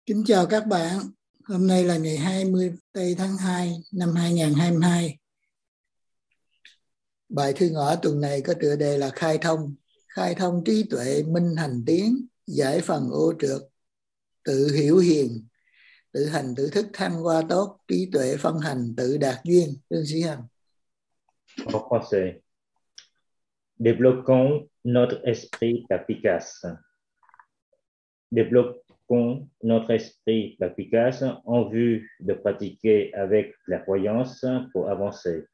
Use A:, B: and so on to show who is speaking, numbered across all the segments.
A: Kính chào các bạn. Hôm nay là ngày 20 tháng 2 năm 2022. Bài thư ngõ tuần này có tựa đề là khai thông trí tuệ, minh hành tiến, giải phần ô trượt, tự hiểu hiền, tự hành tự thức thăng hoa tốt, trí tuệ phân hành, tự đạt duyên. Lương Sĩ Hằng.
B: En français. Développons notre esprit perspicace. Développons notre esprit perspicace en vue de pratiquer avec la croyance pour avancer.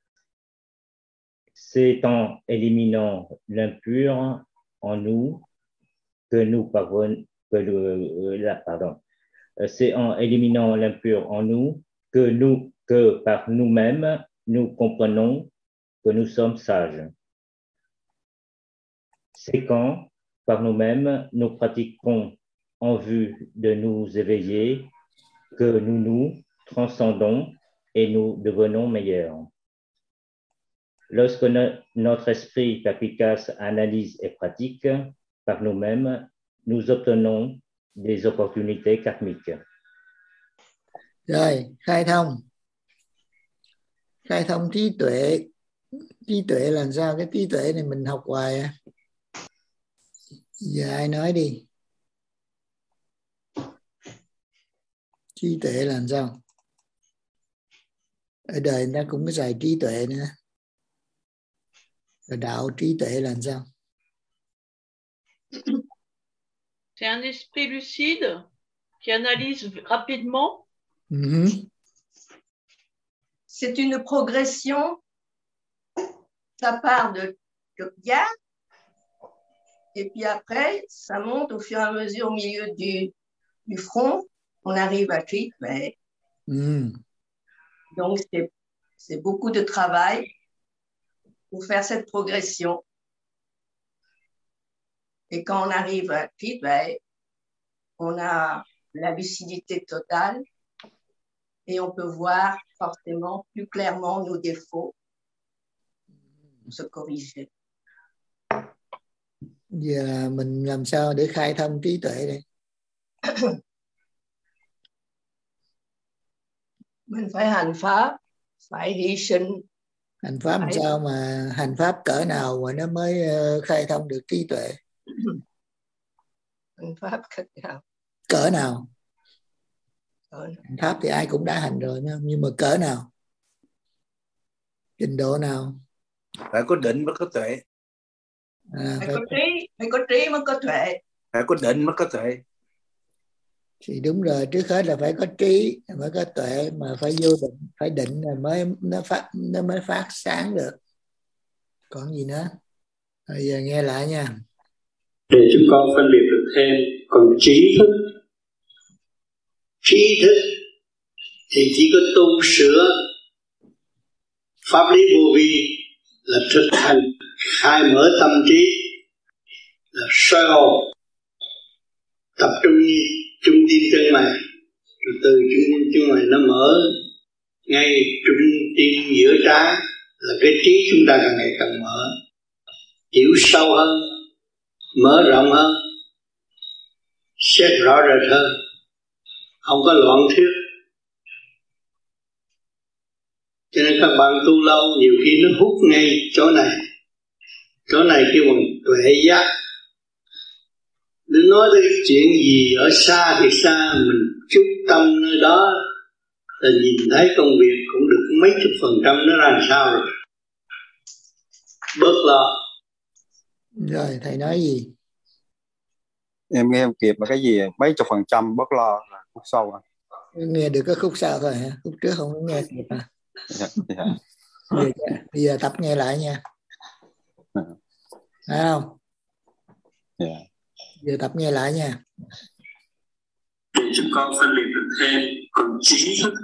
B: C'est en éliminant l'impur en nous que nous parvenons, c'est en éliminant l'impur en nous que par nous-mêmes, nous comprenons que nous sommes sages. C'est quand, par nous-mêmes, nous pratiquons en vue de nous éveiller que nous nous transcendons et nous devenons meilleurs. Lorsque notre esprit perspicace analyse et pratique par nous-mêmes, nous obtenons des opportunités karmiques.
A: Rồi, khai thông trí tuệ. Trí tuệ là sao? Cái trí tuệ này mình học hoài à? Giờ ai nói đi. Trí tuệ là sao? Ở đời nó cũng có xài trí tuệ nữa. Rồi đạo trí tuệ là sao?
C: C'est un esprit lucide qui analyse rapidement.
D: C'est une progression. Ça part de bien, et puis après, ça monte au fur et à mesure au milieu du front. On arrive à Trí-tuệ. Donc, c'est beaucoup de travail pour faire cette progression. Et quand on arrive à Trí-tuệ, on a la lucidité totale et on peut voir forcément plus clairement nos défauts, se corriger.
A: Giờ là mình làm sao để khai thông trí tuệ đây?
D: Mình phải hành pháp, phải hy sinh.
A: Hành pháp làm sao mà hành pháp cỡ nào mà nó mới khai thông được trí tuệ?
D: Hành pháp
A: cỡ nào? Hành pháp thì ai cũng đã hành rồi, nhưng mà cỡ nào? Trình độ nào?
E: Phải có định mới có tuệ.
D: Phải có trí mới có tuệ.
E: Phải có định mới có tuệ.
A: Thì đúng rồi, trước hết là phải có trí mới có tuệ, mà phải vô định, phải định rồi nó mới phát sáng được. Còn gì nữa? Bây giờ nghe lại nha.
F: Để chúng con phân biệt được thêm, còn trí thức thì chỉ có tu sửa pháp lý vô vi, là thực hành khai mở tâm trí, là soi hồn, tập trung tim chân mày, rồi từ trung tim chân mày nó mở ngay trung tim giữa trái, là cái trí chúng ta càng ngày càng mở, hiểu sâu hơn, mở rộng hơn, xét rõ rệt hơn, không có loạn thuyết. Cho nên các bạn tu lâu nhiều khi nó hút ngay chỗ này kêu bằng tuệ giác. Nếu nói tới chuyện gì ở xa thì xa, mình chú tâm nơi đó là nhìn thấy công việc cũng được mấy chục %, nó ra làm sao rồi. Bớt lo.
A: Rồi thầy nói gì?
G: Em nghe em kịp mà cái gì mấy chục %, bớt lo là khúc sau à.
A: Nghe được cái khúc sau thôi hả? Khúc trước không có nghe kịp à?
G: Dạ.
A: Bây giờ tập nghe lại nha. Thấy không?
F: Dạ.
A: Giờ tập nghe lại nha.
F: Để chúng con phân biệt được thêm, còn trí thức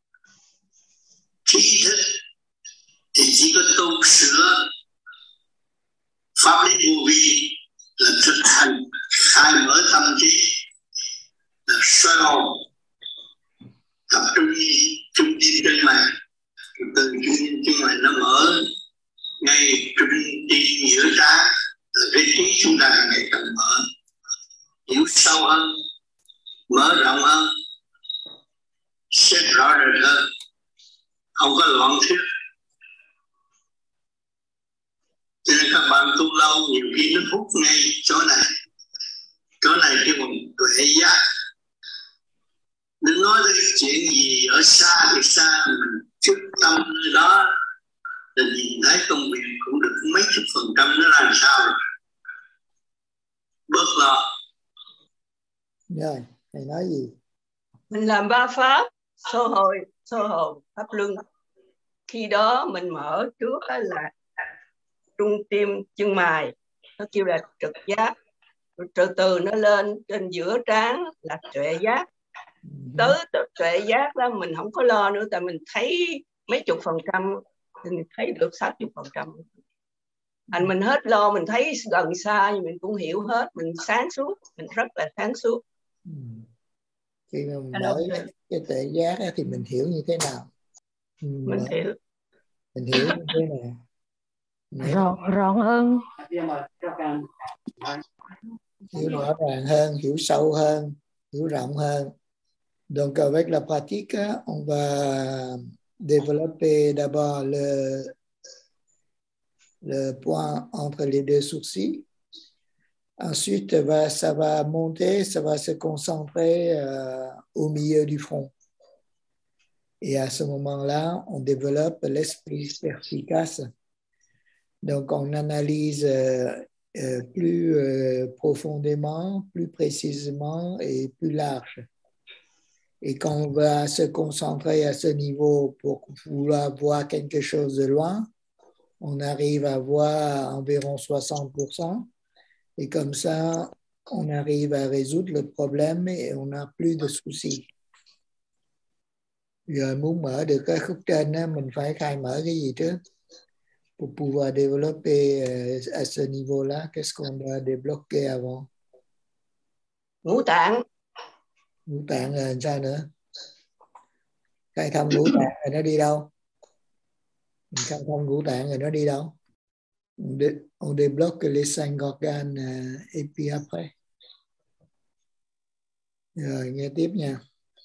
F: thì chỉ có tu sửa pháp lý vô vi, là thực hành khai mở tâm trí, là soi hồn, tập trung tim chân mày, từ trung chân mày nó mở ngay trung tim giữa trái, là cái trí chúng ta càng ngày càng mở, hiểu sâu hơn, mở mở rộng hơn, sẽ rõ rệt hơn, không có loạn thiết. Cho nên các bạn tu lâu nhiều khi nó hút ngay chỗ này khi một tuệ giác. Đừng nói tới cái chuyện gì ở xa thì xa, mình chút tâm nơi đó là nhìn thấy công việc cũng được mấy chục % nó làm sao rồi. Bớt lo.
A: Rồi, thầy nói gì?
D: Mình làm 3 pháp, sơ hồn, pháp luân. Khi đó mình mở trước là trung tim chân mày, nó kêu là trực giác. Rồi từ từ nó lên trên giữa trán là tuệ giác. Tới tuệ giác đó mình không có lo nữa, tại mình thấy mấy chục %, thì mình thấy được 60%. Mình hết lo, mình thấy gần xa nhưng mình cũng hiểu hết, mình sáng suốt, mình rất là sáng suốt.
A: Khi mà mình mở cái tuệ giác thì mình hiểu như thế nào?
D: Mình hiểu
A: như thế nào?
H: Rộng hơn,
A: hiểu rõ ràng hơn, hiểu sâu hơn, hiểu rộng hơn. Donc avec la pratique, on va développer d'abord le point entre les deux sourcils. Ensuite, ça va monter, ça va se concentrer au milieu du front. Et à ce moment-là, on développe l'esprit perspicace. Donc, on analyse plus profondément, plus précisément et plus large. Et quand on va se concentrer à ce niveau pour vouloir voir quelque chose de loin, on arrive à voir environ 60%. Et comme ça, on arrive à résoudre le problème et on n'a plus de soucis. Rồi muốn mở được cái khúc trên đó, mình phải khai mở cái gì trước? Pour pouvoir développer à ce niveau-là, qu'est-ce qu'on doit débloquer avant?
D: Ngũ tạng.
A: Ngũ tạng là sao nữa? Khai thông ngũ tạng rồi nó đi đâu? Mình khai thông ngũ tạng rồi nó đi đâu? On débloque les 5 organes et puis après. Rồi nghe tiếp nha.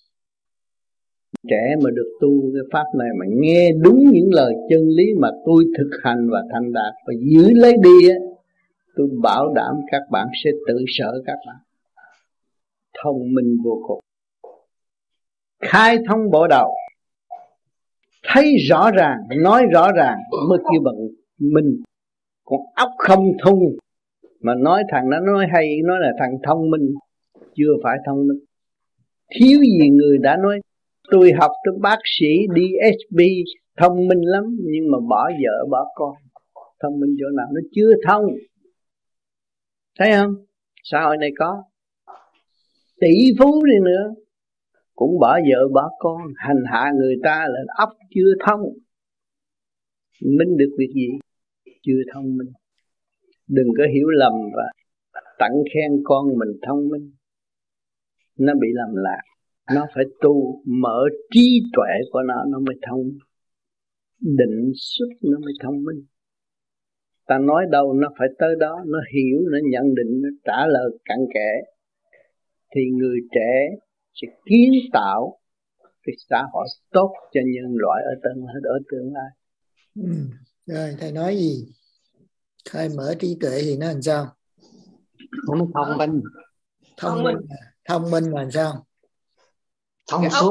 I: Trẻ mà được tu cái pháp này mà nghe đúng những lời chân lý mà tôi thực hành và thành đạt và giữ lấy đi á, tôi bảo đảm các bạn sẽ tự sợ các bạn. Thông minh vô cùng, khai thông bộ đầu, thấy rõ ràng, nói rõ ràng mới kêu bằng minh. Còn óc không thông mà nói thằng nó nói hay, nói là thằng thông minh, chưa phải thông minh. Thiếu gì người đã nói tôi học tới bác sĩ DSP thông minh lắm, nhưng mà bỏ vợ bỏ con. Thông minh chỗ nào? Nó chưa thông. Thấy không? Xã hội này có tỷ phú đi nữa cũng bỏ vợ bỏ con, hành hạ người ta là óc chưa thông. Minh được việc gì? Chưa thông minh. Đừng có hiểu lầm và tặng khen con mình thông minh, nó bị làm lạc. Nó phải tu mở trí tuệ của nó mới thông. Định xuất nó mới thông minh. Ta nói đâu nó phải tới đó, nó hiểu, nó nhận định, nó trả lời cặn kẽ, thì người trẻ sẽ kiến tạo cái xã hội tốt cho nhân loại ở tương lai.
A: Rồi thầy nói gì? Khai mở trí tuệ thì nó làm sao?
I: Thông minh.
A: Thông minh là sao?
I: Thông suốt.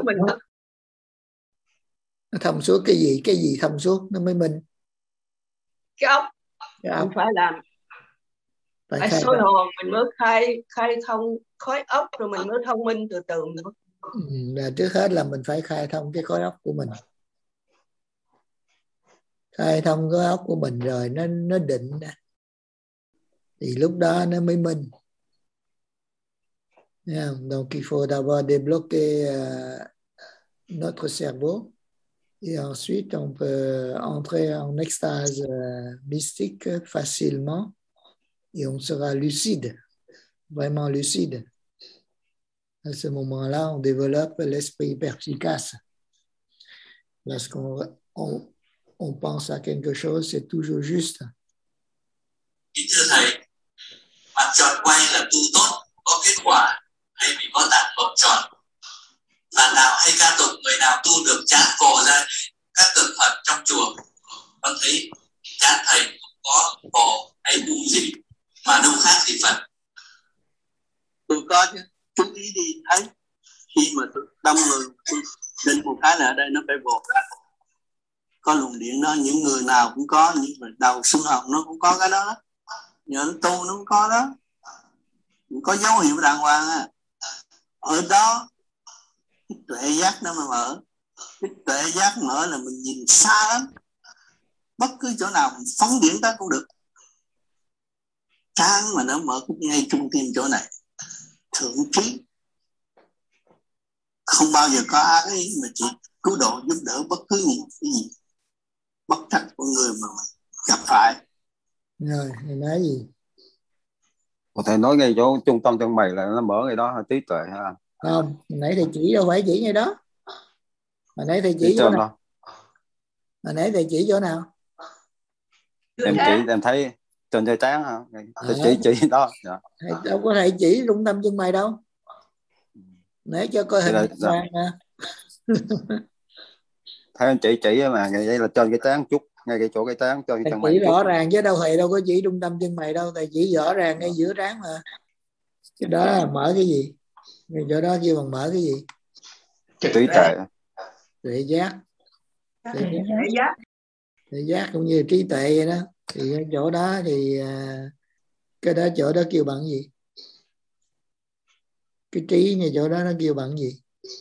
A: Nó thông suốt cái gì? Cái gì thông suốt nó mới minh?
D: Cái óc. Mình phải làm. Phải soi hồn mình mới khai thông khối óc, rồi mình mới thông minh từ từ.
A: Là trước hết là mình phải khai thông cái khối óc của mình. Khai thông khối óc của mình rồi nó định ra, thì lúc đó nó mới minh. Donc il faut d'abord débloquer notre cerveau et ensuite on peut entrer en extase mystique facilement et on sera lucide, vraiment lucide. À ce moment-là, on développe l'esprit perspicace. Lorsqu'on pense à quelque chose, c'est toujours juste.
J: Thưa Thầy, mặt tròn quay là tu tốt, có kết quả hay bị có tạng hộp tròn nào tu được chán cộ ra các tượng Phật trong chùa, con thấy chán thầy không có cộ hay tu gì mà đâu khác gì Phật.
H: Tôi có chứ, chú ý đi thấy khi mà tôi đông người tôi định một cái là ở đây nó phải vọt ra, có luồng điện đó, những người nào cũng có, những người đầu xuân hồng nó cũng có cái đó, nhờ nó tu nó cũng có đó, có dấu hiệu đàng hoàng á. Ở đó cái tuệ giác nó mà mở, cái tuệ giác mở là mình nhìn xa lắm, bất cứ chỗ nào mình phóng điển tới cũng được. Sáng mà nó mở cũng ngay trung tim chỗ này, thượng trí, không bao giờ có ác ý, mà chỉ cứu độ giúp đỡ bất cứ những cái gì bất trắc của người mà gặp phải.
A: Rồi thầy nói gì?
G: Thầy nói ngay chỗ trung tâm chân mày là nó mở ngay đó, trí tuệ ha.
A: Không, hồi nãy thầy chỉ đâu phải chỉ ngay đó. Hồi nãy thầy chỉ chỗ nào? Hồi nãy thầy chỉ chỗ nào?
G: Em chỉ, em thấy trên tay trán ha. Thầy chỉ đó. Dạ.
A: Thầy đâu có thầy chỉ trung tâm chân mày đâu. Nãy cho coi hình vàng nè.
G: Thấy anh chỉ mà vậy là trên cái trán chút, ngay cái chỗ cái trán trên
A: thầy
G: chân mày
A: chỉ
G: chút.
A: rõ ràng chứ đâu thầy đâu có chỉ trung tâm chân mày đâu, thầy chỉ rõ ràng ngay giữa trán mà. Cái đó là mở cái gì? Ngay chỗ đó kêu bằng mở cái gì?
G: Trí tuệ.
A: Tuệ giác. Tuệ giác cũng như trí tuệ vậy đó. Thì ở chỗ đó thì cái đó chỗ đó kêu bằng gì? Cái trí ngay chỗ đó nó kêu bằng gì?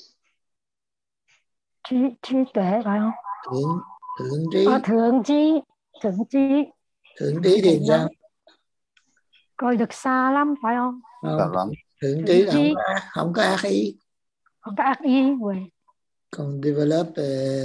K: Trí tuệ phải không?
A: Thượng trí.
K: Thượng trí.
A: Thượng trí thì sao?
K: Coi được xa lắm phải không?
A: Không. Thượng trí là không có ác ý.
K: Không có ác ý rồi.
A: Qu'on développe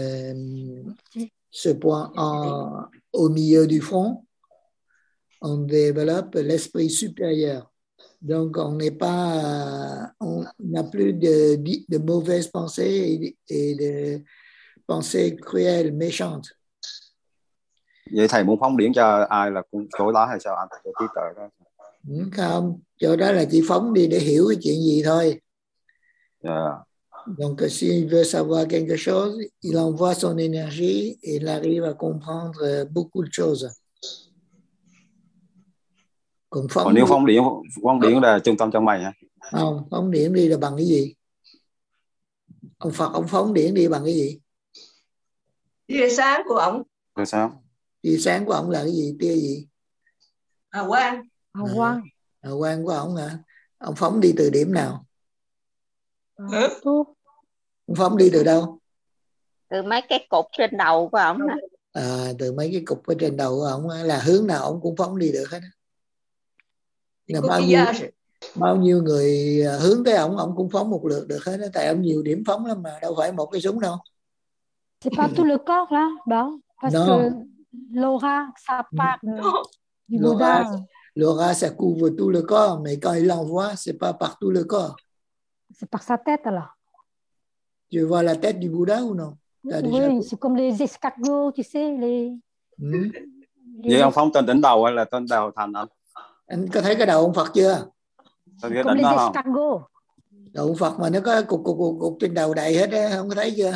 A: ce point au milieu du front, on développe l'esprit supérieur. Donc on n'est pas, on n'a plus de mauvaises pensées et de pensées cruelles, méchantes.
G: Vậy thầy muốn phóng điển cho ai là cũng chỗ đó hay sao anh? Chỗ trí tuệ đó.
A: Không, chỗ đó là chỉ phóng đi để hiểu cái chuyện gì thôi.
G: Yeah.
A: Donc s'il veut savoir quelque chose, il envoie son énergie et il arrive à comprendre beaucoup de choses.
G: Còn nếu phóng điển là trung tâm chân mày hả?
A: Không, phóng điển đi là bằng cái gì? Ông Phật ông phóng điển đi bằng cái gì?
D: Tia sáng của ông.
G: Tia sáng.
A: Tia sáng của ông là cái gì? Tia gì?
D: Hào quang.
A: Hào quang của ông hả? Ông phóng đi từ điểm nào? Ông phóng đi từ đâu?
L: Từ mấy cái cục trên đầu của ông.
A: Từ mấy cái cục ở trên đầu của ông là hướng nào ông cũng phóng đi được hết. Là bao nhiêu người hướng tới ông cũng phóng một lượt được hết. Tại ông nhiều điểm phóng lắm mà, đâu phải một cái súng đâu.
K: C'est pas tout le corps là, đó. Parce que l'aura, ça part du Bouddha.
A: L'aura, ça couvre tout le corps, mais quand il l'envoie, c'est pas par tout le corps.
K: C'est par sa tête alors.
A: Tu vois la tête du Bouddha ou non?
K: Oui, c'est comme les escargots, tu sais, les...
G: Vậy ông phóng trên đỉnh đầu hay là trên đầu thành anh?
A: Anh có thấy cái đầu ông Phật chưa?
K: Comme les escargots.
A: Đầu ông Phật mà nó có cục trên đầu đầy hết á, không có thấy chưa?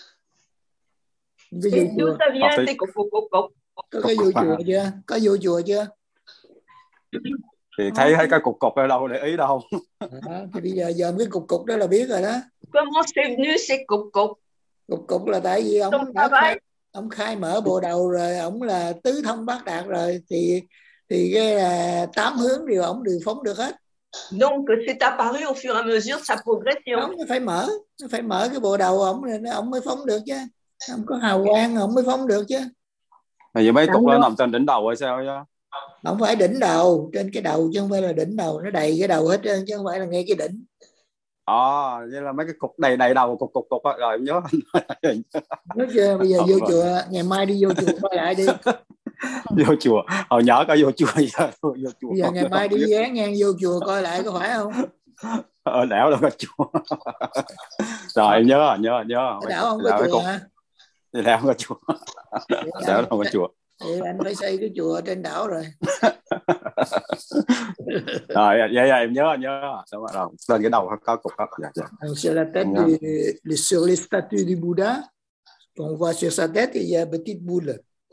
D: D'où ça vient ces cục.
A: Có vô chùa chưa? Có vô chùa chưa?
G: Thì thấy cái cục ở đâu để ý đâu.
A: Thì bây giờ dòm cái cục đó là biết rồi đó.
D: Comment c'est venu ces cục?
A: Cục là tại vì ông khai mở bộ đầu rồi, ông là tứ thông bát đạt rồi, thì cái là 8 hướng đều ông đều phóng được hết.
D: Donc c'est apparu au fur et à mesure de sa progression.
A: Nó phải mở cái bộ đầu ông mới phóng được chứ. Ông có hào quang ông mới phóng được chứ.
G: Vậy mấy cục đó nằm trên đỉnh đầu hay sao chứ?
A: Không phải đỉnh đầu, trên cái đầu chứ không phải là đỉnh đầu, nó đầy cái đầu hết trơn chứ không phải là ngay cái đỉnh.
G: Vậy là mấy cái cục đầy đầu cục rồi em nhớ.
A: Nói chưa, bây giờ vô chùa, ngày mai đi vô chùa coi lại đi.
G: Vô chùa, hồi nhỏ có vô chùa giờ vô chùa.
A: Bây giờ ngày mai đi ghé ngang vô chùa coi lại có phải không?
G: Ở đảo đâu có chùa. Rồi em nhớ.
A: Đảo không có chùa hả?
G: Đảo không có chùa. Đảo không có chùa.
A: Thì anh phải xây cái chùa ở trên đảo rồi.
G: Rồi, dạ em nhớ. Đúng rồi, lên cái đầu có cục đó. Dạ.
A: Sur la tête sur les statues du Bouddha, on voit sur sa tête il y a une petite boule.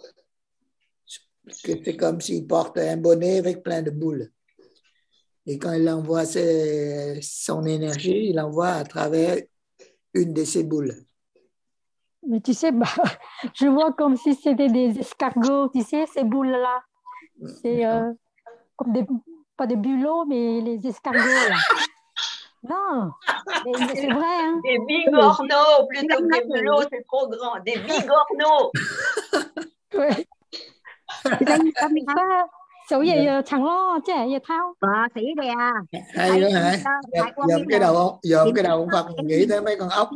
A: C'est comme s'il porte un bonnet avec plein de boules. Et quand il envoie son énergie, il envoie à travers une de ces boules.
K: Mais tu sais, je vois comme si c'était des escargots, tu sais, ces boules-là. C'est comme pas des bulots, mais les escargots, là. Non, mais c'est vrai, hein.
D: Des bigorneaux, plutôt que des bulots, c'est trop grand. Des bigorneaux.
K: Oui. Xấu vậy chẳng lo trẻ vậy thao.
L: Sĩ kìa.
A: Hay đó hả? Dòm cái đầu ông Phật nghĩ tới mấy con ốc.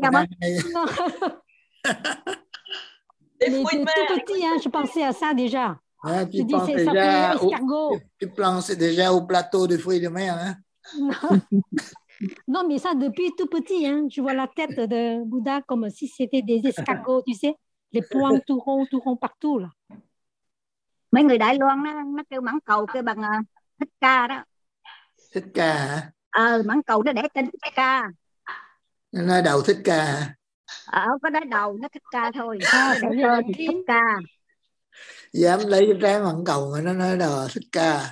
K: Mais tout petit, hein, je pensais à ça déjà.
A: Ah, tu penses déjà au plateau de fruits de mer, hein?
K: Non, mais ça depuis tout petit, hein. Je vois la tête de Bouddha comme si c'était des escargots, tu sais, les poings tout ronds partout là.
L: Mấy người Đài Loan nó kêu mãng cầu kêu bằng thích ca đó.
A: Thích ca hả?
L: Mãng cầu nó để tên thích ca.
A: Nó nói đầu thích ca hả?
L: Có nói đầu nó thích ca thôi.
K: Thích
L: ca.
A: Dám lấy cái trái mãng cầu mà nó nói đầu thích ca.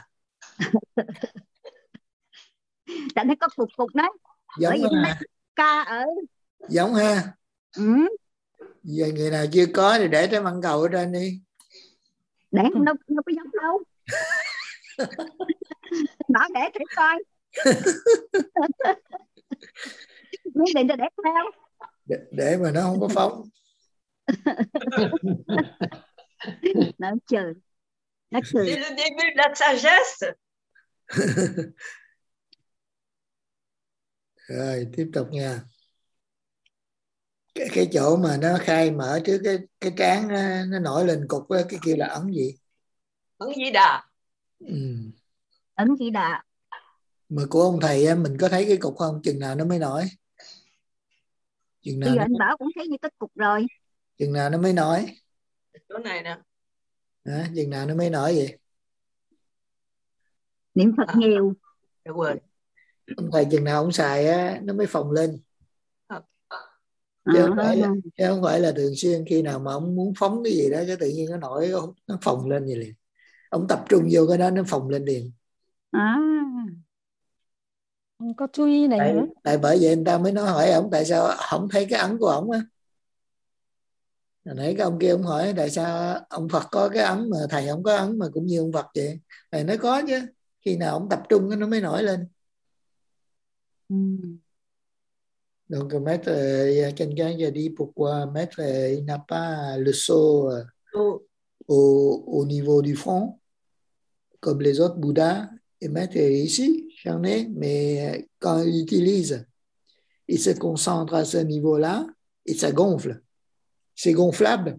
L: Tại thấy có cục đấy.
A: Giống ha.
L: Ca ở.
A: Giống ha. Giờ người nào chưa có thì để trái mãng cầu ở trên đi.
L: Để nó có giống đâu. Nó để thử coi. Mấy định để theo.
A: Để mà nó không có phóng.
L: Nó cười.
D: C'est le début de la sagesse.
A: Rồi tiếp tục nha. Cái chỗ mà nó khai mở trước cái trán nó nổi lên cục đó, cái kia là ấn gì?
D: Ấn Di Đà.
L: Ấn Di Đà.
A: Mà của ông thầy mình có thấy cái cục không? Chừng nào nó mới nổi? Chừng nào?
L: Bây giờ anh Bảo cũng thấy như cái cục rồi.
A: Chừng nào nó mới nổi?
D: Chỗ này nè.
A: Chừng nào nó mới nổi vậy?
L: Niệm Phật nhiều.
A: Ông thầy chừng nào ông xài nó mới phồng lên. Chứ không phải là thường xuyên khi nào mà ông muốn phóng cái gì đó cái tự nhiên nó nổi, nó phồng lên vậy liền. Ông tập trung vô cái đó nó phồng lên liền.
K: Không có chú ý này nữa.
A: Tại bởi vậy người ta mới nói hỏi ông tại sao không thấy cái ấn của ông á. Nãy cái ông kia ông hỏi tại sao ông Phật có cái ấn mà thầy không có ấn mà cũng như ông Phật vậy. Thầy nói có chứ. Khi nào ông tập trung nó mới nổi lên. Donc maître, il y a quelqu'un qui a dit pourquoi maître il n'a pas le seau au niveau du front comme les autres Bouddhas et maître est ici, j'en ai, mais quand il utilise, il se concentre à ce niveau-là et ça gonfle. C'est gonflable.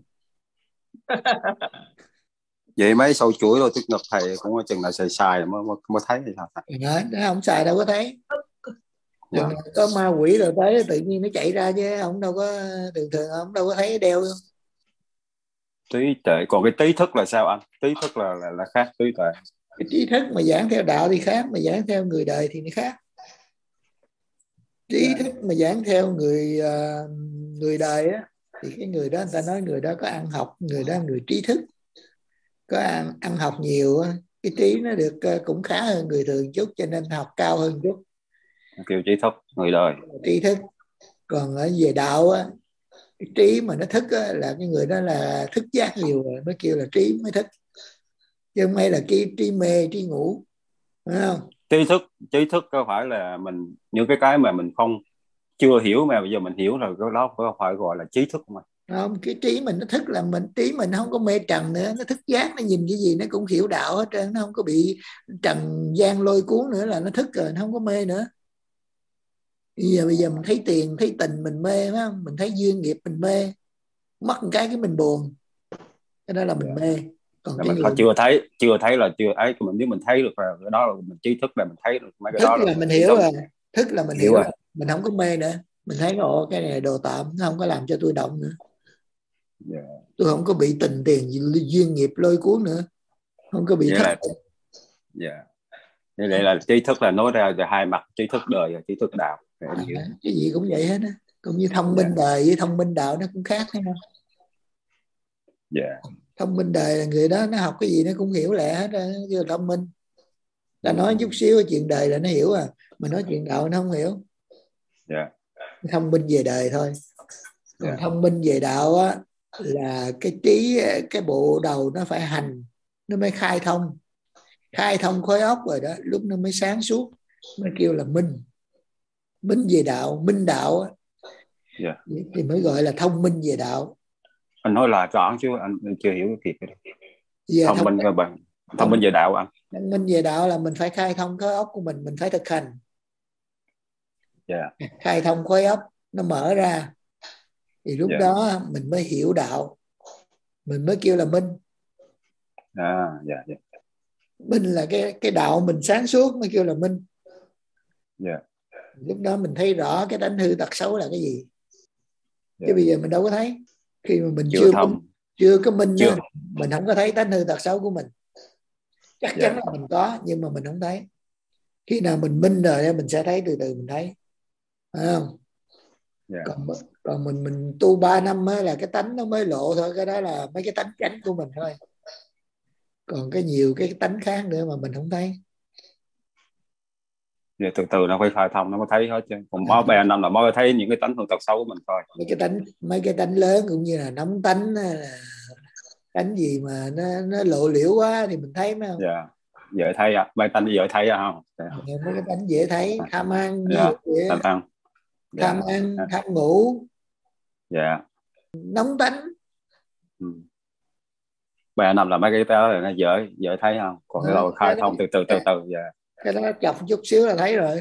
G: Vậy mấy sâu chuỗi rồi tức ngực thầy cũng có chừng là xài mới thấy thì sao?
A: Nó không xài đâu có thấy. Có ma quỷ rồi tới tự nhiên nó chạy ra chứ ông đâu có thường ông đâu có thấy đeo đâu.
G: Trí tuệ, còn cái trí thức là sao anh? Trí thức là khác trí tuệ.
A: Cái trí thức mà giảng theo đạo thì khác, mà giảng theo người đời thì nó khác. Trí thức mà giảng theo người đời á thì cái người đó người ta nói người đó có ăn học, người đó người trí thức, có ăn học nhiều á, cái trí nó được cũng khá hơn người thường chút cho nên học cao hơn chút.
G: Kiểu trí thức người đời.
A: Trí thức. Còn ở về đạo á, cái trí mà nó thức á, là cái người đó là thức giác nhiều rồi mới kêu là trí mới thức, chứ không phải là trí mê trí ngủ, phải không?
G: Trí thức có phải là mình những cái mà mình không chưa hiểu mà bây giờ mình hiểu rồi, cái đó có phải gọi là trí thức mà.
A: Không, cái trí mình nó thức là trí mình không có mê trần nữa, nó thức giác, nó nhìn cái gì nó cũng hiểu đạo hết trơn, nó không có bị trần gian lôi cuốn nữa là nó thức rồi, nó không có mê nữa. Bây giờ mình thấy tiền, thấy tình mình mê, phải không? Mình thấy duyên nghiệp mình mê, mất một cái mình buồn, cái đó là mình mê. Còn cái
G: mình chưa thấy là chưa ấy, nếu mình thấy được rồi cái đó là mình trí thức, là mình thấy được mấy cái
A: thức
G: đó
A: là mình hiểu rồi, thức là mình hiểu rồi. Mình không có mê nữa, mình thấy cái này đồ tạm, nó không có làm cho tôi động nữa. Tôi không có bị tình tiền duyên nghiệp lôi cuốn nữa, không có bị thất.
G: Như vậy là trí thức là nói ra hai mặt, trí thức đời và trí thức đạo.
A: Cái gì cũng vậy hết á, cũng như thông minh đời với thông minh đạo nó cũng khác hay không? Thông minh đời là người đó nó học cái gì nó cũng hiểu lẹ hết á, chứ thông minh. Ta nói chút xíu chuyện đời là nó hiểu à, mà nói chuyện đạo nó không hiểu. Thông minh về đời thôi. Còn thông minh về đạo á là cái trí, cái bộ đầu nó phải hành, nó mới khai thông khối óc rồi đó, lúc nó mới sáng suốt, mới kêu là minh về đạo, minh đạo á. Thì mới gọi là thông minh về đạo.
G: Anh nói là rõ chứ anh chưa hiểu thiệt. Thông minh các bạn, thông minh về đạo anh.
A: Thông minh về đạo là mình phải khai thông khối óc của mình phải thực hành. Khai thông khối óc nó mở ra thì lúc đó mình mới hiểu đạo, mình mới kêu là minh. Minh là cái đạo mình sáng suốt mới kêu là minh. Lúc đó mình thấy rõ cái tánh hư tật xấu là cái gì. Chứ bây giờ mình đâu có thấy. Khi mà mình chưa có minh đó, mình không có thấy tánh hư tật xấu của mình. Chắc chắn là mình có, nhưng mà mình không thấy. Khi nào mình minh rồi mình sẽ thấy, từ từ mình thấy. Phải không? Còn mình tu 3 năm là cái tánh nó mới lộ thôi. Cái đó là mấy cái tánh chánh của mình thôi. Còn cái nhiều cái tánh khác nữa mà mình không thấy.
G: Từ từ nó phải khai thông nó mới thấy hết chứ. Còn mới 3 năm là mới thấy những cái tánh hư tật xấu của mình thôi.
A: Mấy cái tánh lớn cũng như là nóng tánh, là tánh gì mà nó lộ liễu quá thì mình thấy mấy không?
G: Dễ thấy à, mấy tánh dễ thấy à không?
A: Mấy cái tánh dễ thấy, tham ăn, tham ăn, tham ngủ, nóng tánh.
G: 3 năm là mấy cái đó là nó dễ thấy không? Còn cái đầu khai thông từ từ.
A: Cái đó chọc chút xíu là thấy rồi.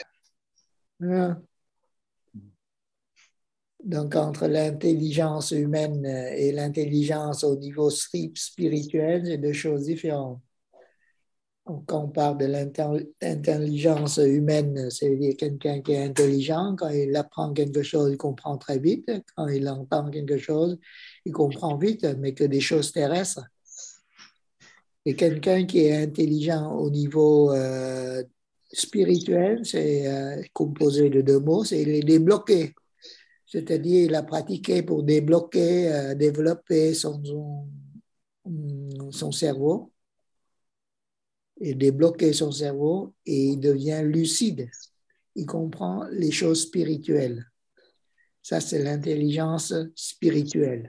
A: Donc entre l'intelligence humaine et l'intelligence au niveau spirituel, c'est deux choses différentes. Quand on parle de l'intelligence humaine, c'est quelqu'un qui est intelligent. Quand il apprend quelque chose, il comprend très vite. Quand il entend quelque chose, il comprend vite, mais que des choses terrestres. Et quelqu'un qui est intelligent au niveau spirituel, c'est composé de 2 mots, c'est les débloquer. C'est-à-dire, il a pratiqué pour débloquer, développer son cerveau. Et débloquer son cerveau, et il devient lucide. Il comprend les choses spirituelles. Ça, c'est l'intelligence spirituelle.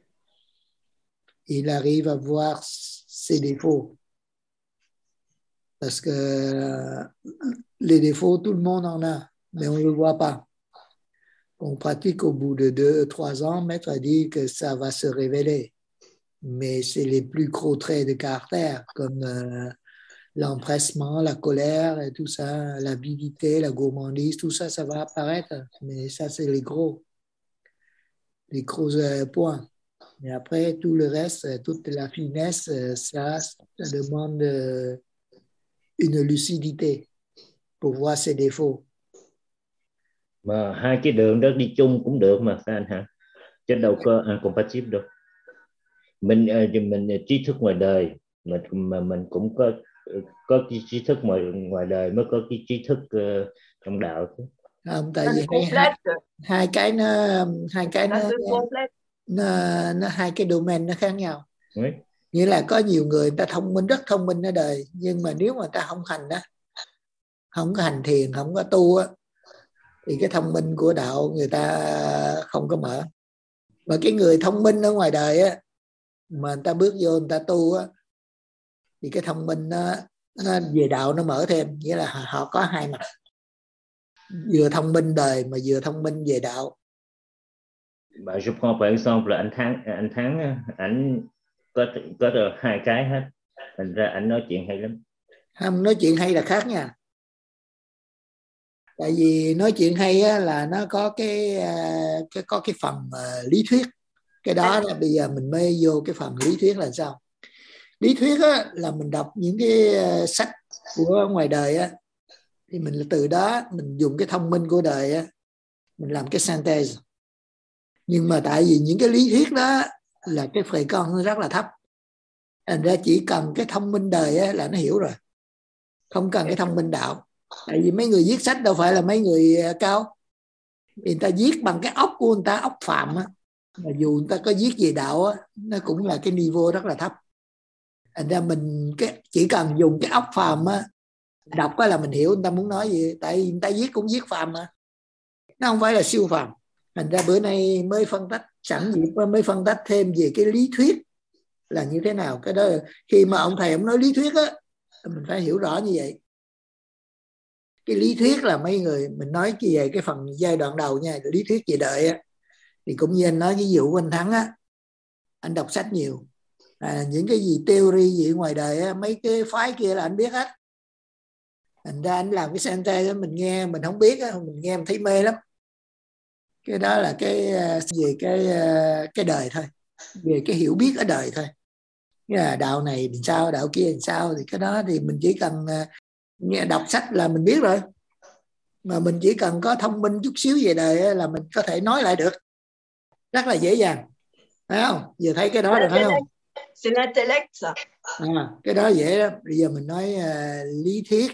A: Il arrive à voir ses défauts. Parce que les défauts, tout le monde en a, mais on ne le voit pas. On pratique au bout de 2-3 ans, Maître a dit que ça va se révéler. Mais c'est les plus gros traits de caractère, comme l'empressement, la colère, et tout ça, l'avidité, la gourmandise, tout ça, ça va apparaître. Mais ça, c'est les gros points. Et après, tout le reste, toute la finesse, ça demande une lucidité pour voir ses défauts.
B: Mà hai cái đường đó đi chung cũng được mà sao anh hả? Chứ đâu có incompatible đâu. Mình trí thức ngoài đời, mình cũng có cái trí thức ngoài đời mới có cái trí thức trong đạo chứ.
A: Không, tại vì hai cái nó hai cái domain nó khác nhau. Nghĩa là có nhiều người ta thông minh, rất thông minh ở đời, nhưng mà nếu mà ta không hành đó, không có hành thiền, không có tu á, thì cái thông minh của đạo người ta không có mở. Mà cái người thông minh ở ngoài đời á, mà người ta bước vô người ta tu á, thì cái thông minh nó về đạo nó mở thêm, nghĩa là họ có hai mặt, vừa thông minh đời mà vừa thông minh về đạo.
B: Bạn je prends par exemple anh Thắng ảnh có được hai cái hết, thành ra ảnh nói chuyện hay lắm.
A: Không, nói chuyện hay là khác nha. Tại vì nói chuyện hay á, là nó có cái phần lý thuyết. Cái đó là bây giờ mình mới vô cái phần lý thuyết là sao. Lý thuyết á, là mình đọc những cái sách của ngoài đời á, thì mình từ đó mình dùng cái thông minh của đời á, mình làm cái synthèse. Nhưng mà tại vì những cái lý thuyết đó là cái phệ con nó rất là thấp, thành ra chỉ cần cái thông minh đời á, là nó hiểu rồi, không cần cái thông minh đạo. Tại vì mấy người viết sách đâu phải là mấy người cao, người ta viết bằng cái óc của người ta, óc phàm á, mà dù người ta có viết về đạo á, nó cũng là cái niveau rất là thấp. Thành ra mình chỉ cần dùng cái óc phàm á, đọc á là mình hiểu người ta muốn nói gì. Tại vì người ta viết cũng viết phàm mà, nó không phải là siêu phàm. Thành ra bữa nay mới phân tách, sẵn dịp mới phân tách thêm về cái lý thuyết là như thế nào. Cái đó khi mà ông thầy ông nói lý thuyết á, mình phải hiểu rõ như vậy. Cái lý thuyết là mấy người mình nói về cái phần giai đoạn đầu nha, lý thuyết về đời á, thì cũng như anh nói cái vụ của anh Thắng á, anh đọc sách nhiều, những cái gì theory gì ngoài đời á, mấy cái phái kia là anh biết hết. Thành ra anh làm cái center đó, mình nghe mình không biết á, mình nghe mình thấy mê lắm. Cái đó là cái về cái đời thôi, về cái hiểu biết ở đời thôi. Cái là đạo này thì sao, đạo kia thì sao, thì cái đó thì mình chỉ cần nghe đọc sách là mình biết rồi. Mà mình chỉ cần có thông minh chút xíu về đời là mình có thể nói lại được rất là dễ dàng, phải không? Giờ thấy cái đó rồi phải không?
D: C'est l'intellect ça.
A: Cái đó dễ lắm. Bây giờ mình nói lý thuyết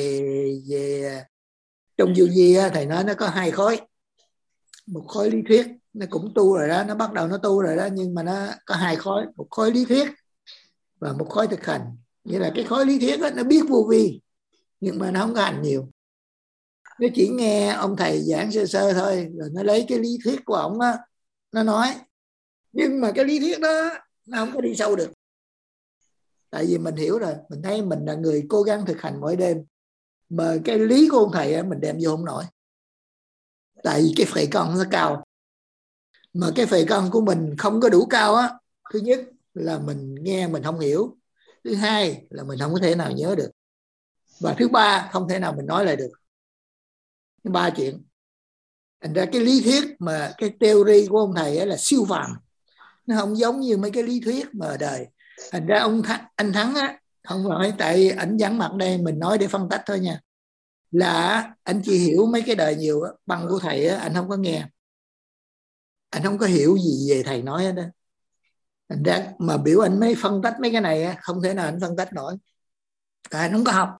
A: về trong vô vi thầy nói nó có 2 khối. Một khối lý thuyết nó cũng tu rồi đó, nó bắt đầu nó tu rồi đó, nhưng mà nó có 2 khối, một khối lý thuyết và một khối thực hành. Nghĩa là cái khối lý thuyết đó, nó biết vô vi nhưng mà nó không có hành nhiều, nó chỉ nghe ông thầy giảng sơ sơ thôi, rồi nó lấy cái lý thuyết của ông á, nó nói, nhưng mà cái lý thuyết đó nó không có đi sâu được. Tại vì mình hiểu rồi, mình thấy mình là người cố gắng thực hành mỗi đêm, mà cái lý của ông thầy á, mình đem vô không nổi. Tại vì cái phệ con nó cao, mà cái phệ con của mình không có đủ cao á. Thứ nhất là mình nghe mình không hiểu, thứ hai là mình không có thể nào nhớ được, và thứ ba không thể nào mình nói lại được. 3 chuyện. Thành ra cái lý thuyết mà cái theory của ông thầy ấy là siêu phàm, nó không giống như mấy cái lý thuyết mà ở đời. Thành ra anh Thắng á, không phải tại ảnh vắng mặt đây, mình nói để phân tách thôi nha, là anh chỉ hiểu mấy cái đời nhiều á, băng của thầy á, anh không có nghe, anh không có hiểu gì về thầy nói hết đó. Thành ra mà biểu anh mới phân tách mấy cái này á, không thể nào anh phân tách nổi, tại anh không có học,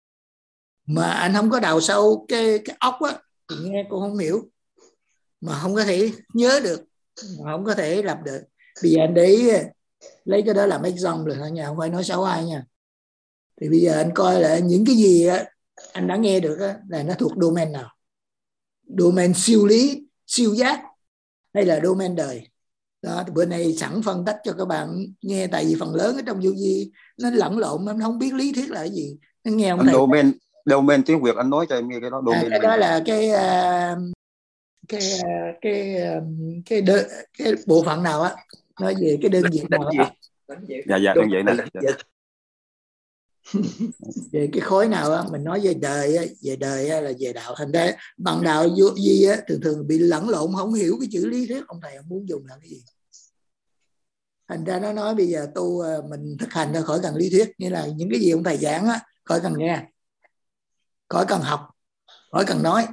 A: mà anh không có đào sâu cái óc á, thì nghe cũng không hiểu, mà không có thể nhớ được, mà không có thể làm được. Bây giờ anh để ý, lấy cái đó làm example thôi nha, không phải nói xấu ai nha. Thì bây giờ anh coi là những cái gì anh đã nghe được là nó thuộc domain nào, domain siêu lý, siêu giác, hay là domain đời đó. Bữa nay sẵn phân tách cho các bạn nghe, tại vì phần lớn ở trong vô vi nó lẫn lộn, nó không biết lý thuyết là cái gì. Nó nghe ông thầy
G: domain tiếng Việt anh nói cho em nghe cái đó. Domain
A: cái đó là cái bộ phận nào á, nói về cái đơn vị nào á.
G: Dạ đơn vị này.
A: Về cái khối nào á, mình nói về đời á, là về đạo. Thành ra bằng đạo vô vi á, thường bị lẫn lộn, không hiểu cái chữ lý thuyết ông thầy ông muốn dùng là cái gì. Thành ra nó nói bây giờ tu mình thực hành ra khỏi cần lý thuyết, nghĩa là những cái gì ông thầy giảng á, khỏi cần nghe, khỏi cần học, khỏi cần nói.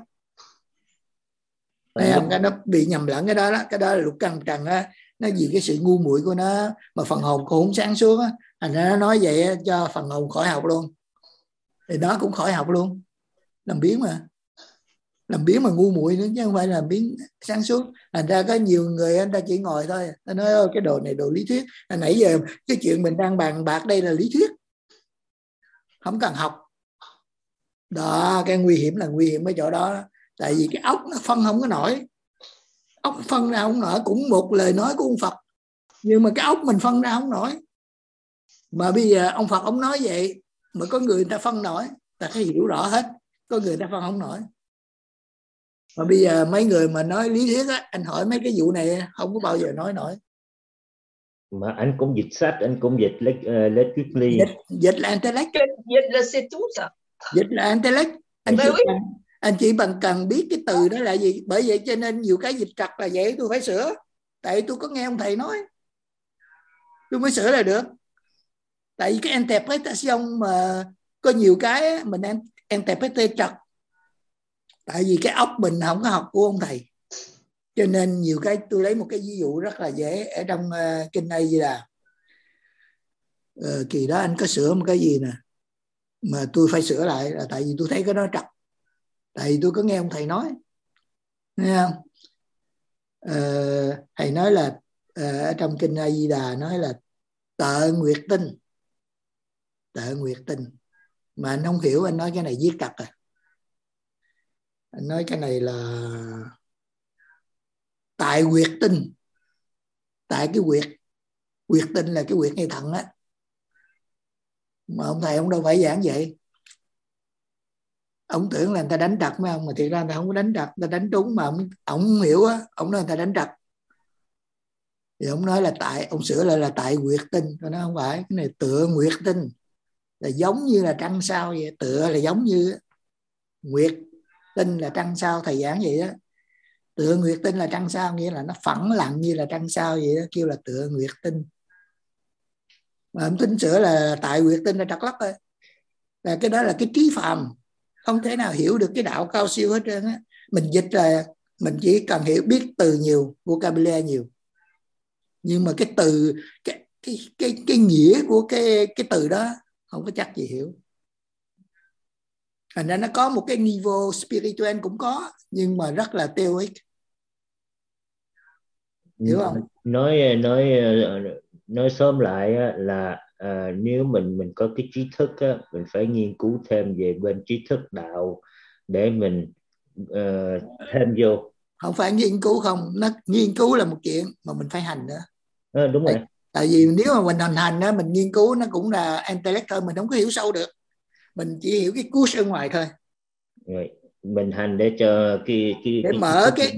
A: Cái nó bị nhầm lẫn cái đó. Cái đó là lục căn trần á, nó vì cái sự ngu muội của nó, mà phần hồn cũng không sáng suốt á. Thành ra nó nói vậy á, cho phần hồn khỏi học luôn, thì nó cũng khỏi học luôn. Làm biến mà ngu muội nữa, chứ không phải làm biến sáng suốt. Thành ra có nhiều người anh ta chỉ ngồi thôi, ta nói cái đồ này đồ lý thuyết. Nãy giờ cái chuyện mình đang bàn bạc đây là lý thuyết, không cần học đó. Cái nguy hiểm là nguy hiểm ở chỗ đó. Tại vì cái óc nó phân không có nổi, óc phân ra không nổi. Cũng một lời nói của ông Phật, nhưng mà cái óc mình phân ra không nổi. Mà bây giờ ông Phật ông nói vậy, mà có người ta phân nổi, ta thấy hiểu rõ hết. Có người ta phân không nổi. Mà bây giờ mấy người mà nói lý thuyết á, anh hỏi mấy cái vụ này không có bao giờ nói nổi.
B: Mà anh cũng dịch sách, anh cũng dịch electrically.
A: Dịch là intellect.
D: Dịch là c'est tout ça.
A: Dịch là intellect. Anh chỉ cần biết cái từ đó là gì. Bởi vậy cho nên nhiều cái dịch trật là vậy, tôi phải sửa. Tại tôi có nghe ông thầy nói, tôi mới sửa là được. Tại vì cái interpretation mà có nhiều cái mình interpret trật. Tại vì cái óc mình không có học của ông thầy, Cho nên nhiều cái tôi lấy một cái ví dụ rất là dễ ở trong kinh A Di Đà. Kỳ đó anh có sửa một cái gì nè mà tôi phải sửa lại là tại vì tôi thấy cái đó trật, tại vì tôi có nghe ông thầy nói, nghe không? Thầy nói là ở trong kinh A Di Đà nói là tợ nguyệt tinh, tợ nguyệt tinh, mà anh không hiểu, anh nói cái này viết trật à. Anh nói cái này là tại nguyệt tinh, tại cái nguyệt tinh là cái nguyệt ngay thận á, mà ông thầy ông đâu phải giảng vậy. Ông tưởng là người ta đánh trật mấy ông, mà thiệt ra người ta không có đánh trật, người ta đánh trúng, mà ông không hiểu á, ông nói người ta đánh trật. Thì ông nói là tại, ông sửa lại là tại nguyệt tinh, tôi nói không phải, cái này tựa nguyệt tinh là giống như là trăng sao vậy, tựa là giống như nguyệt tinh là trăng sao, thầy giảng vậy đó. Tựa nguyệt tinh là trăng sao nghĩa là nó phẳng lặng như là trăng sao vậy đó, kêu là tựa nguyệt tinh. Mà ông tính sửa là tại nguyệt tinh là trật lắc rồi. Là cái đó là cái trí phàm, không thể nào hiểu được cái đạo cao siêu hết trơn á. Mình dịch là mình chỉ cần hiểu biết từ nhiều, vocabulary nhiều, nhưng mà cái từ cái nghĩa của cái từ đó không có chắc gì hiểu. Thành ra nó có một cái niveau spiritual cũng có, nhưng mà rất là theoic, hiểu không?
B: Nói sớm lại là nếu mình có cái trí thức á, mình phải nghiên cứu thêm về bên trí thức đạo để mình thêm vô.
A: Không phải nghiên cứu không, nó nghiên cứu là một chuyện mà mình phải hành nữa.
B: Đúng rồi.
A: Tại vì nếu mà mình hành á, mình nghiên cứu nó cũng là intellect thôi, mình không có hiểu sâu được, mình chỉ hiểu cái cốt ở ngoài thôi.
B: Rồi, mình hành để cho
A: để mở cái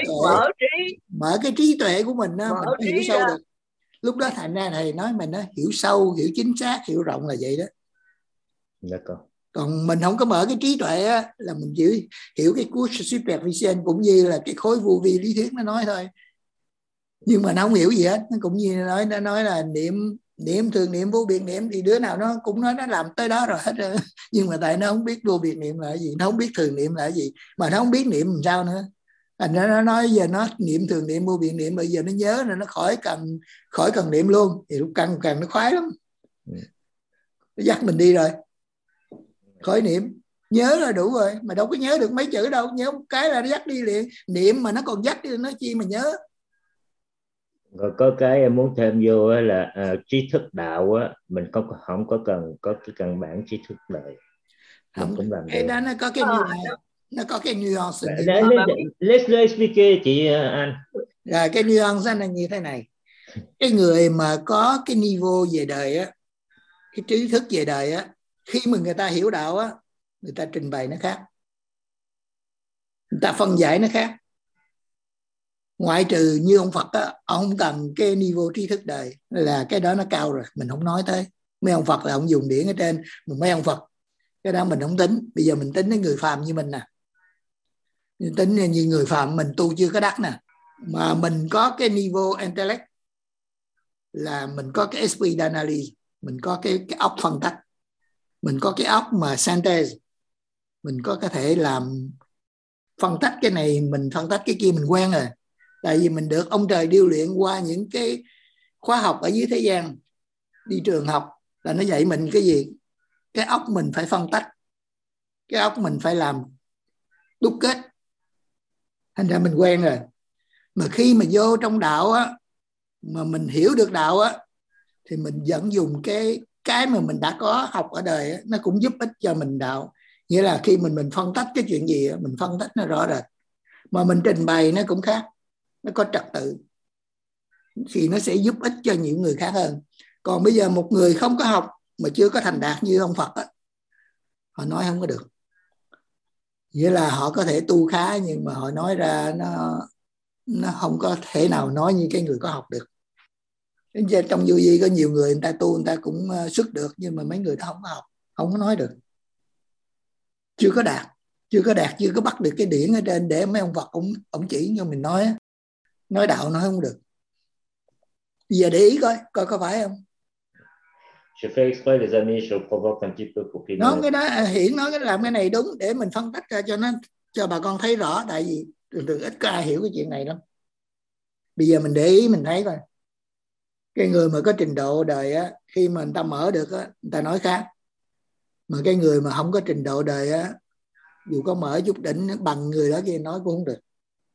A: trí tuệ của mình đó, mình phải hiểu sâu được. Lúc đó thành ra thầy nói mình nó hiểu sâu, hiểu chính xác, hiểu rộng là vậy đó. Còn mình không có mở cái trí tuệ á, là mình chỉ hiểu cái cốt supervision cũng như là cái khối vô vi lý thuyết nó nói thôi, nhưng mà nó không hiểu gì hết. Nó cũng như nó nói là niệm thường niệm vô biệt niệm, thì đứa nào nó cũng nói nó làm tới đó rồi hết rồi. Nhưng mà tại nó không biết vô biệt niệm là cái gì, nó không biết thường niệm là cái gì, mà nó không biết niệm làm sao nữa. Thành ra nó nói giờ nó niệm thường niệm vô biệt niệm, bây giờ nó nhớ rồi nó khỏi cần niệm luôn, thì lúc càng nó khoái lắm. Nó dắt mình đi rồi, khỏi niệm, nhớ là đủ rồi, mà đâu có nhớ được mấy chữ đâu, nhớ một cái là nó dắt đi liền. Niệm mà nó còn dắt đi, nó chi mà nhớ.
B: Rồi có cái em muốn thêm vô là trí thức đạo á, mình không có cần có cái căn bản trí thức đời, mình cũng làm
A: cái
B: được.
A: đó nó có cái nó có cái nuance.
B: Let's explain chị anh.
A: Rồi cái nuance là như thế này. Cái người mà có cái niveau về đời á, cái trí thức về đời á, khi mà người ta hiểu đạo á, người ta trình bày nó khác, người ta phân giải nó khác. Ngoại trừ như ông Phật á, ông không cần cái niveau trí thức đời, là cái đó nó cao rồi, mình không nói tới. Mấy ông Phật là ông dùng điển ở trên, mấy ông Phật cái đó mình không tính. Bây giờ mình tính đến người phàm như mình nè, tính như người phàm mình tu chưa có đắc nè, mà mình có cái niveau intellect, là mình có cái esprit d'analyse, mình có cái óc phân tích, mình có cái óc mà synthèse, mình có thể làm phân tích cái này, mình phân tích cái kia, mình quen rồi. Tại vì mình được ông trời điêu luyện qua những cái khóa học ở dưới thế gian, đi trường học là nó dạy mình cái gì, cái óc mình phải phân tích, cái óc mình phải làm đúc kết, thành ra mình quen rồi. Mà khi mà vô trong đạo á, mà mình hiểu được đạo á, thì mình vẫn dùng cái mà mình đã có học ở đời á, nó cũng giúp ích cho mình đạo. Nghĩa là khi mình phân tích cái chuyện gì á, mình phân tích nó rõ rệt, mà mình trình bày nó cũng khác, nó có trật tự, thì nó sẽ giúp ích cho những người khác hơn. Còn bây giờ một người không có học mà chưa có thành đạt như ông Phật á, họ nói không có được. Nghĩa là họ có thể tu khá, nhưng mà họ nói ra nó không có thể nào nói như cái người có học được. Trong vô vi có nhiều người ta tu, người ta cũng xuất được, nhưng mà mấy người đó không có học, không có nói được, chưa có đạt, chưa có bắt được cái điển ở trên để mấy ông Phật ông chỉ cho mình nói đạo nói không được. Bây giờ để ý coi có phải không?
B: Je fais exprès les amis, je provoque un petit peu pour qu'il
A: nó cái đó Hiển nói cái làm cái này đúng để mình phân tích ra cho bà con thấy rõ. Tại vì thường ít có ai hiểu cái chuyện này lắm. Bây giờ mình để ý mình thấy coi, cái người mà có trình độ đời á, khi mà người ta mở được á, người ta nói khác. Mà cái người mà không có trình độ đời á, dù có mở chút đỉnh bằng người đó kia nói cũng không được.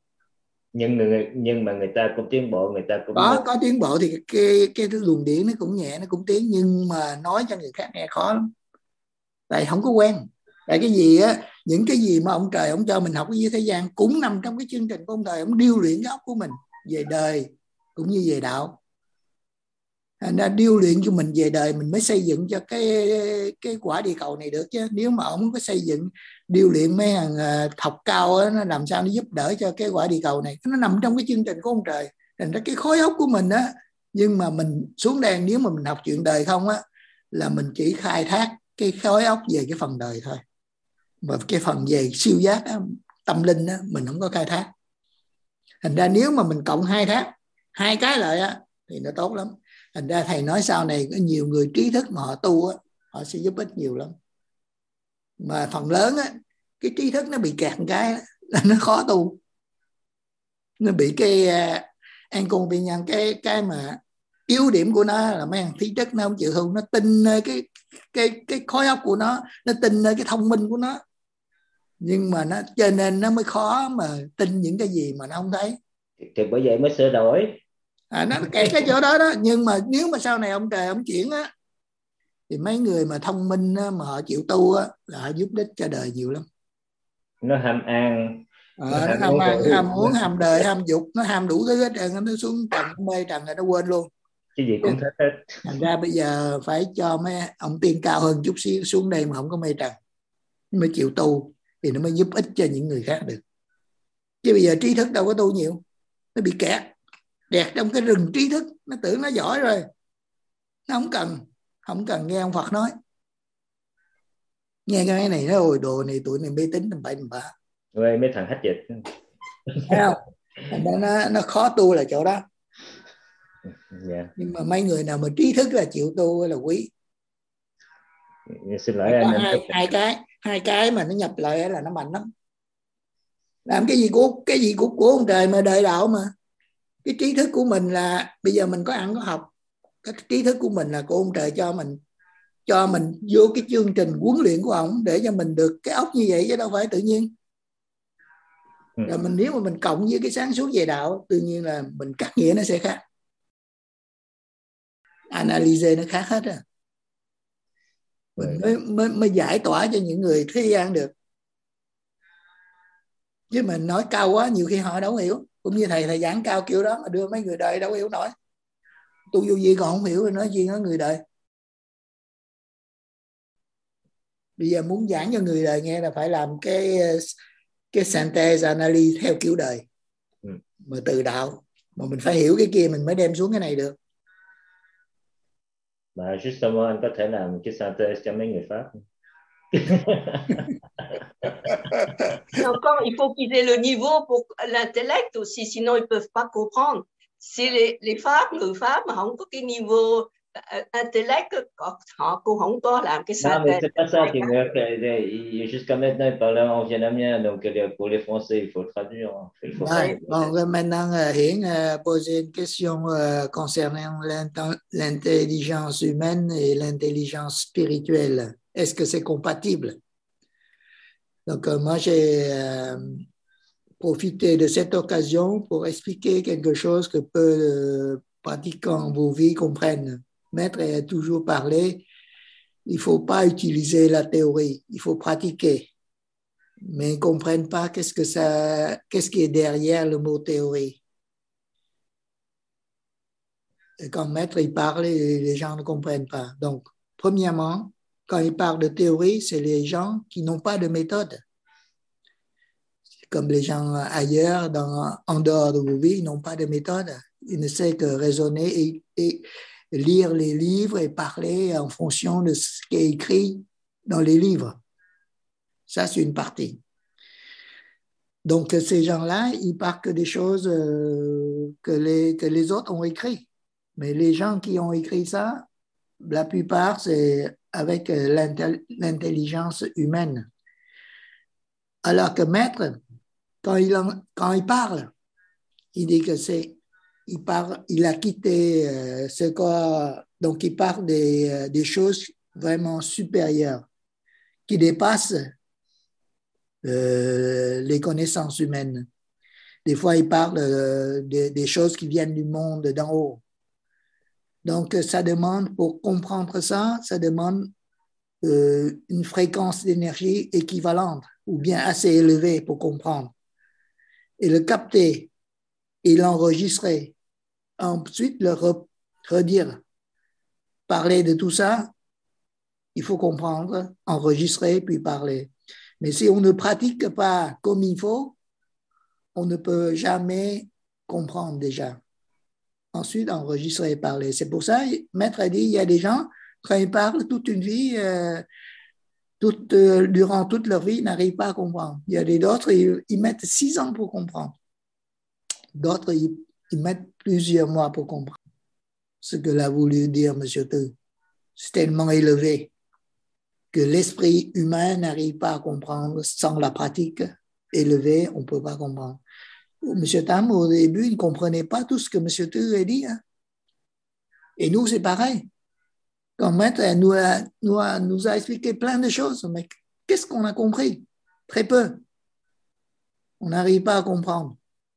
B: Nhưng mà người ta cũng tiến bộ, người ta cũng
A: có tiến bộ thì cái luồng điển nó cũng nhẹ, nó cũng tiến, nhưng mà nói cho người khác nghe khó lắm, tại không có quen. Tại cái gì á, những cái gì mà ông trời ông cho mình học ở dưới thế gian cũng nằm trong cái chương trình của ông trời. Ông điêu luyện cái óc của mình về đời cũng như về đạo. Thành ra điêu luyện cho mình về đời mình mới xây dựng cho cái quả địa cầu này được chứ. Nếu mà ông không có xây dựng điêu luyện mấy thằng học cao á, nó làm sao nó giúp đỡ cho cái quả địa cầu này. Nó nằm trong cái chương trình của ông trời. Thành ra cái khối óc của mình á, nhưng mà mình xuống đây nếu mà mình học chuyện đời không á, là mình chỉ khai thác cái khối óc về cái phần đời thôi. Và cái phần về siêu giác á, tâm linh á, mình không có khai thác. Thành ra nếu mà mình cộng hai cái lại á, thì nó tốt lắm. Thành ra thầy nói sau này có nhiều người trí thức mà họ tu á, họ sẽ giúp ích nhiều lắm. Mà phần lớn á, cái trí thức nó bị kẹt một cái là nó khó tu. Nó bị cái inconvenient, cái mà yếu điểm của nó là mấy thằng trí thức nó không chịu tu, nó tin cái khối óc của nó tin nơi cái thông minh của nó. Nhưng mà nó cho nên nó mới khó mà tin những cái gì mà nó không thấy.
B: Thì bởi vậy mới sửa đổi.
A: Nó kẹt cái chỗ đó đó. Nhưng mà nếu mà sau này ông trời ông chuyển á, thì mấy người mà thông minh á, mà họ chịu tu á, là họ giúp ích cho đời nhiều lắm.
B: Nó ham ăn,
A: nó ham ăn, ham uống, ham đời, ham dục, nó ham đủ thứ hết trơn. Nó xuống trần mê trần rồi nó quên luôn.
B: Cái gì cũng thích hết.
A: Thành ra bây giờ phải cho mấy ông tiên cao hơn chút xíu xuống đây mà không có mê trần, mới chịu tu, thì nó mới giúp ích cho những người khác được. Chứ bây giờ trí thức đâu có tu nhiều, nó bị kẹt trong cái rừng trí thức. Nó tưởng nó giỏi rồi, nó không cần nghe ông Phật nói. Nghe cái này nó ôi đồ này tụi này mê tín tầm bậy tầm bạ.
B: Rồi mấy thằng hách dịch.
A: Thấy không? Thành ra nó khó tu là chỗ đó.
B: Yeah.
A: Nhưng mà mấy người nào mà trí thức là chịu tu là quý.
B: Xin lỗi anh.
A: Hai cái mà nó nhập lại là nó mạnh lắm. Làm cái gì của ông trời mà đời đạo mà. Cái trí thức của mình là bây giờ mình có ăn có học, cái trí thức của mình là của ông trời cho mình vô cái chương trình huấn luyện của ông để cho mình được cái óc như vậy, chứ đâu phải tự nhiên. Rồi nếu mà mình cộng với cái sáng suốt về đạo, tự nhiên là mình cắt nghĩa nó sẽ khác, analyze nó khác hết. Mình mới giải tỏa cho những người thế gian được. Chứ mình nói cao quá nhiều khi họ đâu hiểu. Cũng như thầy giảng cao kiểu đó mà đưa mấy người đời đâu hiểu nổi. Tu vô gì còn không hiểu rồi nói gì nói người đời. Bây giờ muốn giảng cho người đời nghe là phải làm cái synthèse analyse theo kiểu đời, mà từ đạo. Mà mình phải hiểu cái kia mình mới đem xuống cái này được.
B: Mà justement anh có thể làm cái synthèse cho mấy người Pháp.
D: Encore, il faut qu'ils aient le niveau pour l'intellect aussi, sinon ils ne peuvent pas comprendre. Si les Pháp, người Pháp mà không có cái niveau intellect, họ cũng không có làm cái
B: Non, mais
D: synthèse.
B: c'est pas ça qui me... Jusqu'à maintenant, ils parlaient en vietnamien, donc pour les Français, il faut traduire.
A: Bon, maintenant, Hiển poser une question concernant l'intelligence humaine et l'intelligence spirituelle. Est-ce que c'est compatible? Donc, moi, j'ai profité de cette occasion pour expliquer quelque chose que peu de pratiquants vos vies comprennent. Maître a toujours parlé, il ne faut pas utiliser la théorie, il faut pratiquer. Mais ils ne comprennent pas qu'est-ce qui est derrière le mot théorie. Et quand Maître il parle, les gens ne comprennent pas. Donc, premièrement, quand il parle de théorie, c'est les gens qui n'ont pas de méthode. Comme les gens ailleurs, en dehors de vos vies, ils n'ont pas de méthode. Ils ne savent que raisonner et lire les livres et parler en fonction de ce qui est écrit dans les livres. Ça, c'est une partie. Donc, ces gens-là, ils parlent que des choses que les autres ont écrites. Mais les gens qui ont écrit ça, la plupart, c'est avec l'intelligence humaine. Alors que Maître, quand il parle, il dit que c'est il a quitté donc il parle des choses vraiment supérieures qui dépassent les connaissances humaines. Des fois, il parle des choses qui viennent du monde d'en haut. Donc, ça demande, pour comprendre ça, ça demande une fréquence d'énergie équivalente ou bien assez élevée pour comprendre. Et le capter et l'enregistrer. Ensuite, le redire. Parler de tout ça, il faut comprendre, enregistrer, puis parler. Mais si on ne pratique pas comme il faut, on ne peut jamais comprendre déjà. Ensuite, enregistrer et parler. C'est pour ça, Maître a dit, il y a des gens, quand ils parlent toute une vie, durant toute leur vie, ils n'arrivent pas à comprendre. Il y a d'autres, ils mettent 6 ans pour comprendre. D'autres, ils mettent plusieurs mois pour comprendre ce que l'a voulu dire M. Te. C'est tellement élevé que l'esprit humain n'arrive pas à comprendre sans la pratique élevée, on ne peut pas comprendre. M. Tam, au début, il ne comprenait pas tout ce que M. Te a dit. Hein. Et nous, c'est pareil. Quand Maître nous a expliqué plein de choses, mais qu'est-ce qu'on a compris? Très peu. On n'arrive pas à comprendre.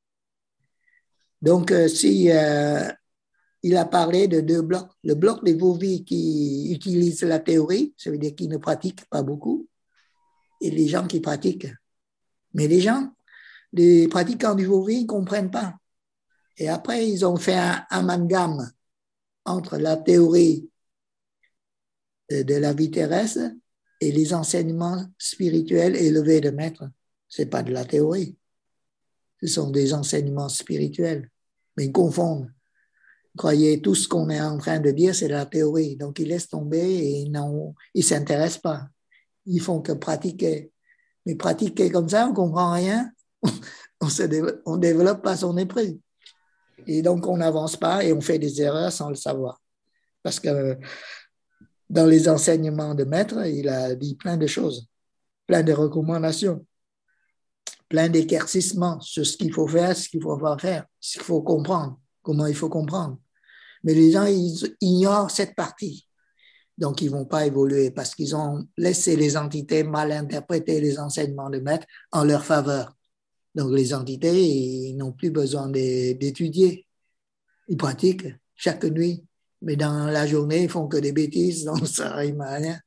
A: Donc, il a parlé de 2 blocs. Le bloc des Vovis qui utilisent la théorie, ça veut dire qu'ils ne pratiquent pas beaucoup, et les gens qui pratiquent. Mais les pratiquants du Vovi ne comprennent pas. Et après, ils ont fait un amalgame entre la théorie de la vie terrestre et les enseignements spirituels élevés de Maître. Ce n'est pas de la théorie. Ce sont des enseignements spirituels. Mais ils confondent. Croyez, tout ce qu'on est en train de dire, c'est de la théorie. Donc, ils laissent tomber et ils ne s'intéressent pas. Ils font que pratiquer. Mais pratiquer comme ça, on ne comprend rien. On ne développe pas son esprit. Et donc, on n'avance pas et on fait des erreurs sans le savoir. Parce que dans les enseignements de Maître, il a dit plein de choses, plein de recommandations, plein d'éclaircissements sur ce qu'il faut faire, ce qu'il ne faut pas faire, ce qu'il faut comprendre, comment il faut comprendre. Mais les gens, ils ignorent cette partie. Donc, ils ne vont pas évoluer parce qu'ils ont laissé les entités mal interpréter les enseignements de Maître en leur faveur. Donc, les entités, ils n'ont plus besoin d'étudier. Ils pratiquent chaque nuit. Mais dans la journée, ils font que des bêtises, donc ça n'arrive à rien.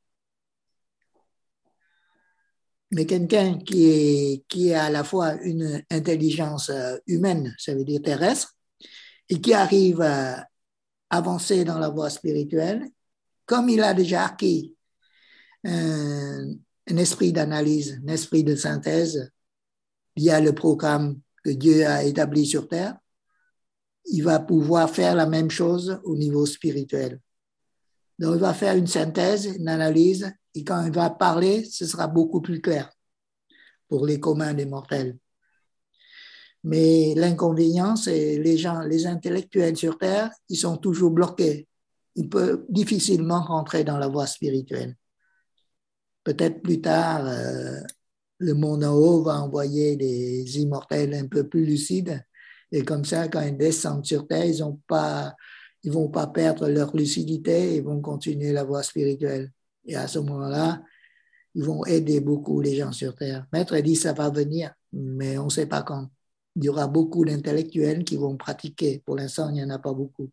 A: Mais quelqu'un qui a à la fois une intelligence humaine, ça veut dire terrestre, et qui arrive à avancer dans la voie spirituelle, comme il a déjà acquis un esprit d'analyse, un esprit de synthèse, via le programme que Dieu a établi sur Terre, il va pouvoir faire la même chose au niveau spirituel. Donc, il va faire une synthèse, une analyse, et quand il va parler, ce sera beaucoup plus clair pour les communs des mortels. Mais l'inconvénient, c'est les intellectuels sur Terre, ils sont toujours bloqués. Ils peuvent difficilement rentrer dans la voie spirituelle. Peut-être plus tard, le monde en haut va envoyer des immortels un peu plus lucides. Et comme ça, quand ils descendent sur Terre, ils ne vont pas perdre leur lucidité, ils vont continuer la voie spirituelle. Et à ce moment-là, ils vont aider beaucoup les gens sur Terre. Maître dit ça va venir, mais on ne sait pas quand. Il y aura beaucoup d'intellectuels qui vont pratiquer. Pour l'instant, il n'y en a pas beaucoup.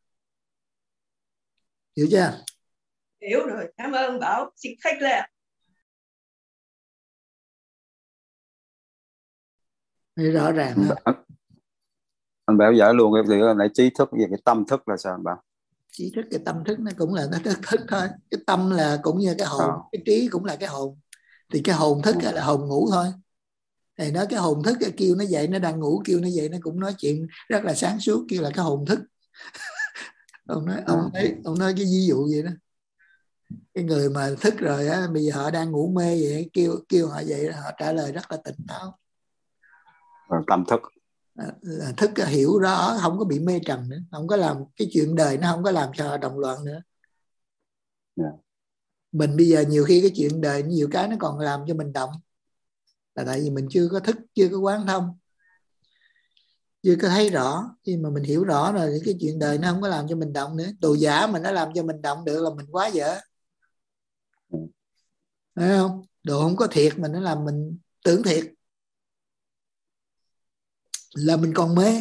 A: Hiểu chưa?
D: Hiểu rồi, cảm ơn Bảo, c'est très clair.
A: Rõ ràng không?
G: Anh Bảo giải luôn cái từ này trí thức về cái tâm thức là sao anh Bảo?
A: Trí thức, cái tâm thức nó cũng là cái thức thôi. Cái tâm là cũng như cái hồn, cái trí cũng là cái hồn. Thì cái hồn thức là hồn ngủ thôi. Thì nói cái hồn thức kêu nó dậy, nó đang ngủ, kêu nó dậy, nó cũng nói chuyện rất là sáng suốt, kêu là cái hồn thức. Ông nói cái ví dụ vậy đó. Cái người mà thức rồi á, bây giờ họ đang ngủ mê vậy, kêu họ dậy, họ trả lời rất là tỉnh táo.
G: Tâm thức.
A: Thức hiểu rõ, không có bị mê trần nữa, không có làm cái chuyện đời, nó không có làm cho họ động loạn nữa. Mình bây giờ nhiều khi cái chuyện đời nhiều cái nó còn làm cho mình động, là tại vì mình chưa có thức, chưa có quán thông. chưa có thấy rõ. Khi mà mình hiểu rõ rồi thì cái chuyện đời nó không có làm cho mình động nữa. Đồ giả mà nó làm cho mình động được là mình quá dở, thấy không? Đồ không có thiệt mà nó làm mình tưởng thiệt là mình còn mê.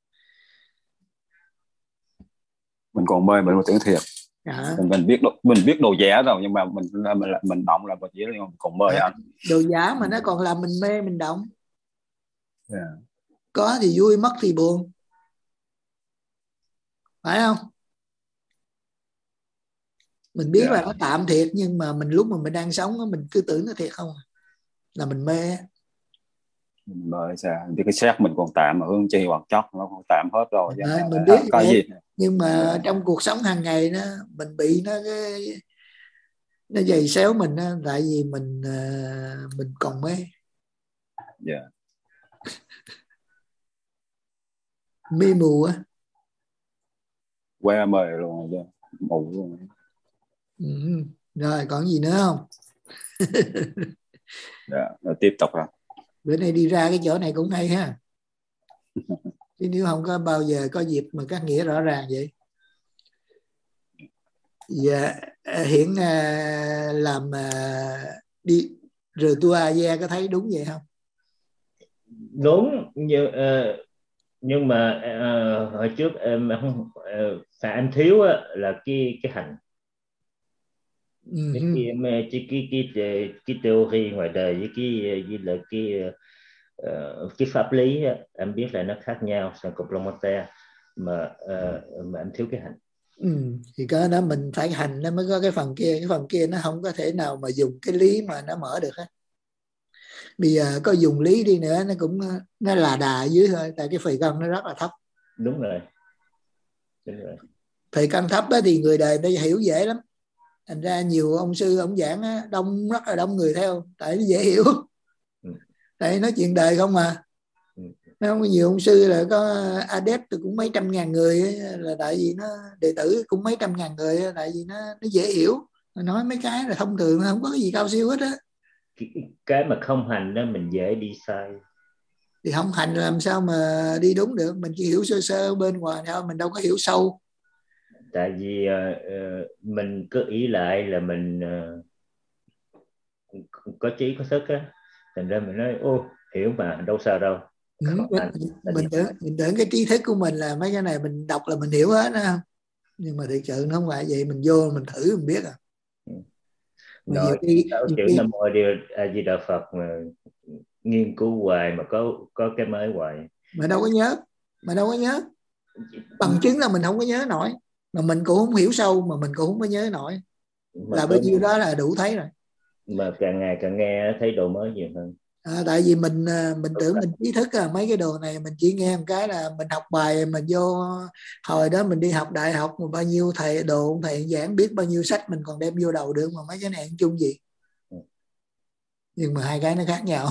G: Mình còn mê, mình tưởng thiệt. Mình biết đồ giả rồi, nhưng mà mình động là mình chỉ còn mê anh.
A: Đồ giả mà nó còn làm mình mê, mình động. Có thì vui, mất thì buồn, phải không? Mình biết là nó tạm thiệt, nhưng mà mình lúc mà mình đang sống mình cứ tưởng nó thiệt không là mình mê.
G: Mình mê sao? Thì cái xác mình còn tạm, mà hương chi hoặc chóc nó còn tạm hết rồi.
A: Mình biết
G: có gì.
A: Nhưng mà trong cuộc sống hàng ngày đó, mình bị nó giày xéo mình đó, tại vì mình còn mê. Mê mù á.
G: Qua mê luôn, mù luôn.
A: Rồi còn gì nữa không?
G: Rồi tiếp tục rồi. Bữa
A: nay đi ra cái chỗ này cũng hay ha. Chứ nếu không có bao giờ có dịp mà các nghĩa rõ ràng vậy. Dạ, Hiển làm đi rồi tua Asia có thấy đúng vậy không?
B: Đúng, nhưng mà hồi trước em không phải anh thiếu là cái hành. Cái theory ngoài đời với là cái pháp lý em biết là nó khác nhau, c'est complémentaire, mà anh thiếu cái hành.
A: Thì cái đó mình phải hành nó mới có cái phần kia nó không có thể nào mà dùng cái lý mà nó mở được hết. Bây giờ có dùng lý đi nữa nó là đà dưới thôi, tại cái phì căn nó rất là thấp.
B: Đúng rồi.
A: Phì căn thấp đó thì người đời nó hiểu dễ lắm, thành ra nhiều ông sư ông giảng rất là đông người theo, tại nó dễ hiểu. Tại nói chuyện đời không mà. Nó không có nhiều ông sư là có adept cũng mấy trăm ngàn người là tại vì nó đệ tử cũng mấy trăm ngàn người, tại vì nó dễ hiểu. Nói mấy cái là thông thường, không có cái gì cao siêu hết á.
B: Cái mà không hành đó mình dễ đi sai.
A: Thì không hành làm sao mà đi đúng được, mình chỉ hiểu sơ sơ bên ngoài thôi, mình đâu có hiểu sâu.
B: Tại vì mình cứ ý lại là mình có trí có thức á, thành ra mình nói hiểu mà đâu sao đâu.
A: Mình tưởng cái trí thức của mình là mấy cái này mình đọc là mình hiểu hết á, nhưng mà thực sự nó không phải vậy. Mình vô mình thử mình biết à.
B: Nói chữ Nam Mô A Di Đà Phật mà nghiên cứu hoài mà có cái mới hoài
A: mà đâu có nhớ. Bằng chứng là mình không có nhớ nổi, mà mình cũng không hiểu sâu, mà mình cũng không có nhớ nổi, là bao nhiêu đó là đủ thấy rồi.
B: Mà càng ngày càng nghe thấy đồ mới nhiều hơn.
A: Tại vì mình tưởng mình trí thức mấy cái đồ này mình chỉ nghe một cái là mình học bài, mình vô hồi đó mình đi học đại học mà bao nhiêu thầy giảng biết bao nhiêu sách mình còn đem vô đầu được, mà mấy cái này chung gì. Nhưng mà hai cái nó khác nhau.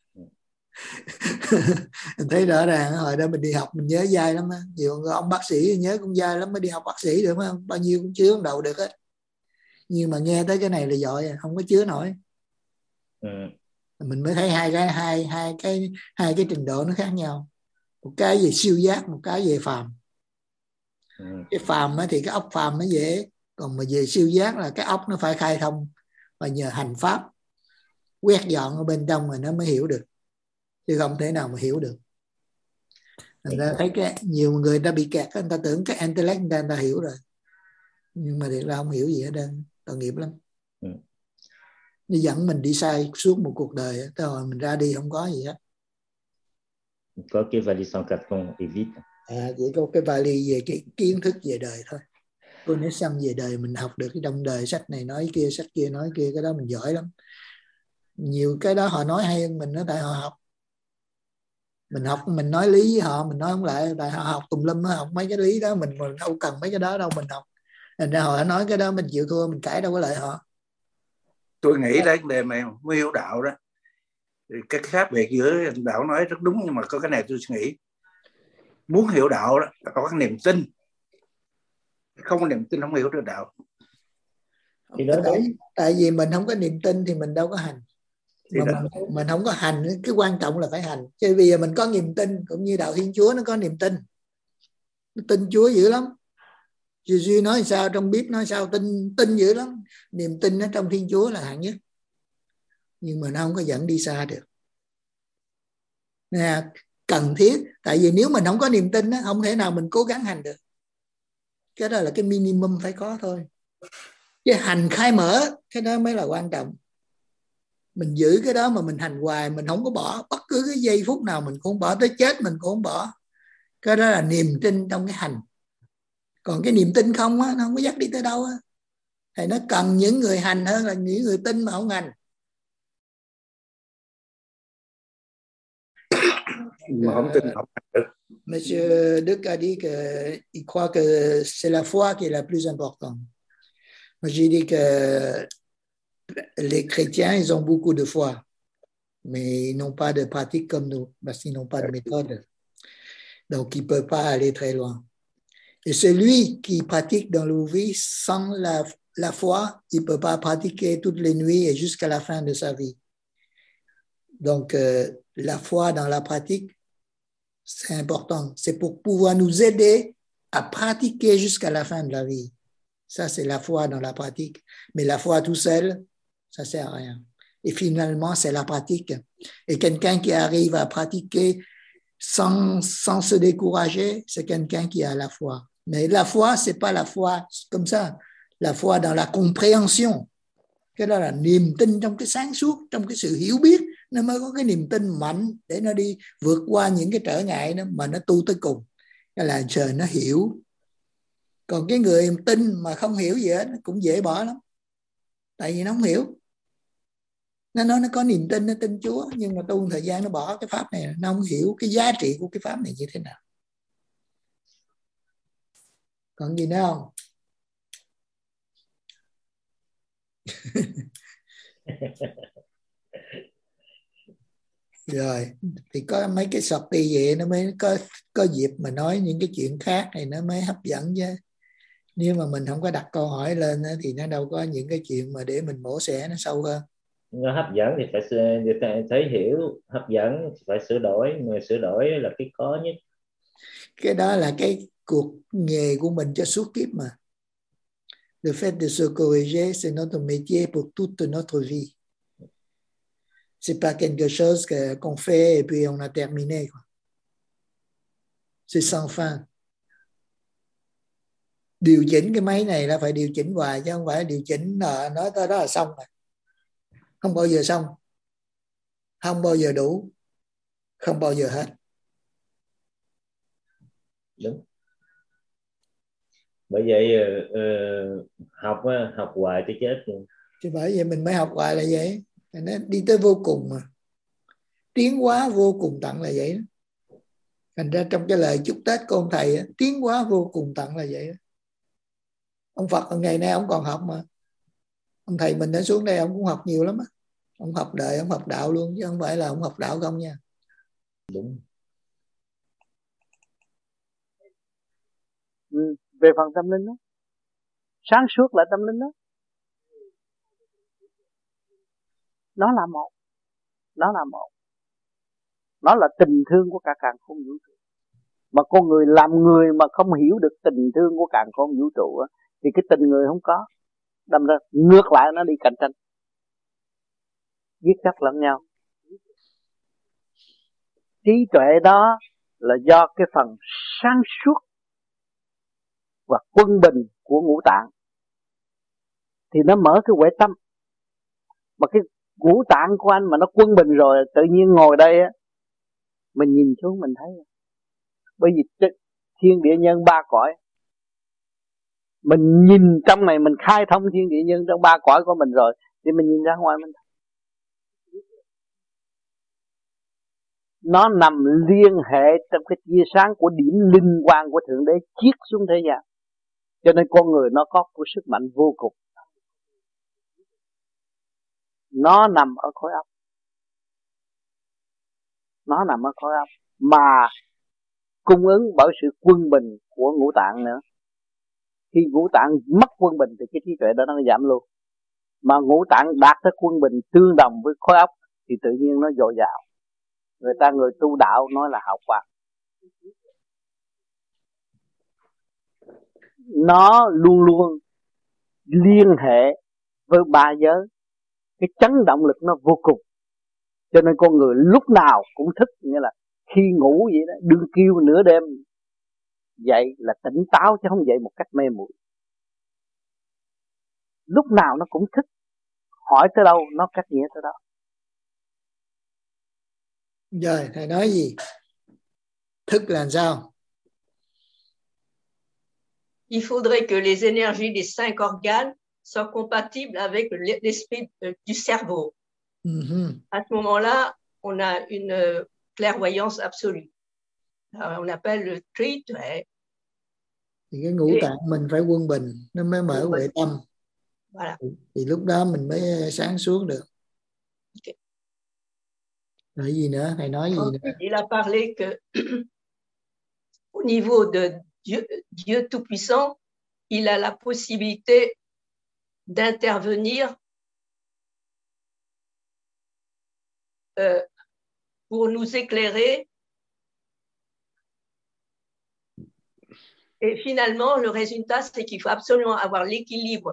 A: Mình thấy rõ ràng hồi đó mình đi học mình nhớ dai lắm á. Nhiều ông bác sĩ nhớ cũng dai lắm, mới đi học bác sĩ được không, bao nhiêu cũng chứa đầu được hết. Nhưng mà nghe tới cái này là giỏi, không có chứa nổi. Mình mới thấy hai cái trình độ nó khác nhau. Một cái về siêu giác, một cái về phàm. Cái phàm thì cái óc phàm nó dễ, còn mà về siêu giác là cái óc nó phải khai thông và nhờ hành pháp quét dọn ở bên trong rồi nó mới hiểu được, chứ không thể nào mà hiểu được. Thành ra thấy nhiều người ta bị kẹt, người ta tưởng cái intellect người ta hiểu rồi, nhưng mà thiệt là không hiểu gì hết trơn, tội nghiệp lắm. Nó dẫn mình đi sai suốt một cuộc đời, tới hồi mình ra đi không có gì hết.
B: Có cái vali 104 vite.
A: Chỉ có cái vali về cái kiến thức về đời thôi. Cô nói xong về đời mình học được cái trong đời, sách này nói kia, sách kia nói kia, cái đó mình giỏi lắm. Nhiều cái đó họ nói hay hơn mình đó, tại họ học. Mình học mình nói lý với họ, mình nói không lại, tại họ học tùm lum, học mấy cái lý đó, mình đâu cần mấy cái đó đâu, mình học. Thành ra họ nói cái đó mình chịu thua, mình cãi đâu có lại họ.
E: Tôi nghĩ đấy đề mà mới hiểu đạo đó, cái khác biệt giữa đạo nói rất đúng, nhưng mà có cái này tôi suy nghĩ, muốn hiểu đạo đó có cái niềm tin, không có niềm tin không hiểu được đạo.
A: Tại vì mình không có niềm tin thì mình đâu có hành. mà mình không có hành, cái quan trọng là phải hành. Chứ bây giờ mình có niềm tin, cũng như đạo Thiên Chúa nó có niềm tin, nó tin Chúa dữ lắm. Giê-xu nói sao, trong bếp nói sao, tin dữ lắm. Niềm tin ở trong Thiên Chúa là hạng nhất, nhưng mà nó không có dẫn đi xa được. Nè, cần thiết, tại vì nếu mình không có niềm tin, không thể nào mình cố gắng hành được. Cái đó là cái minimum phải có thôi. Chứ hành khai mở, cái đó mới là quan trọng. Mình giữ cái đó mà mình hành hoài, mình không có bỏ bất cứ cái giây phút nào, mình cũng không bỏ, tới chết mình cũng không bỏ. Cái đó là niềm tin trong cái hành. Còn cái niềm tin không á, nó không có dắt đi tới đâu á. Thì nó cần những người hành hơn là những người tin mà không hành.
E: Mà không tin không hành được.
A: Monsieur Đức a dit qu'il croit que c'est la foi qui est la plus importante. Moi, j'ai dit que les chrétiens, ils ont beaucoup de foi, mais ils n'ont pas de pratique comme nous, parce qu'ils n'ont pas de méthode. Donc, ils ne peuvent pas aller très loin. Et celui qui pratique dans la vie sans la foi, il ne peut pas pratiquer toutes les nuits et jusqu'à la fin de sa vie. Donc, la foi dans la pratique, c'est important. C'est pour pouvoir nous aider à pratiquer jusqu'à la fin de la vie. Ça, c'est la foi dans la pratique. Mais la foi tout seul, ça ne sert à rien. Et finalement, c'est la pratique. Et quelqu'un qui arrive à pratiquer sans se décourager, c'est quelqu'un qui a la foi. Mais la foi, ce n'est pas la foi comme ça. La foi dans la compréhension. Cái đó là niềm tin trong cái sáng suốt, trong cái sự hiểu biết. Nó mới có cái niềm tin mạnh để nó đi vượt qua những cái trở ngại đó mà nó tu tới cùng. Cái là trời nó hiểu. Còn cái người tin mà không hiểu gì hết cũng dễ bỏ lắm. Tại vì nó không hiểu. Nó nói nó có niềm tin, nó tin Chúa, nhưng mà tu một thời gian nó bỏ cái pháp này, nó không hiểu cái giá trị của cái pháp này như thế nào. Còn gì nữa không? Rồi thì có mấy cái sọt đi vậy nó mới có dịp mà nói những cái chuyện khác này nó mới hấp dẫn chứ. Nếu mà mình không có đặt câu hỏi lên thì nó đâu có những cái chuyện mà để mình mổ xẻ nó sâu hơn.
B: Nó hấp dẫn thì phải thấy hiểu, hấp dẫn thì phải sửa đổi, người sửa đổi là cái khó nhất.
A: Cái đó là cái cuộc nghề của mình cho suốt kiếp mà. Le fait de se corriger, c'est notre métier pour toute notre vie. C'est pas quelque chose qu'on fait et puis on a terminé, quoi. C'est sans fin. Điều chỉnh cái máy này là phải điều chỉnh hoài, chứ không phải điều chỉnh nói tới đó là xong rồi. Không bao giờ xong, không bao giờ đủ, không bao giờ hết.
B: Đúng. Bởi vậy học hoài tới chết luôn.
A: Thì bởi vậy mình mới học hoài là vậy. Nó đi tới vô cùng mà. Tiến hóa vô cùng tận là vậy đó. Thành ra trong cái lời chúc Tết của ông thầy, tiến hóa vô cùng tận là vậy đó. Ông Phật ngày nay ông còn học mà. Ông thầy mình đã xuống đây ông cũng học nhiều lắm á. Ông học đời, ông học đạo luôn, chứ không phải là ông học đạo không nha.
B: Đúng.
I: Về phần tâm linh đó, sáng suốt là tâm linh đó. Nó là một. Nó là một. Nó là tình thương của cả càn khôn vũ trụ. Mà con người làm người mà không hiểu được tình thương của càn khôn vũ trụ á, thì cái tình người không có. Đâm ra ngược lại nó đi cạnh tranh, giết chóc lẫn nhau. Trí tuệ đó là do cái phần sáng suốt và quân bình của ngũ tạng, thì nó mở cái huệ tâm. Mà cái ngũ tạng của anh mà nó quân bình rồi, tự nhiên ngồi đây á, mình nhìn xuống mình thấy. Bởi vì thiên địa nhân ba cõi, mình nhìn trong này, mình khai thông thiên địa nhân trong ba cõi của mình rồi, thì mình nhìn ra ngoài mình thấy. Nó nằm liên hệ trong cái tia sáng của điểm linh quang của Thượng Đế chiết xuống thế gian. Cho nên con người nó có một sức mạnh vô cùng. Nó nằm ở khối óc. Nó nằm ở khối óc mà cung ứng bởi sự quân bình của ngũ tạng nữa. Khi ngũ tạng mất quân bình thì cái trí tuệ đó nó giảm luôn. Mà ngũ tạng đạt tới quân bình tương đồng với khối óc thì tự nhiên nó dồi dào. Người ta người tu đạo nói là hào quang. Nó luôn luôn liên hệ với ba giới. Cái chấn động lực nó vô cùng. Cho nên con người lúc nào cũng thức, nghĩa là khi ngủ vậy đó, đương kêu nửa đêm dậy là tỉnh táo chứ không dậy một cách mê muội. Lúc nào nó cũng thức, hỏi tới đâu nó cách nghĩa tới đó.
A: Rồi thầy nói gì? Thức là sao?
D: Il faudrait que les énergies des 5 organes soient compatibles avec l'esprit du cerveau. À ce moment-là, on a une clairvoyance absolue. Alors, on appelle le trí tuệ.
A: Thì cái ngũ tạng mình phải quân bình, nó mới mở huệ tâm.
D: Voilà.
A: Thì lúc đó mình mới sáng suốt được.
D: Okay.
A: Rồi gì nữa? Thầy nói gì nữa?
D: Il a parlé que au niveau de Dieu Tout-Puissant, il a la possibilité d'intervenir pour nous éclairer. Et finalement, le résultat, c'est qu'il faut absolument avoir l'équilibre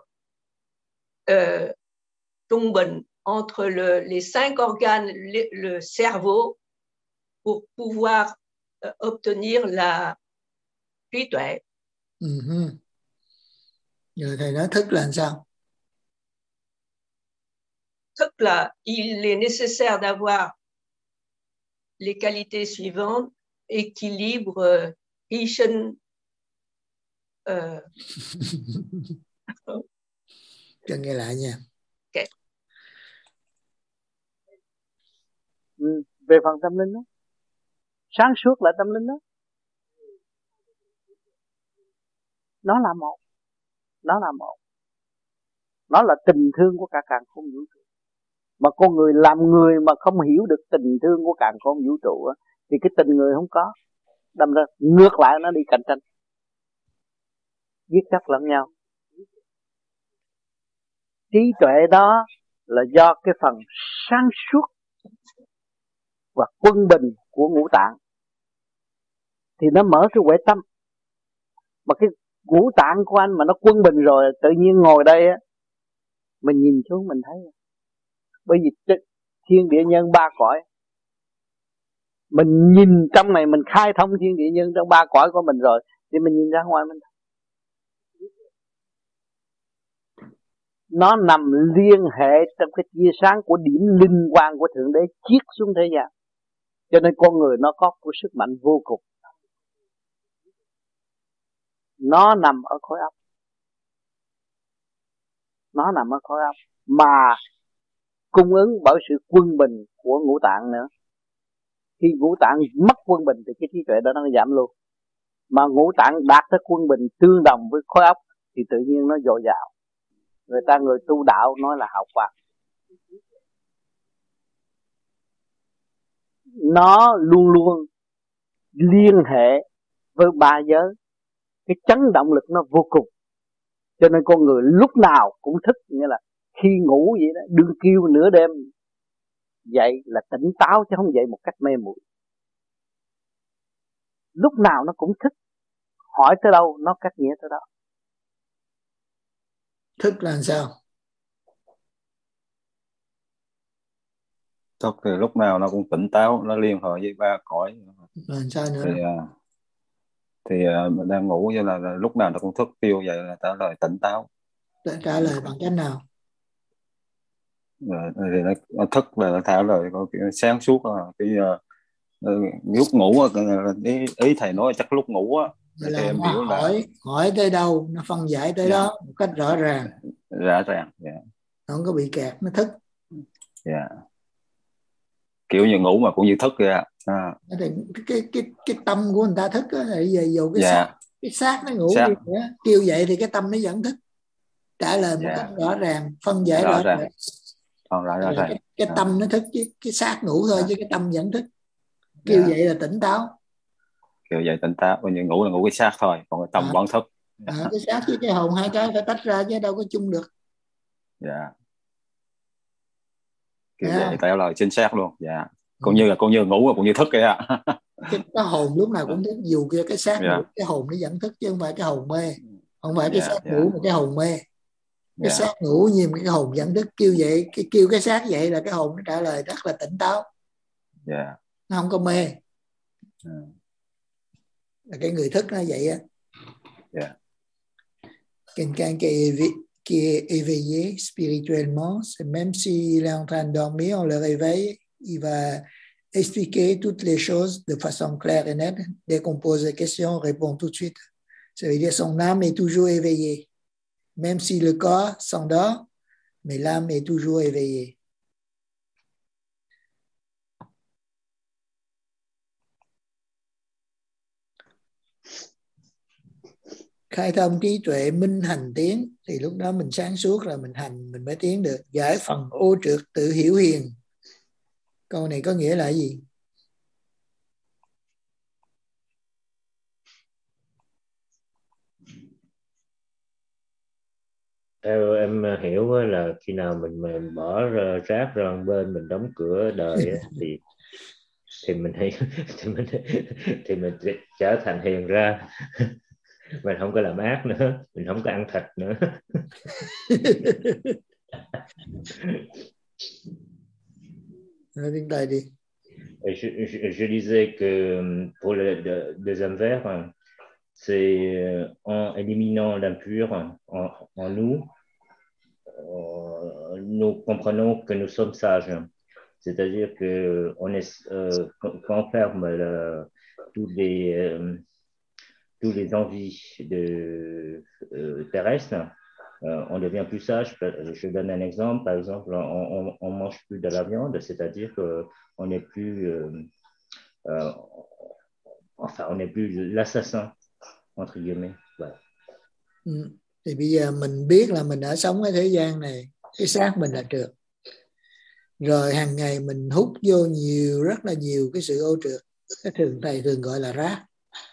D: trung bình entre les 5 organes, le cerveau, pour pouvoir obtenir la trí tuệ.
A: Rồi thầy nói thức là sao?
D: Thức là il est nécessaire d'avoir les qualités suivantes: équilibre, vision.
A: Cho nghe lại nha.
D: Okay.
I: Về phần tâm linh đó, sáng suốt là tâm linh đó. Nó là một. Nó là một. Nó là tình thương của cả càn khôn vũ trụ. Mà con người làm người mà không hiểu được tình thương của càn khôn vũ trụ á, thì cái tình người không có. Đâm ra ngược lại nó đi cạnh tranh, giết chóc lẫn nhau. Trí tuệ đó là do cái phần sáng suốt và quân bình của ngũ tạng, thì nó mở cái huệ tâm. Mà cái ngũ tạng của anh mà nó quân bình rồi, tự nhiên ngồi đây á, mình nhìn xuống mình thấy. Bởi vì thiên địa nhân ba cõi, mình nhìn trong này, mình khai thông thiên địa nhân trong ba cõi của mình rồi, thì mình nhìn ra ngoài mình thấy. Nó nằm liên hệ trong cái tia sáng của điểm linh quang của Thượng Đế chiết xuống thế gian. Cho nên con người nó có một sức mạnh vô cùng. Nó nằm ở khối óc. Nó nằm ở khối óc mà cung ứng bởi sự quân bình của ngũ tạng nữa. Khi ngũ tạng mất quân bình thì cái trí tuệ đó nó giảm luôn. Mà ngũ tạng đạt tới quân bình tương đồng với khối óc thì tự nhiên nó dồi dào. Người tu đạo nói là hào quang. Nó luôn luôn liên hệ với ba giới. Cái chấn động lực nó vô cùng. Cho nên con người lúc nào cũng thức, nghĩa là khi ngủ vậy đó, đương kêu nửa đêm dậy là tỉnh táo chứ không dậy một cách mê muội. Lúc nào nó cũng thức, hỏi tới đâu nó cách nghĩa tới đó.
A: Thức là sao?
G: Thức thì lúc nào nó cũng tỉnh táo, nó liên hệ với ba cõi.
A: Là sao nữa?
G: Thì mình đang ngủ cho là lúc nào nó cũng thức, kêu vậy là trả lời tỉnh táo.
A: Trả lời bằng cách nào?
G: Thì nó thức là nó trả lời có kiểu sáng suốt, cái lúc ngủ ý thầy nói chắc lúc ngủ á.
A: Là em hiểu hỏi tới đâu nó phân giải tới đó một cách rõ ràng.
G: Rõ ràng.
A: Nó không có bị kẹt, nó thức.
G: Kiểu như ngủ mà cũng như thức vậy.
A: Cái tâm của người ta thức á, là dù cái xác nó ngủ đi nữa, kêu vậy thì cái tâm nó vẫn thức. Trả lời một cách rõ ràng, phân giải rõ ràng. Cái tâm nó thức chứ cái xác ngủ thôi, chứ cái tâm vẫn thức. Kêu vậy là tỉnh táo.
G: Kêu vậy tỉnh táo, như ngủ là ngủ cái xác thôi, còn cái tâm vẫn thức.
A: Cái xác với cái hồn hai cái phải tách ra chứ đâu có chung được.
G: kiểu vậy, trả lời chính xác luôn. Dạ. Cũng
A: Ừ.
G: như ngủ và cũng như thức vậy ạ.
A: Cái hồn lúc nào cũng thức, dù kia cái xác ngủ, cái hồn nó vẫn thức chứ không phải cái hồn mê. Không phải cái xác ngủ mà cái hồn mê. Cái xác ngủ nhưng cái hồn vẫn thức, kêu vậy, kêu cái xác vậy là cái hồn nó trả lời rất là tỉnh táo. Nó không có mê. Là cái người thức nó vậy á. Quelqu'un qui est éveillé spirituellement, c'est même s'il est en train de dormir, on le réveille, il va expliquer toutes les choses de façon claire et nette. Dès qu'on pose des questions, on répond tout de suite. Ça veut dire son âme est toujours éveillée. Même si le corps s'endort, mais l'âme est toujours éveillée. Khai thông trí tuệ, minh hành tiến, thì lúc đó mình sáng suốt rồi, mình hành mình mới tiến được. Giải phần ô trượt, tự hiểu hiền. Câu này có nghĩa là gì?
B: Theo em hiểu là khi nào mình bỏ rác ra một bên, mình đóng cửa đời thì mình thì mình trở thành hiền ra. Mình không có làm ác nữa, mình không có ăn thịt nữa.
A: Tiếng Tây đi.
B: Je disais que pour le deuxième vers, c'est en éliminant l'impur en nous, nous comprenons que nous sommes sages. C'est-à-dire que quand on ferme tous les envies terrestres, on devient plus sage. Je donne un exemple. Par exemple, on mange plus de la viande, c'est-à-dire qu'on n'est plus, on n'est plus l'assassin entre guillemets. Voilà.
A: Thì bây giờ mình biết là mình đã sống ở thế gian này, cái xác mình là trượt. Rồi hàng ngày mình hút vô rất là nhiều cái sự ô trượt. Cái thầy thường gọi là rác.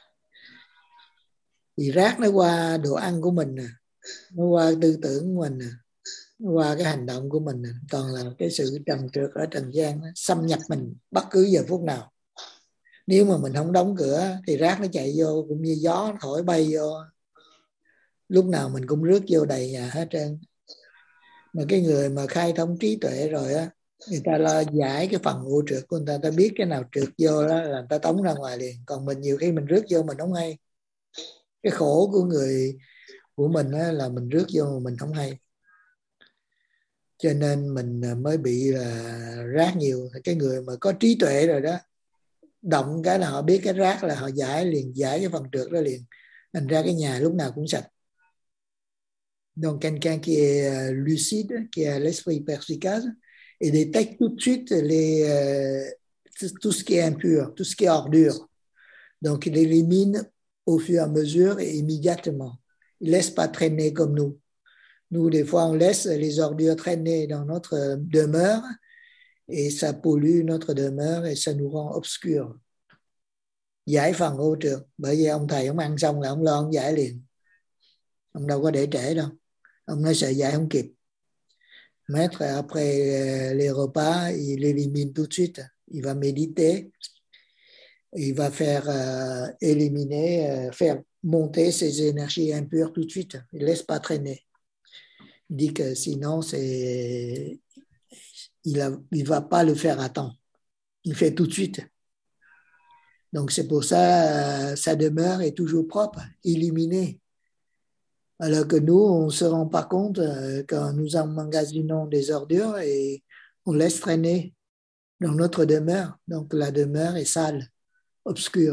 A: Thì rác nó qua đồ ăn của mình nè, nó qua tư tưởng của mình nè, nó qua cái hành động của mình nè. Toàn là cái sự trần trượt ở trần gian nó xâm nhập mình bất cứ giờ phút nào. Nếu mà mình không đóng cửa thì rác nó chạy vô cũng như gió nó thổi bay vô. Lúc nào mình cũng rước vô đầy nhà hết trơn. Mà cái người mà khai thông trí tuệ rồi á, người ta lo giải cái phần ô trượt của người ta, ta biết cái nào trượt vô đó là người ta tống ra ngoài liền. Còn mình nhiều khi mình rước vô mình không hay. Cái khổ của mình á, là mình rước vô mà mình không hay. Cho nên mình mới bị rác nhiều. Cái người mà có trí tuệ rồi đó, động cái là họ biết cái rác là họ giải cái phần trượt đó liền. Thành ra cái nhà lúc nào cũng sạch. Donc quelqu'un qui est lucide, qui a l'esprit perspicace, et détecte tout de suite tout ce qui est impur, tout ce qui est ordure. Donc il élimine au fur et à mesure et immédiatement. Il ne laisse pas traîner comme nous. Nous, des fois, on laisse les ordures traîner dans notre demeure et ça pollue notre demeure et ça nous rend obscurs. Giải phần ô trượt. Bởi vì ông thầy ông ăn xong là ông lo ông giải liền. Ông đâu có để trễ đâu. Ông nói sợ giải không kịp. Maître, après les repas, il élimine tout de suite. Il va méditer. Il va faire faire monter ses énergies impures tout de suite. Il ne laisse pas traîner. Il dit que sinon, il ne va pas le faire à temps. Il fait tout de suite. Donc c'est pour ça sa demeure est toujours propre, illuminée. Alors que nous, on ne se rend pas compte quand nous emmagasinons des ordures et on laisse traîner dans notre demeure. Donc la demeure est sale, obscure.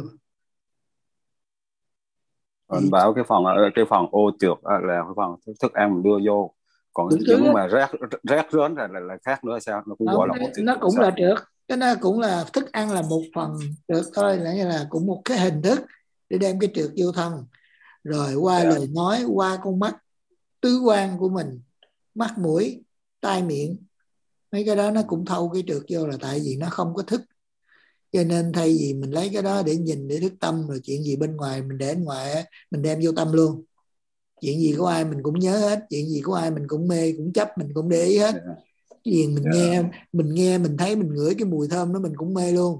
G: Mình bảo cái phần ô trượt là cái phần thức ăn mình đưa vô. Còn những mà rác rến là khác nữa sao? Nó cũng gọi là ô trượt.
A: Nó cũng là trượt. Cái nó cũng là thức ăn là một phần trượt thôi, là cũng một cái hình thức để đem cái trượt vô thân. Rồi qua lời nói, qua con mắt tứ quan của mình, mắt mũi, tai miệng, mấy cái đó nó cũng thâu cái trượt vô, là tại vì nó không có thức. Cho nên thay vì mình lấy cái đó để nhìn, để thức tâm, rồi chuyện gì bên ngoài mình để bên ngoài mình đem vô tâm luôn. Chuyện gì của ai mình cũng nhớ hết, chuyện gì của ai mình cũng mê, cũng chấp, mình cũng để ý hết. Cái gì mình nghe mình thấy mình ngửi cái mùi thơm đó mình cũng mê luôn.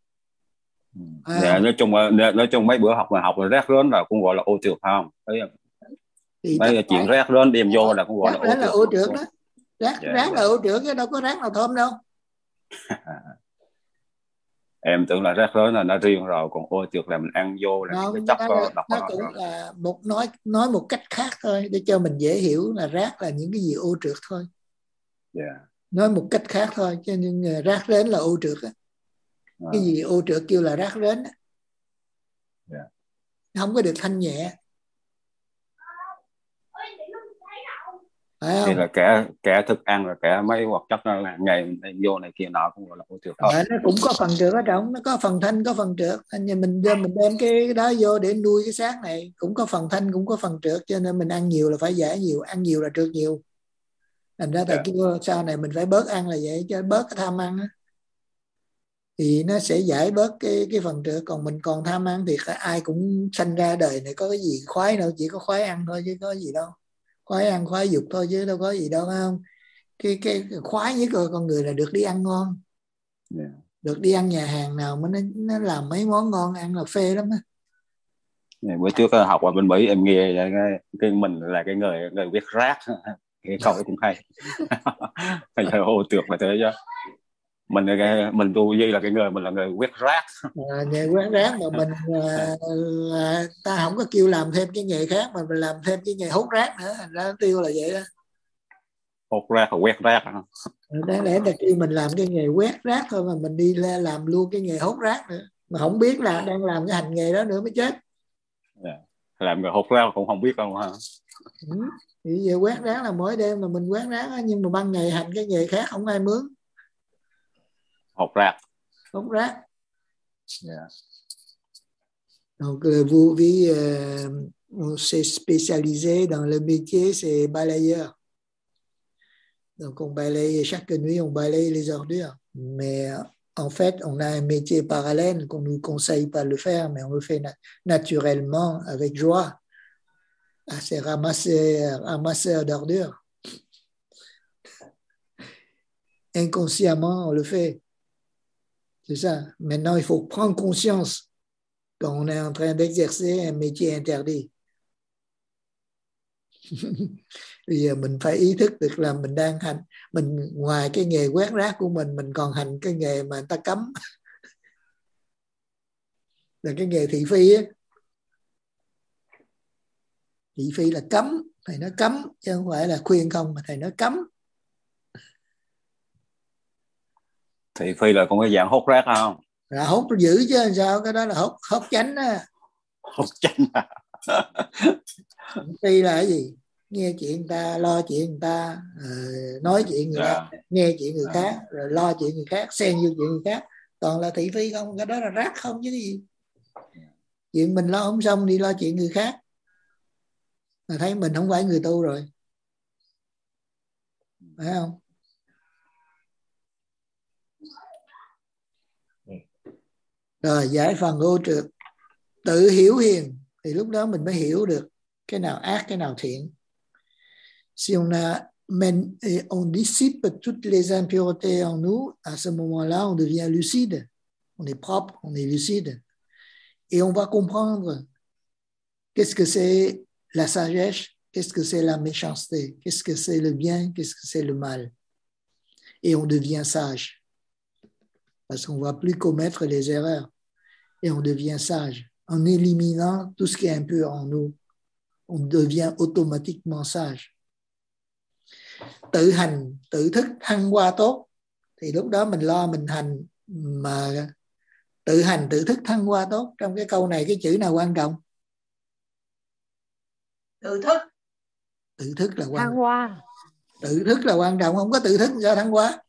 G: Nói chung mấy bữa học rồi rác rến là cũng gọi là ô trượt không? Mấy chuyện rác rến đem vô là cũng gọi là
A: ô trượt đó. Rác là ô trượt chứ đâu có rác nào thơm đâu.
G: Em tưởng là rác rến là nó riêng rồi, còn ô trượt là mình ăn vô là cái chất
A: nó cũng là nói một cách khác thôi để cho mình dễ hiểu là rác là những cái gì ô trượt thôi. Nói một cách khác thôi, cho nên rác rến là ô trượt á. Cái gì ô trượt kêu là rác rến á. Không có được thanh nhẹ.
G: Thì là kẻ thức ăn rồi kẻ mấy hoạt chất nó là ngày mình vô này kia nọ cũng gọi là ô trượt thôi.
A: Nó cũng có phần trượt ở trong, nó có phần thanh có phần trượt. Mình đem cái đó vô để nuôi cái xác này, cũng có phần thanh cũng có phần trượt, cho nên mình ăn nhiều là phải giải nhiều, ăn nhiều là trượt nhiều. Thành ra thầy kêu sau này mình phải bớt ăn là vậy, cho bớt cái tham ăn á. Thì nó sẽ giải bớt cái phần trượt. Còn mình còn tham ăn thì ai cũng sanh ra đời này có cái gì khoái đâu, chỉ có khoái ăn thôi chứ có gì đâu. Khoái ăn khoái dục thôi chứ đâu có gì đâu, phải không? Cái khoái nhất của con người là được đi ăn ngon. Được đi ăn nhà hàng nào mà nó làm mấy món ngon ăn là phê lắm á.
G: Bữa trước học ở bên Mỹ em nghe cái mình là cái người quét rác, cái câu cũng hay. Là ô trượt là thế chứ. Mình tu Di là cái người mình là người quét rác.
A: Nghề quét rác mà mình ta không có kêu làm thêm cái nghề khác mà mình làm thêm cái nghề hút rác nữa, thành ra tiêu là vậy đó.
G: Hút rác và quét rác.
A: Đáng lẽ là kêu mình làm cái nghề quét rác thôi mà mình đi làm luôn cái nghề hút rác nữa, mà không biết là đang làm cái hành nghề đó nữa mới chết.
G: Làm người hút rác cũng không biết đâu hả?
A: Thì giờ quét rác là mỗi đêm là mình quét rác đó, nhưng mà ban ngày hành cái nghề khác không ai mướn.
G: Hút rác.
A: Hút rác. Donc vous on s'est spécialisé dans le métier, c'est balayeur. Donc on balaye chaque nuit, on balaye les ordures. Mais en fait, on a un métier parallèle qu'on ne nous conseille pas de le faire, mais on le fait naturellement, avec joie. C'est ramasseur d'ordures. Inconsciemment, on le fait. C'est ça. Maintenant, il faut prendre conscience qu'on est en train d'exercer un métier interdit. Bây giờ mình phải ý thức được là mình đang hành, mình ngoài cái nghề quét rác của mình còn hành cái nghề mà người ta cấm. Là cái nghề thị phi á. Thị phi là cấm, thầy nói cấm chứ không phải là khuyên không, mà thầy nói cấm.
G: Thị phi là cũng cái dạng hút rác không?
A: Là hút dữ chứ sao, cái đó là hút chánh á.
G: Hút chánh à?
A: Thị phi là cái gì? Nghe chuyện người ta, lo chuyện người ta, nói chuyện người ta, nghe chuyện người khác, rồi lo chuyện người khác, xen vô chuyện người khác. Toàn là thị phi không, cái đó là rác không chứ cái gì. Chuyện mình lo không xong đi lo chuyện người khác, mà thấy mình không phải người tu rồi, phải không? Rồi giải phần ô trượt, tự hiểu hiền, thì lúc đó mình mới hiểu được cái nào ác, cái nào thiện. Si on dissipe toutes les impuretés en nous, à ce moment-là, on devient lucide, on est propre, on est lucide, et on va comprendre qu'est-ce que c'est la sagesse, qu'est-ce que c'est la méchanceté, qu'est-ce que c'est le bien, qu'est-ce que c'est le mal, et on devient sage. Parce qu'on ne va plus commettre les erreurs. Et on devient sage. En éliminant tout ce qui est impur en nous, on devient automatiquement sage. Tự hành, tự thức, thăng hoa tốt. Thì lúc đó mình lo mình hành, mà tự hành, tự thức, thăng hoa tốt. Trong cái câu này cái chữ nào quan trọng?
D: Tự thức.
A: Tự thức là quan trọng.
K: Thăng hoa.
A: Tự thức là quan trọng, không có tự thức sao thăng hoa?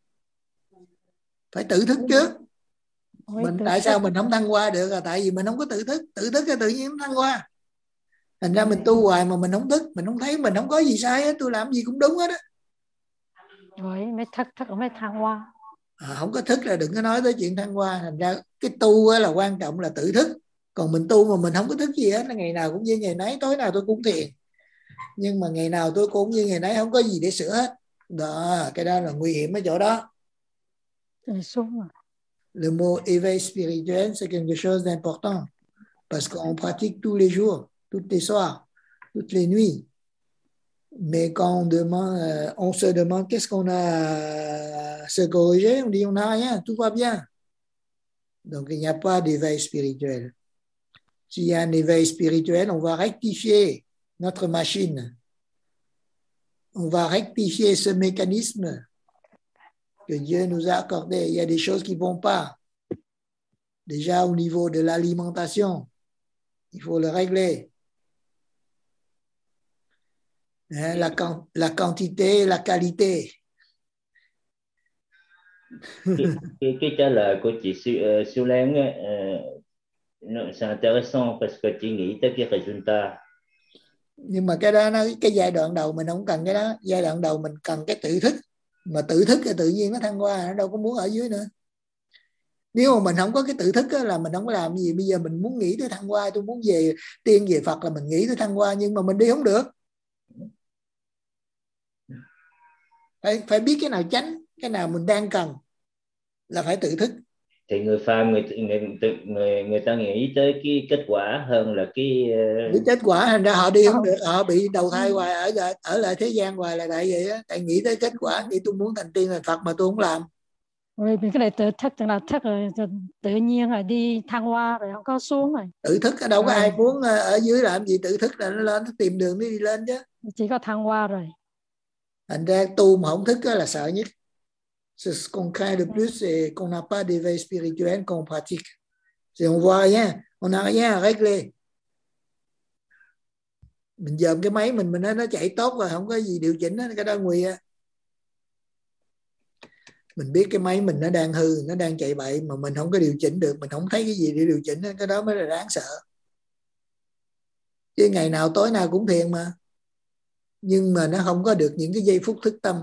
A: Phải tự thức trước. Mình tại sao mình không thăng hoa được? Là tại vì mình không có tự thức. Tự thức là tự nhiên thăng hoa. Thành ra mình tu hoài mà mình không thức, mình không thấy mình không có gì sai hết, tôi làm gì cũng đúng hết á.
K: Rồi mới thức mới thăng hoa.
A: Không có thức là đừng có nói tới chuyện thăng hoa. Thành ra cái tu là quan trọng là tự thức. Còn mình tu mà mình không có thức gì hết, là ngày nào cũng như ngày nấy, tối nào tôi cũng thiền, nhưng mà ngày nào tôi cũng như ngày nấy, không có gì để sửa hết. Đó, cái đó là nguy hiểm ở chỗ đó. Le mot éveil spirituel, c'est quelque chose d'important parce qu'on pratique tous les jours, toutes les soirs, toutes les nuits. Mais quand on se demande qu'est-ce qu'on a à se corriger, on dit on n'a rien, tout va bien. Donc il n'y a pas d'éveil spirituel. S'il y a un éveil spirituel, on va rectifier notre machine. On va rectifier ce mécanisme que Dieu nous a accordé. Il y a des choses qui ne vont pas. Déjà au niveau de l'alimentation, il faut le régler. Hein, la quantité et la qualité.
B: Cái trả lời của chị Siêu Lan c'est intéressant parce que chị nghĩ tới cái résultat.
A: Nhưng mà cái đó cái giai đoạn đầu mình không cần cái đó. Giai đoạn đầu mình cần cái tự thức. Mà tự thức thì tự nhiên nó thăng hoa, nó đâu có muốn ở dưới nữa. Nếu mà mình không có cái tự thức là mình không có làm gì. Bây giờ mình muốn nghĩ tới thăng hoa, tôi muốn về tiên về Phật là mình nghĩ tới thăng hoa, nhưng mà mình đi không được. Phải biết cái nào tránh, cái nào mình đang cần là phải tự thức.
B: Thì người phàm người ta nghĩ tới cái kết quả hơn là cái
A: kết quả, thành ra họ đi không được, họ bị đầu thai hoài, ở lại thế gian hoài là tại vậy á. Tại nghĩ tới kết quả, nghĩ tôi muốn thành tiên thành Phật mà tôi không làm.
K: Rồi cái này tự thức là thức rồi, tự nhiên rồi đi thăng hoa rồi không có xuống rồi.
A: Tự thức đâu có ai muốn ở dưới làm gì, tự thức là nó lên, nó tìm đường đi lên chứ.
K: Chỉ có thăng hoa rồi.
A: Thành ra tu mà không thức là sợ nhất. Ce qu'on craint le plus, c'est qu'on n'a pas d'éveil spirituel qu'on pratique. C'est on voit rien, on n'a rien à régler. Mình dòm cái máy mình nói nó chạy tốt rồi, không có gì điều chỉnh đó, cái đó nguy á. Mình biết cái máy mình nó đang hư, nó đang chạy bậy mà mình không có điều chỉnh được, mình không thấy cái gì để điều chỉnh đó, cái đó mới là đáng sợ. Chứ ngày nào tối nào cũng thiền mà, nhưng mà nó không có được những cái giây phút thức tâm.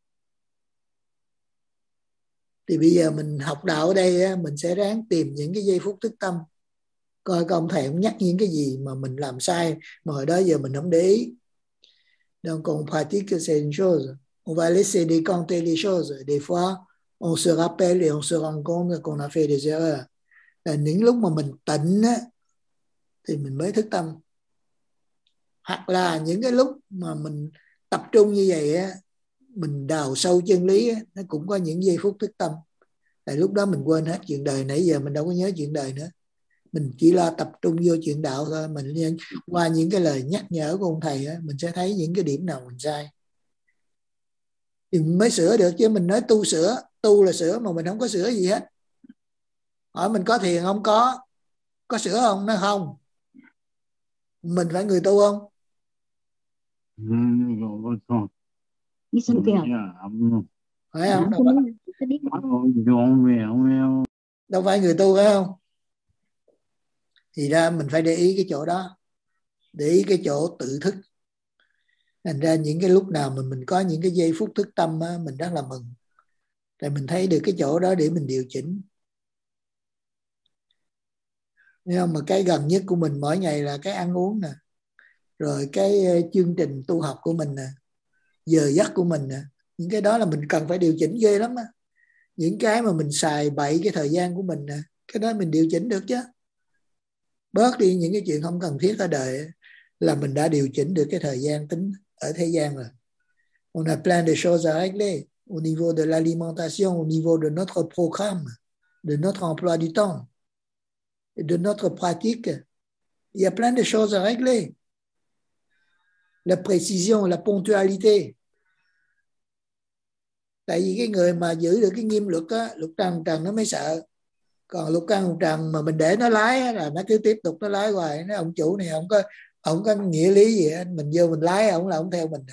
A: Thì bây giờ mình học đạo ở đây mình sẽ ráng tìm những cái giây phút thức tâm, coi ông thầy cũng nhắc những cái gì mà mình làm sai mà hồi đó giờ mình không để ý. Donc on pratique ces choses, on va laisser décanter les choses. Des fois on se rappelle et on se rend compte qu'on a fait des erreurs. Là những lúc mà mình tịnh thì mình mới thức tâm. Hoặc là những cái lúc mà mình tập trung như vậy mình đào sâu chân lý nó cũng có những giây phút thức tâm. Tại lúc đó mình quên hết chuyện đời, nãy giờ mình đâu có nhớ chuyện đời nữa, mình chỉ lo tập trung vô chuyện đạo thôi. Mình qua những cái lời nhắc nhở của ông thầy mình sẽ thấy những cái điểm nào mình sai thì mình mới sửa được. Chứ mình nói tu sửa, tu là sửa mà mình không có sửa gì hết. Hỏi mình có thiền không? Có sửa không? Nó không. Mình phải người tu không? Phải không? Đâu phải người tu phải không? Thì ra mình phải để ý cái chỗ đó, để ý cái chỗ tự thức. Thành ra những cái lúc nào mình có những cái giây phút thức tâm mình rất là mừng. Tại mình thấy được cái chỗ đó để mình điều chỉnh. Nhưng mà cái gần nhất của mình mỗi ngày là cái ăn uống nè, rồi cái chương trình tu học của mình nè, giờ giấc của mình nè. Những cái đó là mình cần phải điều chỉnh ghê lắm á. Những cái mà mình xài bậy cái thời gian của mình nè, cái đó mình điều chỉnh được chứ. Bớt đi những cái chuyện không cần thiết ở đời là mình đã điều chỉnh được cái thời gian tính ở thế gian rồi. On a plein de choses à régler au niveau de l'alimentation, au niveau de notre programme, de notre emploi du temps, de notre pratique. Il y a plein de choses à régler. La précision, la ponctualité. Tại vì cái người mà giữ được cái nghiêm luật luật trần nó mới sợ. Còn luật trần mà mình để nó lái là nó cứ tiếp tục nó lái hoài. Nó ông chủ này không có nghĩa lý gì hết. Mình vô mình lái ông là ông theo mình.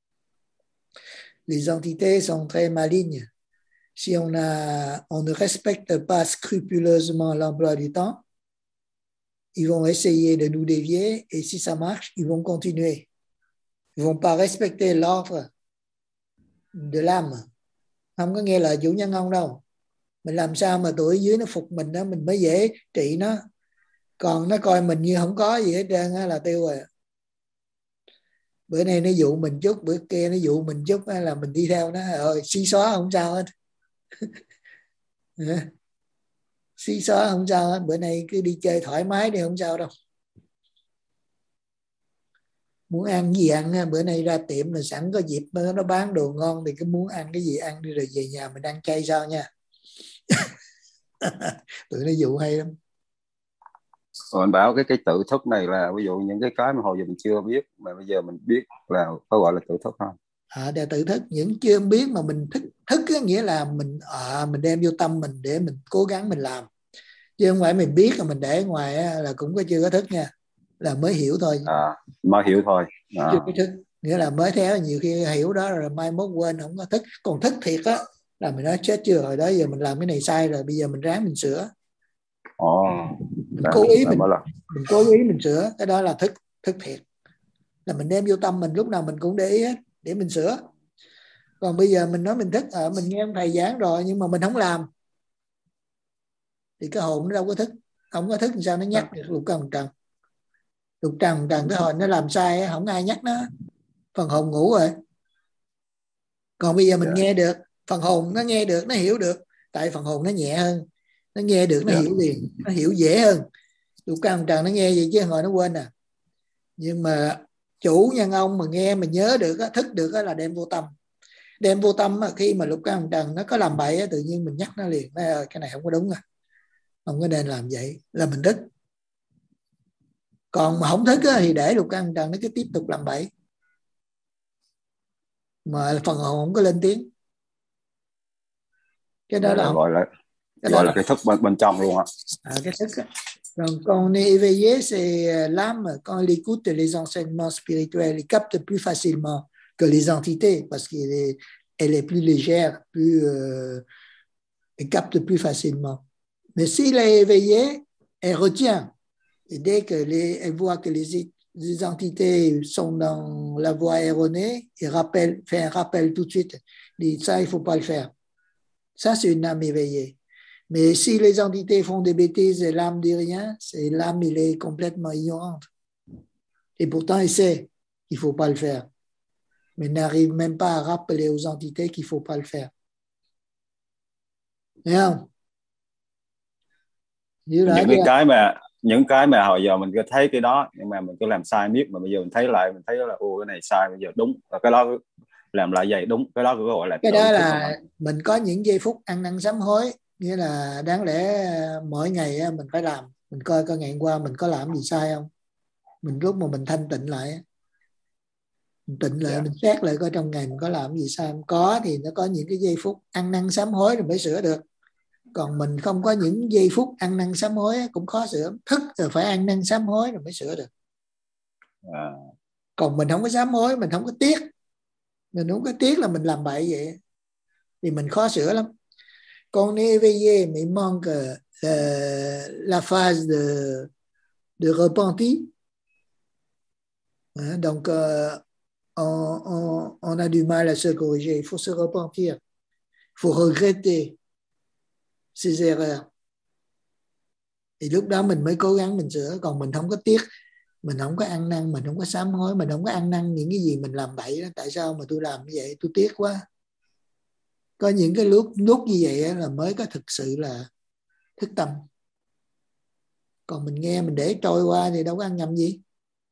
A: Les entités sont très malignes. Si on ne respecte pas scrupuleusement l'emploi du temps, ils vont essayer de nous dévier et si ça marche, ils vont continuer. Ils vont pas respecter l'ordre de l'âme. Không có nghe lời chủ nhân ông đâu. Mình làm sao mà tụi dưới nó phục mình đó, mình mới dễ trị nó. Còn nó coi mình như không có gì hết trơn là tiêu rồi. Bữa nay nó dụ mình chút, bữa kia nó dụ mình chút là mình đi theo nó, rồi xí xóa không sao hết. Xí xóa không sao hết, bữa nay cứ đi chơi thoải mái đi, không sao đâu. Muốn ăn gì ăn, bữa nay ra tiệm là sẵn có dịp nó bán đồ ngon thì cứ muốn ăn cái gì ăn đi, rồi về nhà mình ăn chay sao nha. Tụi nó dụ hay lắm.
G: Còn anh bảo cái tự thức này là ví dụ những cái mà hồi giờ mình chưa biết mà bây giờ mình biết là có gọi là tự thức không?
A: Để tự thức, những chưa biết mà mình thức nghĩa là mình đem vô tâm mình để mình cố gắng mình làm, chứ không phải mình biết là mình để ngoài là cũng chưa có thức nha, là mới hiểu thôi.
G: Mới hiểu thôi.
A: Chưa có thức, nghĩa là mới theo, nhiều khi hiểu đó rồi mai mốt quên không có thức. Còn thức thiệt á là mình nói chết chưa, hồi đó giờ mình làm cái này sai rồi, bây giờ mình ráng mình sửa. Mình cố ý mình cố ý mình sửa, cái đó là thức thiệt, là mình đem vô tâm mình, lúc nào mình cũng để ý hết để mình sửa. Còn bây giờ mình nói mình thức, mình nghe ông thầy giảng rồi nhưng mà mình không làm thì cái hồn nó đâu có thức. Không có thức thì sao nó nhắc được lục trần. Lục trần cái hồi nó làm sai không ai nhắc nó, phần hồn ngủ rồi. Còn bây giờ mình nghe được, phần hồn nó nghe được, nó hiểu được, tại phần hồn nó nhẹ hơn, nó nghe được, nó hiểu liền, nó hiểu dễ hơn. Lục trần nó nghe gì chứ hồi nó quên à. Nhưng mà chủ nhân ông mà nghe mà nhớ được, thức được là đem vô tâm. Đem vô tâm khi mà lục trần nó có làm bậy, tự nhiên mình nhắc nó liền, cái này không có đúng, không có nên làm vậy, là mình thức. Còn mà không thức thì để lục trần nó cứ tiếp tục làm bậy, mà phần hồn không có lên tiếng. Cái đó là
G: gọi là cái thức bên trong luôn á.
A: Cái thức á. Donc, quand on est éveillé, c'est l'âme, quand elle écoute les enseignements spirituels, elle capte plus facilement que les entités, parce qu'elle est plus légère, elle capte plus facilement. Mais s'il est éveillé, elle retient. Et dès qu'elle voit que les entités sont dans la voie erronée, elle fait un rappel tout de suite. Elle dit, ça, il ne faut pas le faire. Ça, c'est une âme éveillée. Mais si les entités font des bêtises et l'âme dit rien, c'est l'âme, il est complètement ignorante. Et pourtant, il sait qu'il ne faut pas le faire. Mais n'arrive même pas à rappeler aux entités qu'il ne faut pas le faire. Thấy không?
G: Những cái mà hồi giờ mình cứ thấy cái đó nhưng mà mình cứ làm sai miết, mà bây giờ mình thấy lại mình thấy là cái này sai, bây giờ đúng, và cái đó làm lại vậy đúng, cái đó gọi là
A: cái đó là mình có những giây phút ăn năn sám hối, nghĩa là đáng lẽ mỗi ngày mình phải làm, mình coi ngày hôm qua mình có làm gì sai không, mình lúc mà mình thanh tịnh lại, mình xét lại coi trong ngày mình có làm gì sai không. Có thì nó có những cái giây phút ăn năn sám hối rồi mới sửa được. Còn mình không có những giây phút ăn năn sám hối cũng khó sửa. Thức rồi phải ăn năn sám hối rồi mới sửa được. Còn mình không có sám hối, mình không có tiếc, mình không có tiếc là mình làm bậy vậy thì mình khó sửa lắm. Còn éveillé mais manque la phase de repenti. Donc on a du mal à se corriger. Il faut se repentir, il faut regretter ses erreurs. Thì lúc đó mình mới cố gắng mình sửa. Còn mình không có tiếc, mình không có ăn năn, mình không có sám hối, mình không có ăn năn những cái gì mình làm bậy đó. Tại sao mà tôi làm như vậy, tôi tiếc quá. Có những cái lúc như vậy là mới có thực sự là thức tâm. Còn mình nghe mình để trôi qua thì đâu có ăn nhầm gì,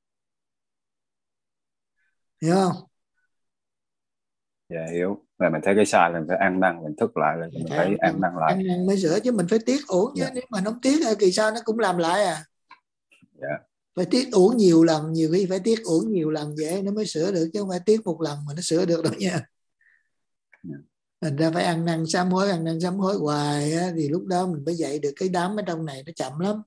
A: hiểu không?
G: Dạ hiểu. Là mình thấy cái sai là mình phải ăn năn, mình thức lại là mình phải ăn năn lại.
A: Ăn năn mới sửa chứ mình phải tiếc uổng chứ. Nếu mà không tiếc kỳ sau nó cũng làm lại à. Phải tiếc uổng nhiều lần, nhiều khi phải tiếc uổng nhiều lần vậy nó mới sửa được, chứ không phải tiếc một lần mà nó sửa được đâu nha. Mình ra phải ăn năn sám hối hoài á, thì lúc đó mình mới dạy được cái đám ở trong này, nó chậm lắm.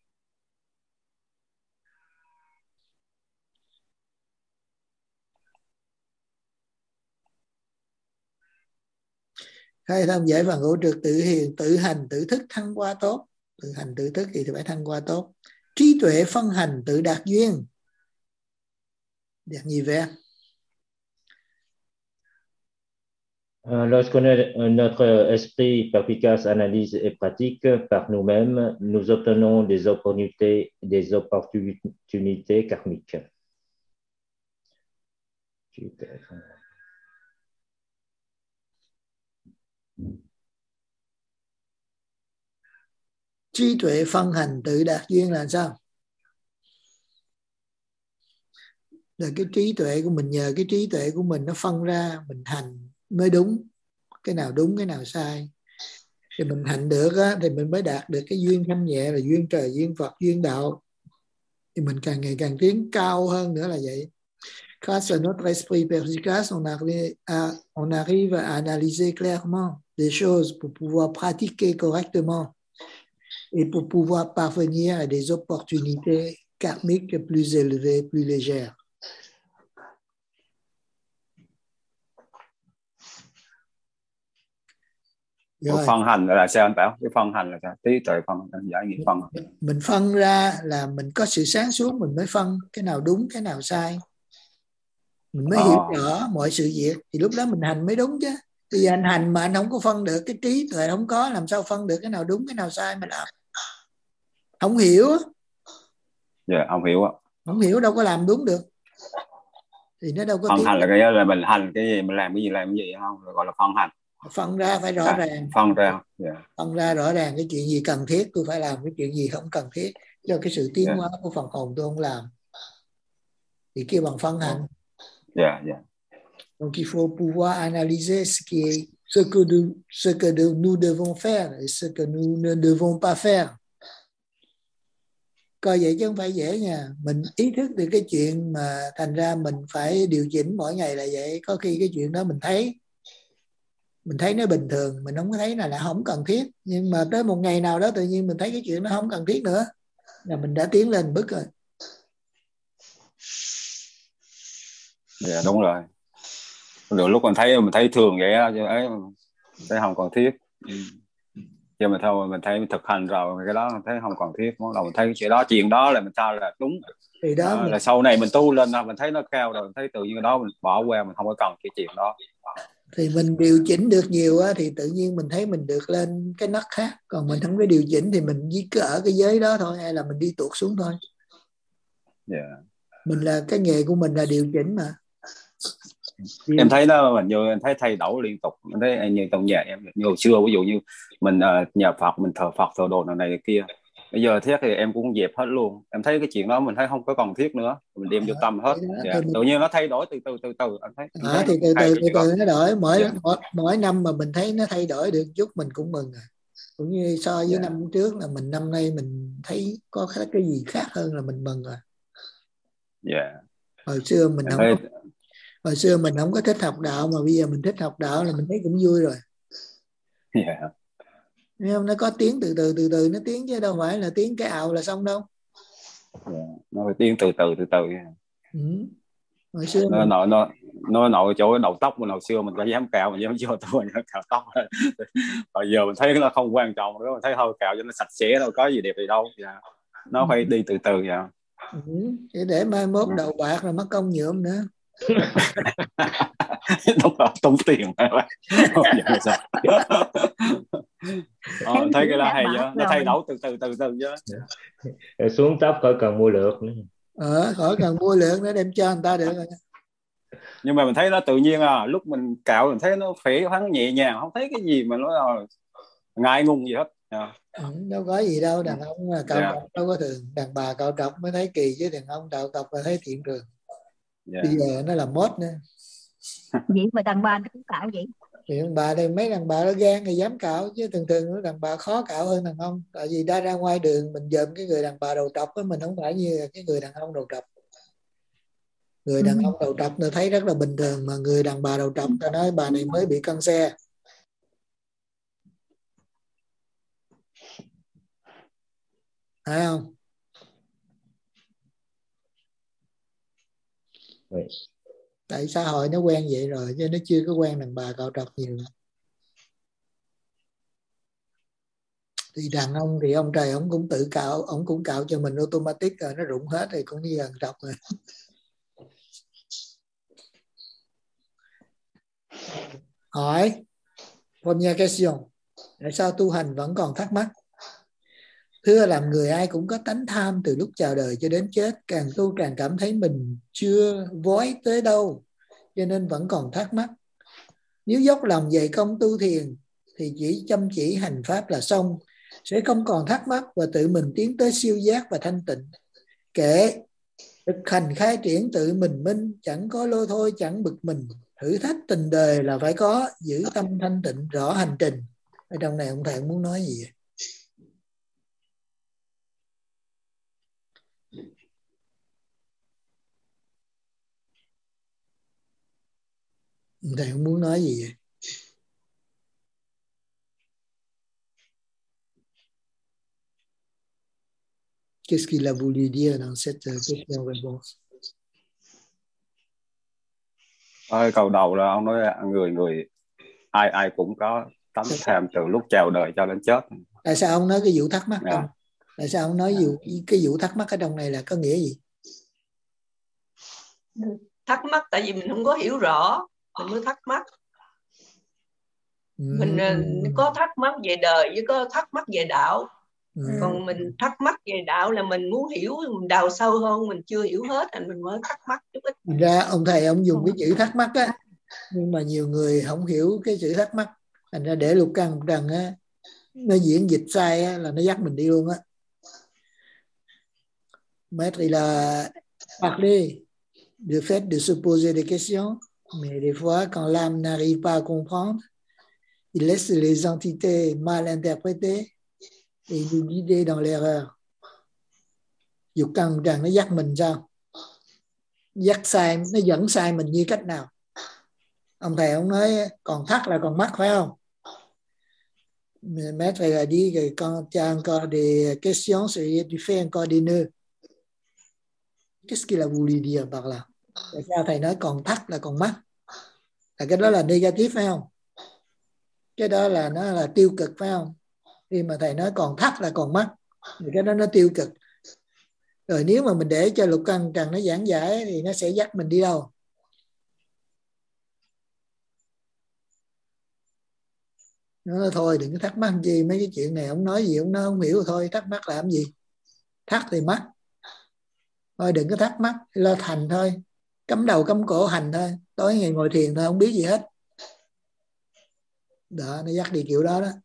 A: Khai thông giải phần hữu trực, tự hiền, tự hành, tự thức thăng hoa tốt. Tự hành tự thức thì phải thăng hoa tốt. Trí tuệ phân hành, tự đạt duyên. Đạt gì vậy?
B: Lorsque notre esprit perspicace analyse et pratique par nous-mêmes, nous obtenons des opportunités karmiques. trí tuệ phân hành.
A: Trí tuệ phân hành tự đạt duyên là sao? Là cái trí tuệ của mình, nhờ cái trí tuệ của mình nó phân ra, mình hành mới đúng, cái nào đúng cái nào sai. Thì mình hành được á, thì mình mới đạt được cái duyên thanh nhẹ, là duyên trời, duyên Phật, duyên đạo. Thì mình càng ngày càng tiến cao hơn nữa là vậy. Grâce à notre esprit perspicace, on arrive à analyser clairement des choses pour pouvoir pratiquer correctement et pour pouvoir parvenir à des opportunités karmiques plus élevées, plus légères.
G: Rồi. Phân hành là sao anh Bảo? Cái phân hành là sao? Trí tuệ phân, giải nghĩa phân.
A: Mình phân ra là mình có sự sáng suốt, mình mới phân cái nào đúng cái nào sai. Mình mới hiểu rõ mọi sự việc thì lúc đó mình hành mới đúng chứ. Bây giờ anh hành mà anh không có phân được, cái trí tuệ không có, làm sao phân được cái nào đúng cái nào sai mà làm. Không hiểu.
G: Dạ, không hiểu á.
A: Không hiểu đâu có làm đúng được. Thì nó đâu có
G: phân hành là cái là mình hành cái gì, mình làm cái gì không, gọi là phân hành.
A: Phân ra phải rõ ràng.
G: Phân ra. Yeah.
A: Phân ra rõ ràng cái chuyện gì cần thiết tôi phải làm, cái chuyện gì không cần thiết cho cái sự tiến hóa của phần hồn tôi không làm. Thì kêu bằng phân hành.
G: Yeah, yeah.
A: Donc il faut pouvoir analyser ce que nous devons faire et ce que nous ne devons pas faire. Coi vậy chứ không phải dễ nha. Mình ý thức được cái chuyện mà thành ra mình phải điều chỉnh mỗi ngày là vậy. Có khi cái chuyện đó mình thấy nó bình thường, mình không có thấy là không cần thiết. Nhưng mà tới một ngày nào đó tự nhiên mình thấy cái chuyện nó không cần thiết nữa, là mình đã tiến lên bước rồi.
G: Dạ đúng rồi. Rồi lúc mình thấy thường vậy á, chứ ấy thấy không còn thiết. Chứ mà thôi mình thấy mình thực hành rồi cái đó mình thấy không còn thiết, bắt đầu mình thấy chuyện đó là mình sao là đúng.
A: Thì đó
G: là sau này mình tu lên mình thấy nó cao rồi, mình thấy tự nhiên cái đó mình bỏ qua, mình không có cần cái chuyện đó.
A: Thì mình điều chỉnh được nhiều á, thì tự nhiên mình thấy mình được lên cái nấc khác. Còn mình không có điều chỉnh thì mình chỉ cứ ở cái giới đó thôi, hay là mình đi tuột xuống thôi.
G: Yeah.
A: Mình là cái nghề của mình là điều chỉnh mà.
G: Em thấy nó mình như em thấy thay đổi liên tục. Em thấy như trong nhà em như hồi xưa, ví dụ như mình nhà Phật, mình thờ Phật thờ đồ này kia, bây giờ thiết thì em cũng dẹp hết luôn. Em thấy cái chuyện đó mình thấy không có cần thiết nữa, mình đem vô tâm hết. Tự nhiên nó thay đổi từ từ anh thấy.
A: Thì từ từ nó đổi. Mỗi năm mà mình thấy nó thay đổi được chút mình cũng mừng rồi. Cũng như so với năm trước là mình năm nay mình thấy có cái gì khác hơn là mình mừng rồi. Hồi xưa mình không có thích học đạo, mà bây giờ mình thích học đạo là mình thấy cũng vui rồi. Thấy không? Nó có tiến từ từ nó tiến, chứ đâu phải là tiến cái ào là xong đâu.
G: Nó phải tiến từ từ.
A: Hồi xưa
G: nó nội chỗ đầu tóc mình, hồi xưa mình có dám cạo, mình dám cho tôi cạo tóc. Bây giờ mình thấy nó không quan trọng nữa, mình thấy thôi cạo cho nó sạch sẽ đâu có gì đẹp gì đâu. Nó phải đi từ từ vậy.
A: Để mai mốt đầu bạc rồi mất công nhuộm nữa.
G: Tốn tiền. Thấy cái đó hay chứ, nó thay đổi từ từ chứ.
B: Xuống tóc khỏi cần mua lược nữa.
A: Khỏi cần mua lược nữa, đem cho người ta được rồi.
G: Nhưng mà mình thấy nó tự nhiên lúc mình cạo mình thấy nó khỏe khoắn nhẹ nhàng, không thấy cái gì mà nó ngại ngùng gì hết.
A: Đâu có gì đâu, đàn ông cạo trọc đâu có thường, đàn bà cạo trọc mới thấy kỳ, chứ đàn ông cạo trọc là thấy thiện thường. Bây giờ nó là mốt nữa.
L: Vậy mà đàn bà nó cũng cạo vậy?
A: Thì đàn bà đây, mấy đàn bà nó gan thì dám cạo, chứ thường đàn bà khó cạo hơn đàn ông. Tại vì ra ngoài đường mình dòm cái người đàn bà đầu trọc á, mình không phải như cái người đàn ông đầu trọc. Người đàn ông đầu trọc tôi thấy rất là bình thường, mà người đàn bà đầu trọc ta nói bà này mới bị căng xe. Thấy không? Tại xã hội nó quen vậy rồi, chứ nó chưa có quen đàn bà cạo trọc nhiều. Thì đàn ông thì ông trời ông cũng tự cạo, ông cũng cạo cho mình automatic rồi, nó rụng hết thì cũng như đàn trọc rồi. Hỏi première question, tại sao tu hành vẫn còn thắc mắc? Thưa, làm người ai cũng có tánh tham từ lúc chào đời cho đến chết, càng tu càng cảm thấy mình chưa vói tới đâu, cho nên vẫn còn thắc mắc. Nếu dốc lòng dày công tu thiền thì chỉ chăm chỉ hành pháp là xong, sẽ không còn thắc mắc và tự mình tiến tới siêu giác và thanh tịnh. Kệ thực hành khai triển tự mình minh, chẳng có lôi thôi chẳng bực mình. Thử thách tình đời là phải có, giữ tâm thanh tịnh rõ hành trình. Ở trong này ông thầy muốn nói gì vậy? Ông thầy muốn nói gì vậy? Qu'est-ce qu'il a voulu dire dans cette question-réponse?
G: Câu đầu là ông nói người ai cũng có tánh tham từ lúc chào đời cho đến chết.
A: Tại sao ông nói cái vụ thắc mắc không? Tại sao ông nói cái vụ thắc mắc ở trong này là có nghĩa gì?
D: Thắc mắc tại vì mình không có hiểu rõ, mình mới thắc mắc. Mình có thắc mắc về đời với có thắc mắc về đạo. Còn mình thắc mắc về đạo là mình muốn hiểu, mình đào sâu hơn, mình chưa hiểu hết thành mình mới thắc mắc chút ít.
A: Thành ra ông thầy ông dùng cái chữ thắc mắc á, nhưng mà nhiều người không hiểu cái chữ thắc mắc, thành ra để Lục Căn rằng á, nó diễn dịch sai á, là nó dắt mình đi luôn á. Maître il a parlé du fait de se poser des questions, mais des fois quand l'âme n'arrive pas à comprendre, il laisse les entités mal interprétées et nous guider dans l'erreur. Dục Căn rằng nó dắt mình sao? Dắt sai, nó dẫn sai mình như cách nào? Ông thầy ông nói còn thắc là còn mắc phải không? Maître a dit que quand tu as encore des questions, tu fais encore des nœuds. Qu'est-ce qu'il a voulu dire par là? Tại sao thầy nói còn thắc là còn mắc? Là cái đó là negative phải không? Cái đó là nó là tiêu cực phải không? Khi mà thầy nói còn thắc là còn mắc, thì cái đó nó tiêu cực. Rồi nếu mà mình để cho Lục Căn Trần nó giảng giải thì nó sẽ dắt mình đi đâu? Nó nói thôi đừng có thắc mắc gì, mấy cái chuyện này ông nói gì ông nói không hiểu thôi, thắc mắc làm gì? Thắc thì mắc. Thôi đừng có thắc mắc, lo hành thôi. Cắm đầu cắm cổ hành thôi. Tối ngày ngồi thiền thôi, không biết gì hết. Đó, nó dắt đi kiểu đó đó.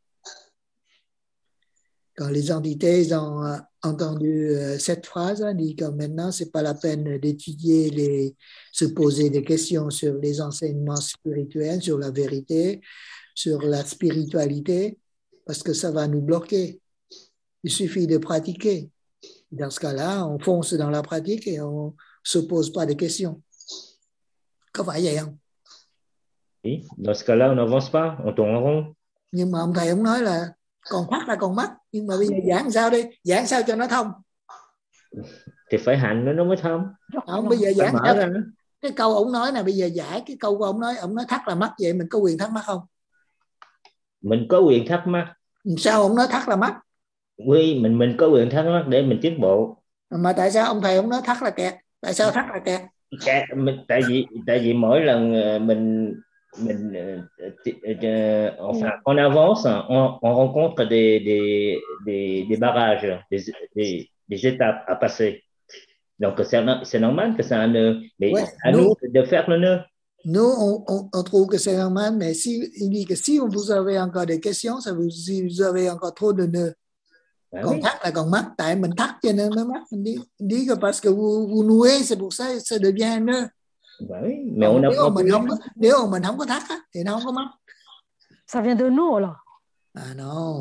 A: Quand les entités ont entendu cette phrase, dit que maintenant c'est pas la peine d'étudier, se poser des questions sur les enseignements spirituels, sur la vérité, sur la spiritualité, parce que ça va nous bloquer. Il suffit de pratiquer. Dans ce cas-là, on fonce dans la pratique et on se pose pas de questions. Có phải vậy không?
B: Oui, dans ce cas-là, on n'avance pas, on tourne en rond.
A: Nhưng mà ông thầy ông nói là còn thắc là còn mắc, nhưng mà bây giờ giảng sao đi? Giảng sao cho nó thông?
B: Thì phải hành nó mới thông.
A: Không, bây giờ giảng sao? Cái câu ông nói là bây giờ giải cái câu của ông nói thắc là mắc, vậy mình có quyền thắc mắc không?
B: Mình có quyền thắc mắc.
A: Sao ông nói thắc là mắc?
B: Oui, mình có quyền thắc mắc để mình tiến bộ.
A: Mà tại sao ông thầy ông nói thắc là kẹt? Tại sao thắc là kẹt?
B: Tại vì mỗi lần mình enfin on avance, on rencontre des barrages, des étapes à passer. Donc c'est normal que ça a un nœud, mais ouais, à nous de faire le nœud.
A: Nous on trouve que c'est normal, mais il dit que si vous avez encore des questions, ça vous avez encore trop de nœuds. Còn thắc là còn mắc, tại mình thắc cho nên mới mắc. Mình đi que parce que vous nouez, c'est pour ça ça devient un nœud.
B: Oui, mais on a
A: nếu mà mình không có thắc á, thì nó không có mắc.
K: Ça vient de nous alors.
A: Ah non,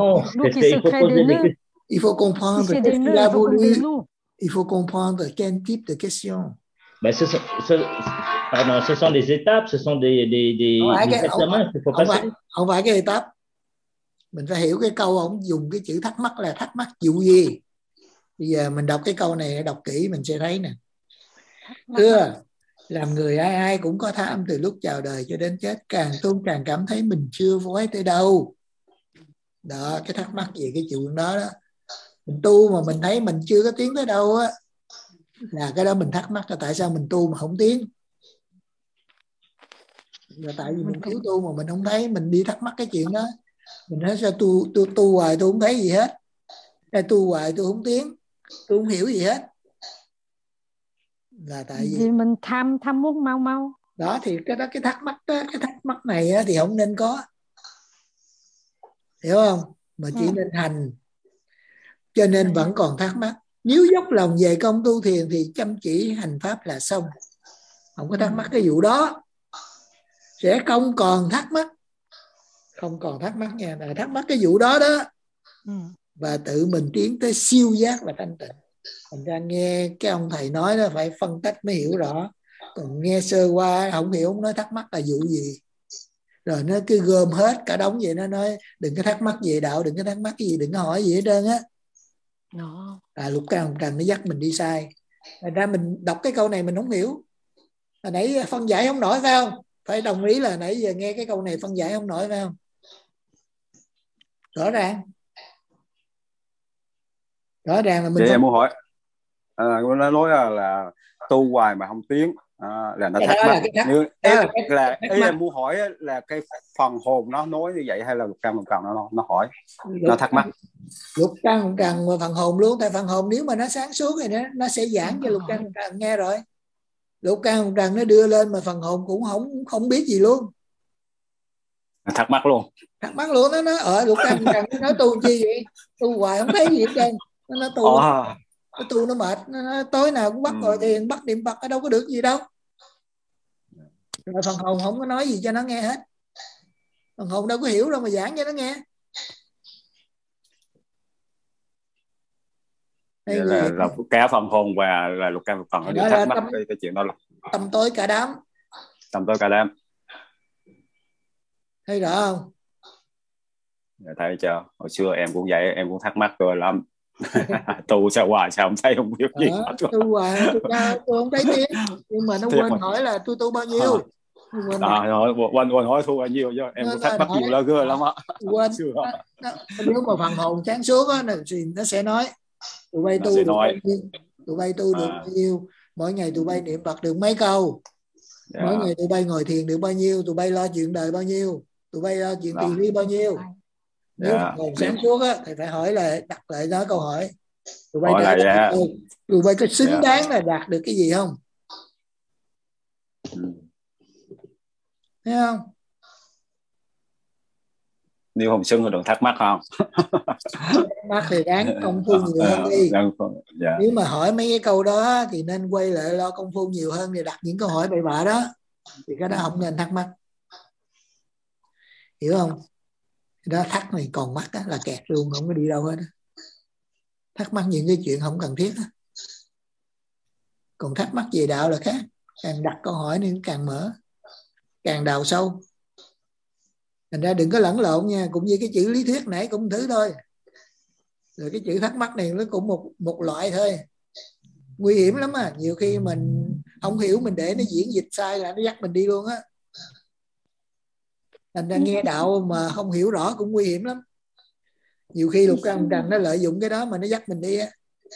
A: il faut comprendre qu'est-ce qu'il a voulu. Il faut comprendre quel type de question.
B: Ben, ce sont des étapes, ce sont des examens qu'il faut passer.
A: Không phải cái étape. Mình phải hiểu cái câu ông dùng cái chữ thắc mắc là thắc mắc vụ gì. Bây giờ mình đọc cái câu này, đọc kỹ mình sẽ thấy nè. Thưa, làm người ai cũng có tham từ lúc chào đời cho đến chết, càng tu càng cảm thấy mình chưa vói tới đâu. Đó, cái thắc mắc gì cái chuyện đó đó. Mình tu mà mình thấy mình chưa có tiến tới đâu á, là cái đó mình thắc mắc là tại sao mình tu mà không tiến. Là tại vì mình thiếu tu mà mình không thấy, mình đi thắc mắc cái chuyện đó. Mình nói sao tu hoài tôi không thấy gì hết, hay tu hoài tôi không tiến, tôi không hiểu gì hết. Là tại vì
K: mình tham muốn mau
A: Đó thì cái thắc mắc đó, cái thắc mắc này á, thì không nên có, hiểu không, mà chỉ nên hành. Cho nên vẫn còn thắc mắc. Nếu dốc lòng về công tu thiền thì chăm chỉ hành pháp là xong, không có thắc mắc cái vụ đó, sẽ không còn thắc mắc, không còn thắc mắc nha, là thắc mắc cái vụ đó đó. Và tự mình tiến tới siêu giác và thanh tịnh. Thành ra nghe cái ông thầy nói đó phải phân tích mới hiểu rõ, còn nghe sơ qua không hiểu, không nói thắc mắc là vụ gì, rồi nó cứ gom hết cả đống vậy, nó nói đừng có thắc mắc về đạo, đừng có thắc mắc cái gì, đừng có hỏi gì hết trơn á. Lục Căn Hồng Trần nó dắt mình đi sai. Thành ra mình đọc cái câu này mình không hiểu, hồi nãy phân giải không nổi phải không? Phải đồng ý là nãy giờ nghe cái câu này phân giải không nổi phải không? Rõ ràng là mình
G: vậy em muốn hỏi, nó nói là tu hoài mà không tiến, là nó thắc mắc. Ý em muốn hỏi là cái phần hồn nó nói như vậy, hay là Lục Căn Hồng Trần nó hỏi, nó thắc mắc?
A: Lục Căn Hồng Trần và phần hồn luôn. Tại phần hồn nếu mà nó sáng suốt thì nó sẽ giảng cho Lục Căn Hồng Trần nghe rồi. Lục Căn Hồng Trần nó đưa lên mà phần hồn cũng không biết gì luôn,
G: thắc mắc luôn.
A: Nó nói ở Lục Căn Hồng Trần nó nói tu chi vậy, tu hoài không thấy gì hết trơn. Nó tu nó mệt, nó tối nào cũng bắt ngồi thiền, bắt niệm Phật, đâu có được gì đâu. Rồi phần hồn không có nói gì cho nó nghe hết, phần hồn đâu có hiểu đâu mà giảng cho nó nghe.
G: Là cả phần hồn và là Lục Căn Hồng Trần đều thắc mắc cái chuyện đó là
A: tâm tối cả đám. Thấy rõ không?
G: Thấy chưa, hồi xưa em cũng vậy, em cũng thắc mắc rồi lắm. Tu sao hoài sao không thấy, không biết gì.
A: Tu hoài tôi không thấy tiếng, nhưng mà nó quên hỏi là tôi tu bao nhiêu.
G: Quên hỏi thu bao nhiêu chứ em cũng thắc mắc nhiều lơ gơ lắm á.
A: Quên. Nếu mà phần hồn sáng suốt á thì nó sẽ nói tụi bay tu được bao nhiêu, tụi bay tu được bao nhiêu, mỗi ngày tụi bay niệm Phật được mấy câu, mỗi ngày tụi bay ngồi thiền được bao nhiêu, tụi bay lo chuyện đời bao nhiêu, tụi bay lo chuyện tiền đi bao nhiêu. Nếu phần hồn sáng suốt á thì phải hỏi là đặt lại đó câu hỏi, tụi bay có xứng đáng là đạt được cái gì không? Thấy không?
G: Nếu không xứng thì đừng thắc mắc không?
A: Thắc mắc thì đáng công phu nhiều hơn đi. Nếu mà hỏi mấy cái câu đó thì nên quay lại lo công phu nhiều hơn để đặt những câu hỏi bậy bạ đó, thì cái đó không nên thắc mắc, hiểu không? Đó, thắc này còn mắc á, là kẹt luôn, không có đi đâu hết. Thắc mắc những cái chuyện không cần thiết á. Còn thắc mắc về đạo là khác, càng đặt câu hỏi nên càng mở, càng đào sâu. Thành ra đừng có lẫn lộn nha, cũng như cái chữ lý thuyết nãy cũng thứ thôi, rồi cái chữ thắc mắc này nó cũng một loại thôi, nguy hiểm lắm à. Nhiều khi mình không hiểu, mình để nó diễn dịch sai là nó dắt mình đi luôn á. Thành ra nghe đạo mà không hiểu rõ cũng nguy hiểm lắm. Nhiều khi Lục Căn Hồng Trần nó lợi dụng cái đó mà nó dắt mình đi á.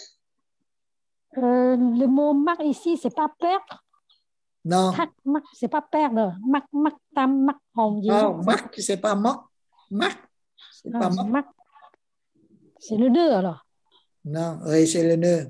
K: Le mot mắc ici c'est pas perdre.
A: Non.
K: Mắc c'est pas perdre. Mắc tâm, mắc hồn gì?
A: Non, mắc c'est pas mất. Mắc c'est pas mất.
K: Mắc. C'est le nœud alors.
A: Non, oui, c'est le nœud.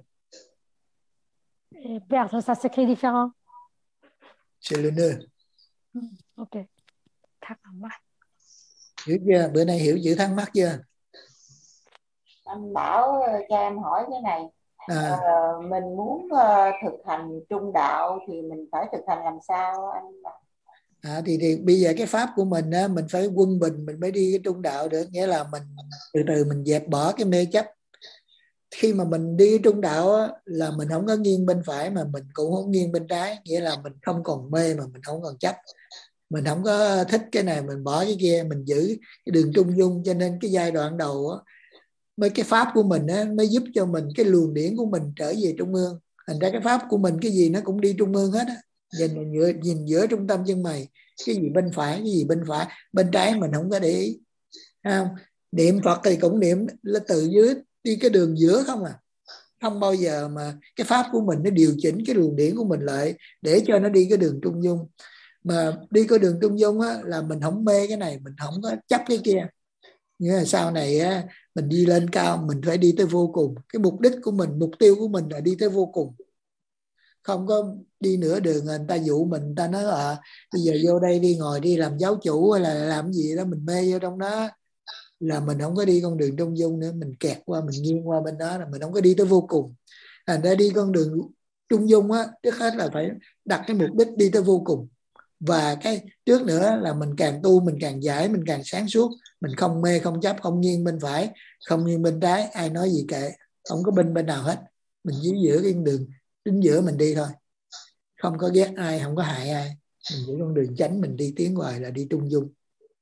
K: Et perdre ça s'écrit différent.
A: C'est le nœud.
K: Ok. Thắc mắc.
A: Hiểu chưa? Bữa nay hiểu chữ thắc mắc chưa?
M: Anh Bảo cho em hỏi cái này. Mình muốn thực hành trung đạo thì mình phải thực hành làm sao anh?
A: Thì bây giờ cái pháp của mình á, mình phải quân bình, mình mới đi cái trung đạo được. Nghĩa là mình từ từ mình dẹp bỏ cái mê chấp. Khi mà mình đi trung đạo á, là mình không có nghiêng bên phải mà mình cũng không nghiêng bên trái. Nghĩa là mình không còn mê mà mình không còn chấp. Mình không có thích cái này mình bỏ cái kia, mình giữ cái đường trung dung. Cho nên cái giai đoạn đầu á, mới cái pháp của mình á, mới giúp cho mình cái luồng điển của mình trở về trung ương. Thành ra cái pháp của mình cái gì nó cũng đi trung ương hết á. Nhìn giữa trung tâm chân mày, cái gì bên phải, cái gì bên phải, bên trái mình không có để ý. Không? Niệm Phật thì cũng niệm là từ dưới đi cái đường giữa không à. Không bao giờ mà cái pháp của mình nó điều chỉnh cái luồng điển của mình lại để cho nó đi cái đường trung dung. Mà đi cái đường trung dung á, là mình không mê cái này, mình không có chấp cái kia. Nghĩa là sau này á, mình đi lên cao mình phải đi tới vô cùng. Cái mục đích của mình, mục tiêu của mình là đi tới vô cùng. không có đi nửa đường người ta dụ mình, người ta nói bây giờ vô đây đi, ngồi đi làm giáo chủ hay là làm gì đó, mình mê vô trong đó là mình không có đi con đường trung dung nữa, mình kẹt qua, mình nghiêng qua bên đó là mình không có đi tới vô cùng. Thành ra đi con đường trung dung á, trước hết là phải đặt cái mục đích đi tới vô cùng. Và cái trước nữa là mình càng tu mình càng giải, mình càng sáng suốt, mình không mê không chấp, không nghiêng bên phải không nghiêng bên trái, ai nói gì kệ, không có bên nào hết, mình chỉ giữa cái đường chính giữa mình đi thôi, không có ghét ai, không có hại ai, mình giữ con đường chánh mình đi, tiến hoài là đi trung dung.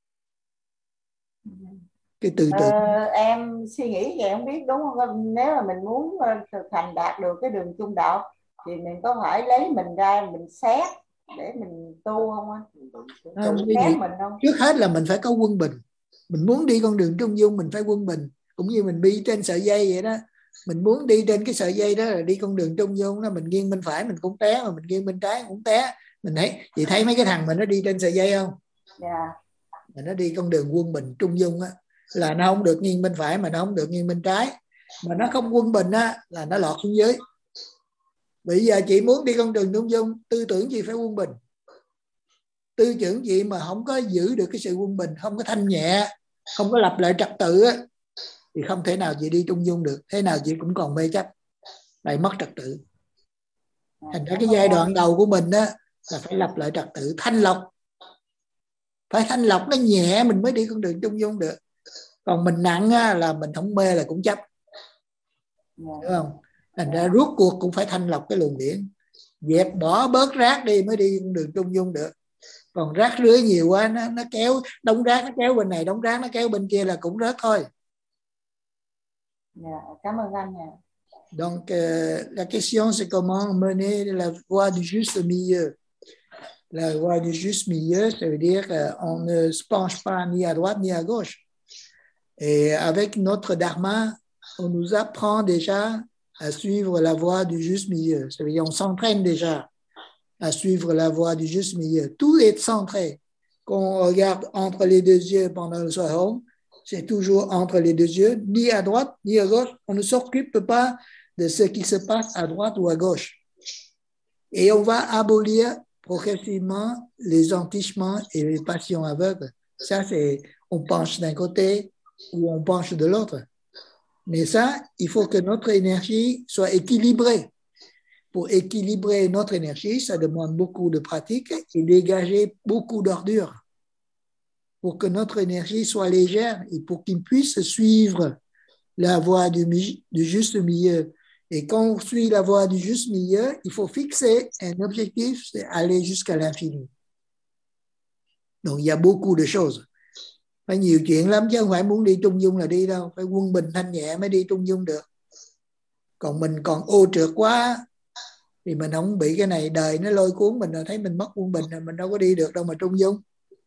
A: Cái từ từ
M: em suy nghĩ vậy không biết đúng không? Nếu mà mình muốn thực hành đạt được cái đường trung đạo thì mình có phải lấy mình ra mình xét để mình tu không anh? Tự xét mình không?
A: Trước hết là mình phải có quân bình. Mình muốn đi con đường trung dung mình phải quân bình, cũng như mình đi trên sợi dây vậy đó. Mình muốn đi trên cái sợi dây đó là đi con đường trung dung đó, mình nghiêng bên phải mình cũng té, mà mình nghiêng bên trái cũng té. Mình thấy mấy cái thằng mà nó đi trên sợi dây không?
M: Yeah.
A: Mà nó đi con đường quân bình trung dung á, là nó không được nghiêng bên phải mà nó không được nghiêng bên trái, mà nó không quân bình á là nó lọt xuống dưới. Bây giờ chị muốn đi con đường trung dung, tư tưởng chị phải quân bình. Tư tưởng chị mà không có giữ được cái sự quân bình, không có thanh nhẹ, không có lập lại trật tự á, thì không thể nào chị đi trung dung được. Thế nào chị cũng còn mê chấp, lại mất trật tự. Thành ra cái giai đoạn đầu của mình á là phải lập lại trật tự, thanh lọc. Phải thanh lọc nó nhẹ mình mới đi con đường trung dung được. Còn mình nặng á, là mình không mê là cũng chấp, đúng không? Thành ra rốt cuộc cũng phải thanh lọc cái luồng điển, dẹp bỏ bớt rác đi mới đi con đường trung dung được. Còn rác rưới nhiều quá nó kéo, đống rác nó kéo bên này, đống rác nó kéo bên kia là cũng rớt thôi.
M: Cảm ơn anh nha.
A: Donc la question c'est comment mener la voie du juste milieu. La voie du juste milieu, ça veut dire qu'on ne se penche pas ni à droite ni à gauche. Et avec notre dharma, on nous apprend déjà à suivre la voie du juste milieu. Ça veut dire on s'entraîne déjà à suivre la voie du juste milieu. Tout est centré. Quand on regarde entre les deux yeux pendant le sohom, c'est toujours entre les deux yeux, ni à droite ni à gauche. On ne s'occupe pas de ce qui se passe à droite ou à gauche. Et on va abolir progressivement les entichements et les passions aveugles. Ça, c'est on penche d'un côté ou on penche de l'autre. Mais ça, il faut que notre énergie soit équilibrée. Pour équilibrer notre énergie, ça demande beaucoup de pratique et dégager beaucoup d'ordures pour que notre énergie soit légère et pour qu'il puisse suivre la voie du juste milieu. Et quand on suit la voie du juste milieu, il faut fixer un objectif, c'est aller jusqu'à l'infini. Donc, il y a beaucoup de choses. Phải nhiều chuyện lắm chứ không phải muốn đi trung dung là đi đâu. Phải quân bình thanh nhẹ mới đi trung dung được. Còn mình còn ô trượt quá thì mình không bị cái này đời nó lôi cuốn mình, rồi thấy mình mất quân bình rồi mình đâu có đi được đâu mà trung dung.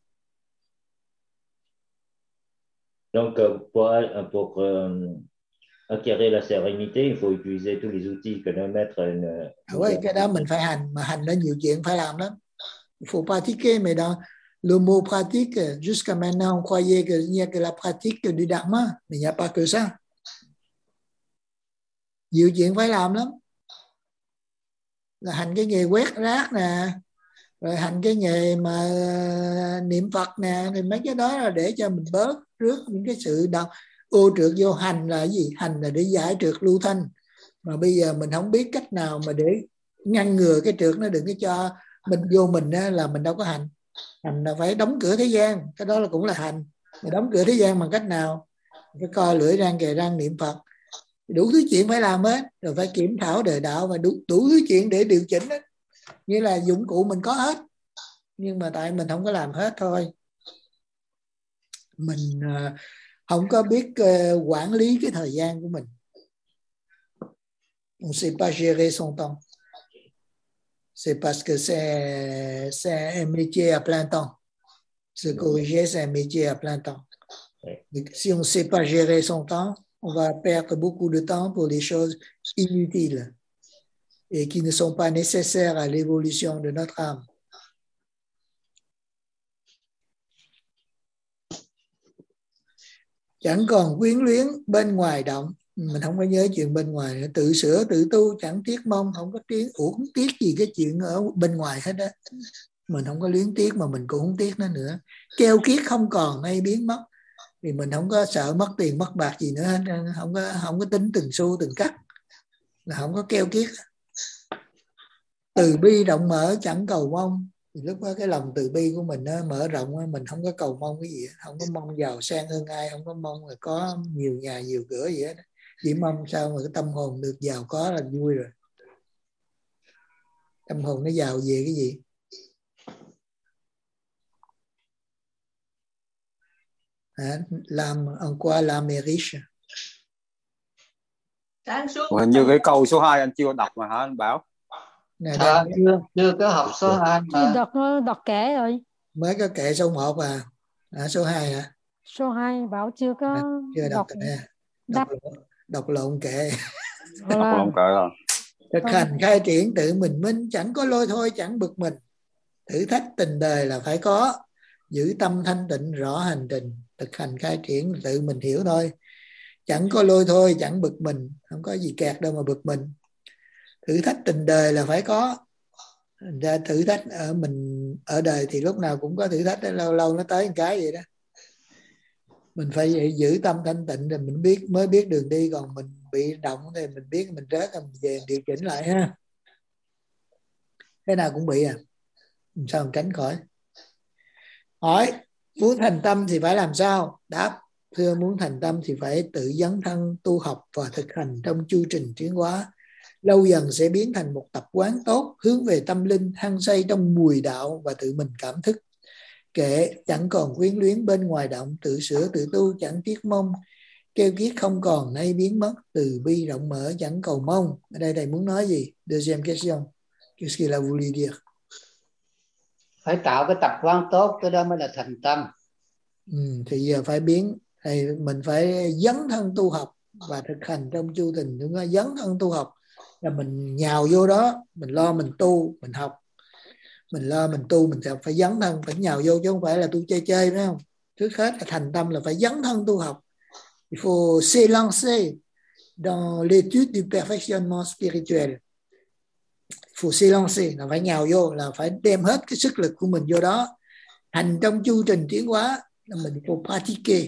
B: Donc pour acquérir la sérénité, il faut utiliser tous les outils que nos maîtres
A: cái đó mình phải hành, mà hành nó nhiều chuyện phải làm lắm. Il faut pratiquer, mais dans le mot pratique, jusqu'à maintenant on croyait qu'il n'y a que la pratique du dharma, mais il n'y a pas que ça. Nhiều chuyện phải làm lắm. Là hành cái nghề quét rác nè, rồi hành cái nghề mà niệm Phật nè, thì mấy cái đó là để cho mình bớt rước những cái sự ô trượt vô. Hành là cái gì? Hành là để giải trượt lưu thanh. Mà bây giờ mình không biết cách nào mà để ngăn ngừa cái trượt nó đừng có cho mình vô mình á, là mình đâu có hành. Hành là phải đóng cửa thế gian, cái đó là cũng là hành. Mà đóng cửa thế gian bằng cách nào? Phải coi lưỡi răng kề răng niệm Phật, đủ thứ chuyện phải làm hết, rồi phải kiểm thảo đời đạo và đủ thứ chuyện để điều chỉnh hết. Nghĩa là dụng cụ mình có hết, nhưng mà tại mình không có làm hết thôi. Mình không có biết quản lý cái thời gian của mình. On ne sait pas gérer son temps. C'est parce que c'est un métier à plein temps. Se corriger, c'est un métier à plein temps. Si on ne sait pas gérer son temps, on va perdre beaucoup de temps pour des choses inutiles et qui ne sont pas nécessaires à l'évolution de notre âme. Chẳng còn quyến luyến bên ngoài động, Mình không có nhớ chuyện bên ngoài nữa. Tự sửa tự tu chẳng tiếc mong, không có tiếng uổng tiếc gì cái chuyện ở bên ngoài hết á. Mình không có luyến tiếc mà mình cũng không tiếc nó nữa. Keo kiết không còn nay biến mất, vì mình không có sợ mất tiền mất bạc gì nữa hết. Không có tính từng xu từng cắt, là không có keo kiết. Từ bi rộng mở chẳng cầu mong, thì lúc đó cái lòng từ bi của mình nó mở rộng, mình không có cầu mong cái gì, không có mong giàu sang hơn ai, không có mong là có nhiều nhà nhiều cửa gì hết, chỉ mong sao mà cái tâm hồn được giàu có là vui rồi. Tâm hồn nó giàu về cái gì? Làm en quoi l'âme est riche?
G: Hình như cái câu số 2 anh chưa đọc mà hả anh Bảo?
I: Chưa có học số 2 mà.
K: Đọc kể rồi.
A: Mới có kệ số 1 số 2 hả?
K: Số 2 Bảo chưa có
A: chưa đọc đọc lộn kệ.
G: Đọc lộn kệ rồi.
A: Thực hành khai triển tự mình minh, chẳng có lôi thôi chẳng bực mình. Thử thách tình đời là phải có, giữ tâm thanh tịnh rõ hành trình. Thực hành khai triển tự mình hiểu thôi, chẳng có lôi thôi chẳng bực mình, không có gì kẹt đâu mà bực mình. Thử thách tình đời là phải có. Ra thử thách ở mình ở đời thì lúc nào cũng có thử thách, lâu lâu nó tới một cái vậy đó. Mình phải giữ tâm thanh tịnh rồi mình mới biết đường đi, còn mình bị động thì mình biết mình rớt rồi mình về điều chỉnh lại ha. Thế nào cũng bị sao mình tránh khỏi. Hỏi muốn thành tâm thì phải làm sao? Đáp: thưa, muốn thành tâm thì phải tự dấn thân tu học và thực hành trong chu trình tiến hóa. Lâu dần sẽ biến thành một tập quán tốt, hướng về tâm linh, hăng say trong mùi đạo và tự mình cảm thức. Kệ chẳng còn quyến luyến bên ngoài động, tự sửa tự tu chẳng tiếc mong. Keo kiết không còn nay biến mất, từ bi rộng mở chẳng cầu mong. Ở đây thầy muốn nói gì? Deuxième question. Qu'est-ce qu'il a voulu dire?
I: Phải tạo cái tập quán tốt, cái đó mới là thành tâm.
A: Thì giờ phải biến, thì mình phải dấn thân tu học và thực hành trong chu trình. Đúng không? Dấn thân tu học là mình nhào vô đó, mình lo mình tu, mình học. Mình lo mình tu, mình phải dấn thân, phải nhào vô chứ không phải là tu chơi phải không? Trước hết là thành tâm là phải dấn thân tu học. Il faut s'élancer dans l'étude du perfectionnement spirituel. Il faut s'élancer là phải nhào vô, là phải đem hết cái sức lực của mình vô đó. Hành trong chu trình tiến hóa là mình faut pratiquer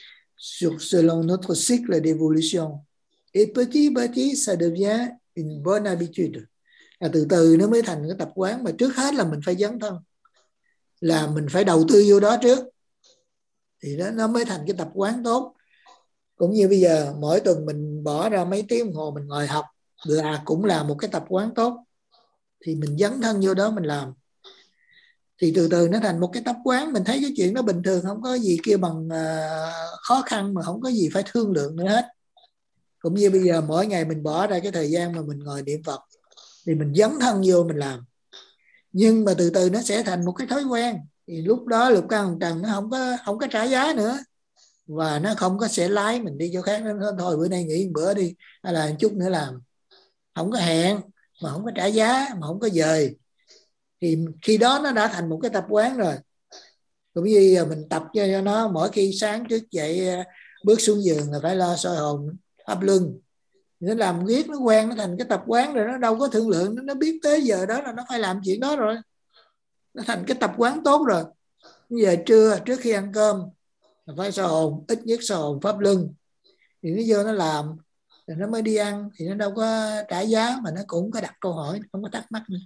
A: selon notre cycle d'évolution. Et petit à petit ça devient une bonne habitude. Từ từ nó mới thành cái tập quán, mà trước hết là mình phải dấn thân, là mình phải đầu tư vô đó trước thì đó nó mới thành cái tập quán tốt. Cũng như bây giờ mỗi tuần mình bỏ ra mấy tiếng đồng hồ mình ngồi học là cũng là một cái tập quán tốt, thì mình dấn thân vô đó mình làm thì từ từ nó thành một cái tập quán. Mình thấy cái chuyện đó bình thường, không có gì kia bằng khó khăn, mà không có gì phải thương lượng nữa hết. Cũng như bây giờ mỗi ngày mình bỏ ra cái thời gian mà mình ngồi niệm Phật thì mình dấn thân vô mình làm, nhưng mà từ từ nó sẽ thành một cái thói quen, thì lúc đó lục căn hồng trần nó không có trả giá nữa, và nó không có sẽ lái mình đi chỗ khác. Nó thôi bữa nay nghỉ một bữa đi, hay là một chút nữa làm, không có hẹn mà không có trả giá mà không có dời, thì khi đó nó đã thành một cái tập quán rồi. Cũng như mình tập cho nó mỗi khi sáng trước dậy bước xuống giường là phải lo soi hồn pháp luân, nó làm riết nó quen, nó thành cái tập quán rồi, nó đâu có thương lượng, nó biết tới giờ đó là nó phải làm chuyện đó rồi, nó thành cái tập quán tốt rồi. Giờ trưa trước khi ăn cơm là phải soi hồn, ít nhất soi hồn pháp luân, thì nó vô nó làm rồi nó mới đi ăn, thì nó đâu có trả giá mà nó cũng có đặt câu hỏi, không có thắc mắc nữa.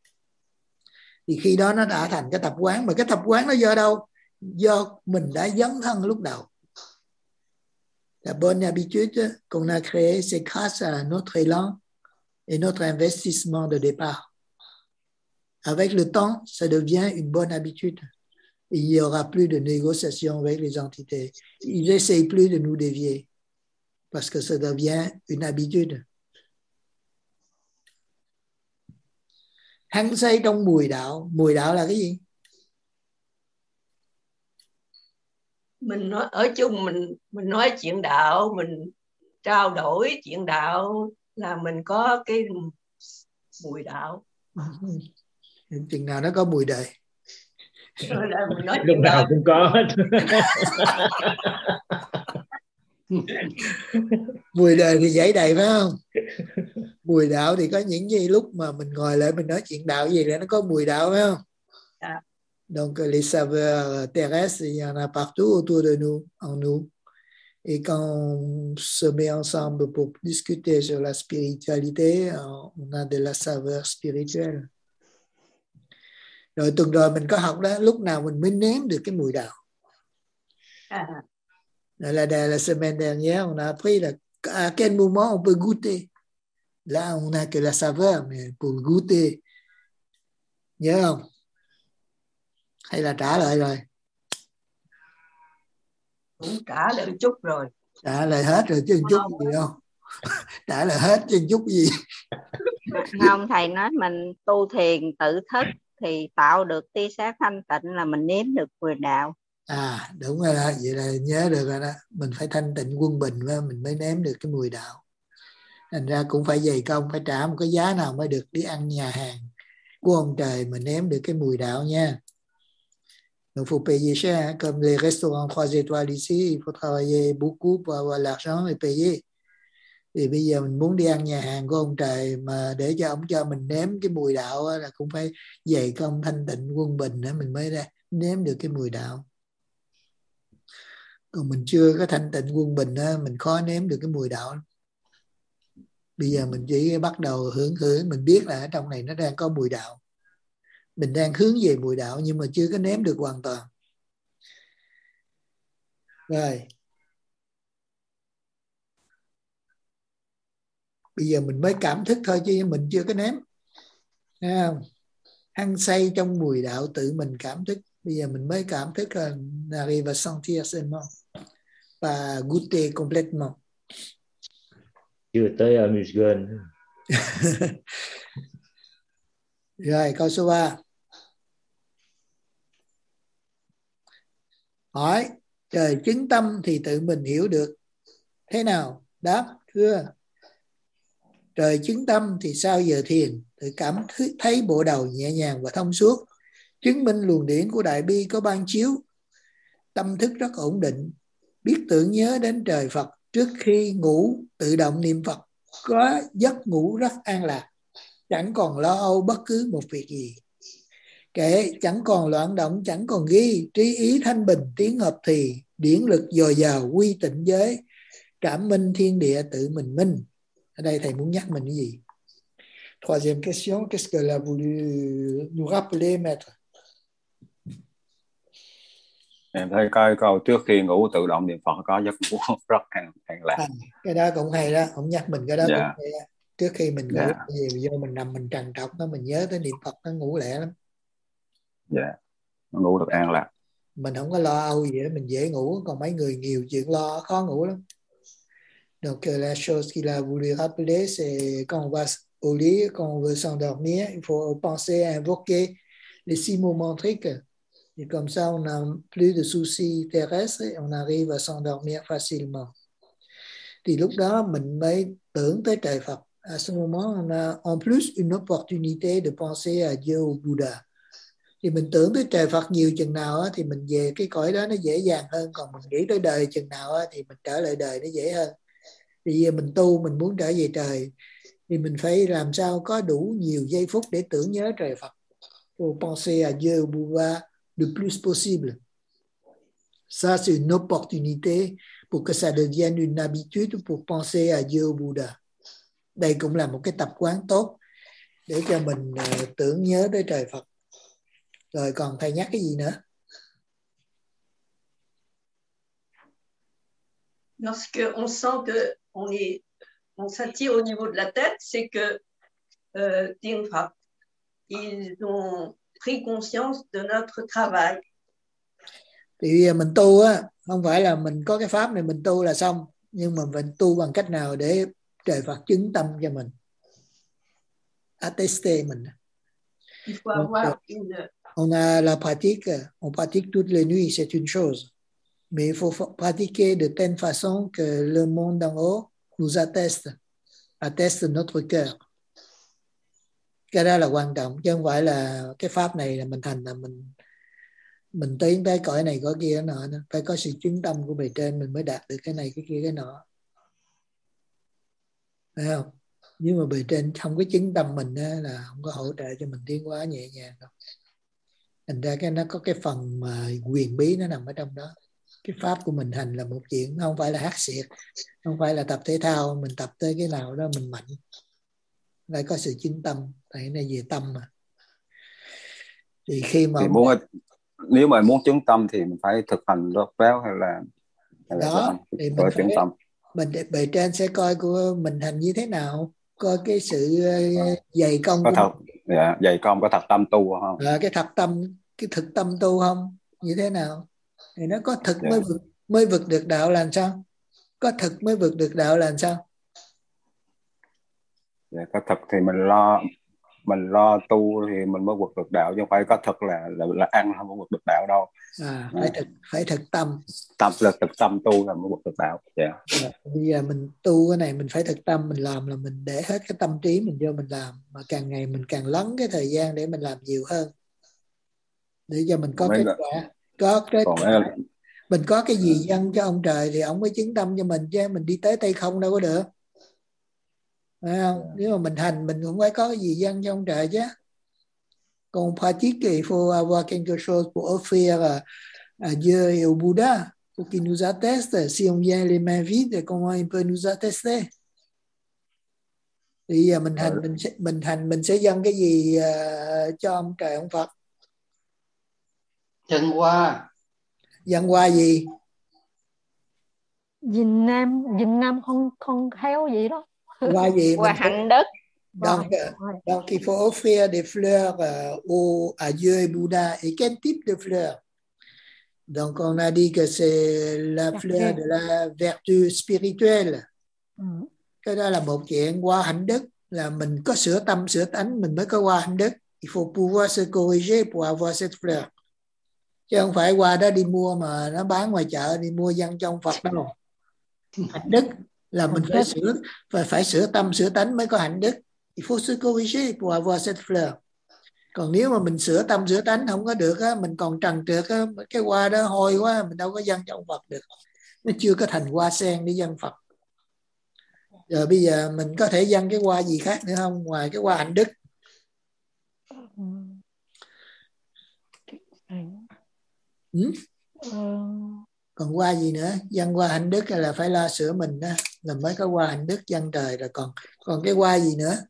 A: Thì khi đó nó đã thành cái tập quán, mà cái tập quán nó do đâu? Do mình đã dấn thân lúc đầu. La bonne habitude qu'on a créée, c'est grâce à notre élan et notre investissement de départ. Avec le temps, ça devient une bonne habitude. Il n'y aura plus de négociation avec les entités. Ils n'essayent plus de nous dévier parce que ça devient une habitude. Hăng say trong mùi đạo. Mùi đạo là cái gì?
D: Mình nói ở chung, mình nói chuyện đạo, mình trao đổi chuyện đạo là mình có cái mùi đạo.
A: Chừng nào nó có mùi đời.
D: Mình nói
B: lúc nào cũng có.
A: Mùi đời thì dãy đầy phải không? Mùi đạo thì có những gì lúc mà mình ngồi lại mình nói chuyện đạo gì là nó có mùi đạo phải không? Donc les saveurs terrestres, il y en a partout autour de nous, en nous. Et quand on se met ensemble pour discuter sur la spiritualité, on a de la saveur spirituelle. Rồi tuần rồi mình có học đó, lúc nào mình mới nếm được cái mùi đạo. La semaine dernière, on a appris à quel moment on peut goûter. Là, on n'a que la saveur, mais pour goûter. Nhớ không? Hay là trả lời rồi?
D: Cũng trả lời chút rồi.
A: Trả lời hết rồi chứ chút gì đâu. Trả lời hết chứ chút gì.
L: Không, thầy nói mình tu thiền tự thức thì tạo được tia sáng thanh tịnh là mình nếm được mùi đạo.
A: Đúng rồi đó, vậy là nhớ được rồi đó. Mình phải thanh tịnh quân bình và mình mới nếm được cái mùi đạo. Thành ra cũng phải dày công, phải trả một cái giá nào mới được đi ăn nhà hàng của ông trời mà nếm được cái mùi đạo nha. Donc il faut payer cher, comme les restaurants 3 étoiles ici, il faut travailler beaucoup pour avoir l'argent et payer. Thì bây giờ mình muốn đi ăn nhà hàng của ông trời mà để cho ông cho mình nếm cái mùi đạo là cũng phải dày công thanh tịnh quân bình nữa mình mới nếm được cái mùi đạo. Còn mình chưa có thanh tịnh quân bình đó, mình khó nếm được cái mùi đạo. Bây giờ mình chỉ bắt đầu hưởng mình biết là ở trong này nó đang có mùi đạo. Mình đang hướng về mùi đạo nhưng mà chưa có nếm được hoàn toàn. Rồi. Bây giờ mình mới cảm thức thôi chứ mình chưa có nếm. Thấy không? Hăng say trong mùi đạo tự mình cảm thức. Bây giờ mình mới cảm thức là arrive à sentir seulement và goûter complètement.
B: Chưa tới amuse-gueule.
A: Rồi câu số 3. Hỏi, trời chứng tâm thì tự mình hiểu được thế nào? Đáp, thưa, trời chứng tâm thì sao giờ thiền, tự cảm thấy bộ đầu nhẹ nhàng và thông suốt, chứng minh luồng điển của Đại Bi có ban chiếu, tâm thức rất ổn định, biết tưởng nhớ đến trời Phật trước khi ngủ, tự động niệm Phật, có giấc ngủ rất an lạc, chẳng còn lo âu bất cứ một việc gì. Kệ chẳng còn loạn động, chẳng còn ghi, trí ý thanh bình, tiếng hợp thì, điển lực dồi dào, quy tịnh giới, cảm minh thiên địa tự mình minh. Ở đây thầy muốn nhắc mình cái gì? Troisième question, qu'est-ce qu'elle a voulu nous rappeler, maître?
G: Em thấy coi câu trước khi ngủ tự động niệm Phật có giấc ngủ rất an lạc.
A: Cái đó cũng hay đó, không nhắc mình cái đó cũng hay đó. Trước khi mình ngủ,
G: Yeah.
A: vô mình nằm mình trằn trọc đó, mình nhớ tới niệm Phật nó ngủ lẹ lắm.
G: Dạ, nó ngủ được an lạc.
A: Mình không có lo âu gì đó, mình dễ ngủ. Còn mấy người nhiều chuyện lo khó ngủ lắm. Donc la chose qu'il a voulu rappeler, c'est quand on va au lit, quand on veut s'endormir, il faut penser à invoquer les 6 mots mantriques. Et comme ça, on n'a plus de soucis terrestres et on arrive à s'endormir facilement. Thì lúc đó mình mới tưởng tới trời Phật. À ce moment, on a en plus une opportunité de penser à Dieu, au Bouddha. Thì mình tưởng tới trời Phật nhiều chừng nào thì mình về cái cõi đó nó dễ dàng hơn. Còn mình nghĩ tới đời chừng nào thì mình trở lại đời nó dễ hơn. Thì giờ mình tu, mình muốn trở về trời thì mình phải làm sao có đủ nhiều giây phút để tưởng nhớ trời Phật. Pour penser à Dieu, au Bouddha le plus possible. Ça, c'est une opportunité pour que ça devienne une habitude pour penser à Dieu, au Bouddha. Đây cũng là một cái tập quán tốt để cho mình tưởng nhớ tới trời Phật. Rồi còn thầy nhắc cái gì nữa?
D: Lorsque on sent que on s'attire au niveau de la tête, c'est que Tiên Phật, ils ont pris conscience de notre travail.
A: Thì mình tu á, không phải là mình có cái pháp này mình tu là xong, nhưng mà mình tu bằng cách nào để trời Phật chứng tâm cho mình, attester mình.
D: Il faut avoir une...
A: On a la pratique, on pratique toutes les nuits, c'est une chose. Mais il faut pratiquer de telle façon que le monde d'en haut nous atteste notre cœur. Cái đó là quan trọng, chứ không phải là cái pháp này là mình thành là mình mình tiến tới cõi này cõi kia nọ, phải có sự chứng tâm của bề trên mình mới đạt được cái này cái kia cái nọ, phải không? Nếu mà bề trên không có chứng tâm mình á, là không có hỗ trợ cho mình tiến hóa nhẹ nhàng đâu. Thành ra cái nó có cái phần mà quyền bí nó nằm ở trong đó. Cái pháp của mình hành là một chuyện, không phải là hát xiệt, không phải là tập thể thao, mình tập tới cái nào đó mình mạnh, phải có sự chứng tâm, tại nó về tâm mà. Thì khi mà
G: nếu mà muốn chứng tâm thì mình phải thực hành đốt béo hay là
A: đó thì mình phải tâm. Mình bề trên sẽ coi của mình hành như thế nào, coi cái sự dày công
G: có
A: của
G: thật, dạ, dày công có thật tâm tu không?
A: Cái thật tâm, cái thực tâm tu không như thế nào thì nó có thực mới vượt được đạo là sao? Có thực mới vượt được đạo là sao?
G: Dạ, có thực thì mình lo tu thì mình mới vượt được đạo, chứ không phải có thực là ăn không có vượt được đạo đâu.
A: Phải thực tâm.
G: Tâm là thực tâm tu là mới vượt được đạo.
A: Bây giờ mình tu cái này mình phải thực tâm, mình làm là mình để hết cái tâm trí mình vô mình làm, mà càng ngày mình càng lấn cái thời gian để mình làm nhiều hơn, để cho mình có kết quả. Mình có cái gì dâng cho ông trời thì ông mới chứng tâm cho mình, chứ mình đi tới tay không đâu có được, phải không? Nếu mà mình hành mình cũng phải có cái gì dâng cho ông trời chứ. Còn pratique, il faut avoir quelque chose pour offrir à Dieu et au Bouddha pour qu'il nous atteste. Si on vient les mains vides, comment il peut nous attester? Thì giờ mình hành mình sẽ dâng cái gì cho ông trời ông Phật?
E: Dâng hoa.
A: Dâng hoa gì?
K: Việt Nam không khéo gì đó.
A: Hoa gì?
L: Hoa hạnh đức.
A: Donc il faut offrir des fleurs à Dieu et Bouddha. Et quel type de fleurs? Donc on a dit que c'est la fleur de la vertu spirituelle. Cái đó là một chuyện. Hoa hạnh đức là mình có sửa tâm sửa tánh mình mới có hoa hạnh đức. Il faut pouvoir se corriger pour avoir cette fleur. Chứ không phải hoa đó đi mua mà nó bán ngoài chợ, đi mua dâng cho ông Phật đâu. Hạnh đức là mình phải sửa tâm sửa tánh mới có hạnh đức. Il faut se corriger pour avoir cette fleur. Còn nếu mà mình sửa tâm sửa tánh không có được á, mình còn trần trượt á, cái hoa đó hôi quá mình đâu có dâng cho ông Phật được, nó chưa có thành hoa sen để dâng Phật. Rồi bây giờ mình có thể dâng cái hoa gì khác nữa không ngoài cái hoa hạnh đức? Còn hoa gì nữa? Dâng hoa hạnh đức là phải lo sửa mình đó, là mới có hoa hạnh đức dâng trời. Rồi còn cái hoa gì nữa?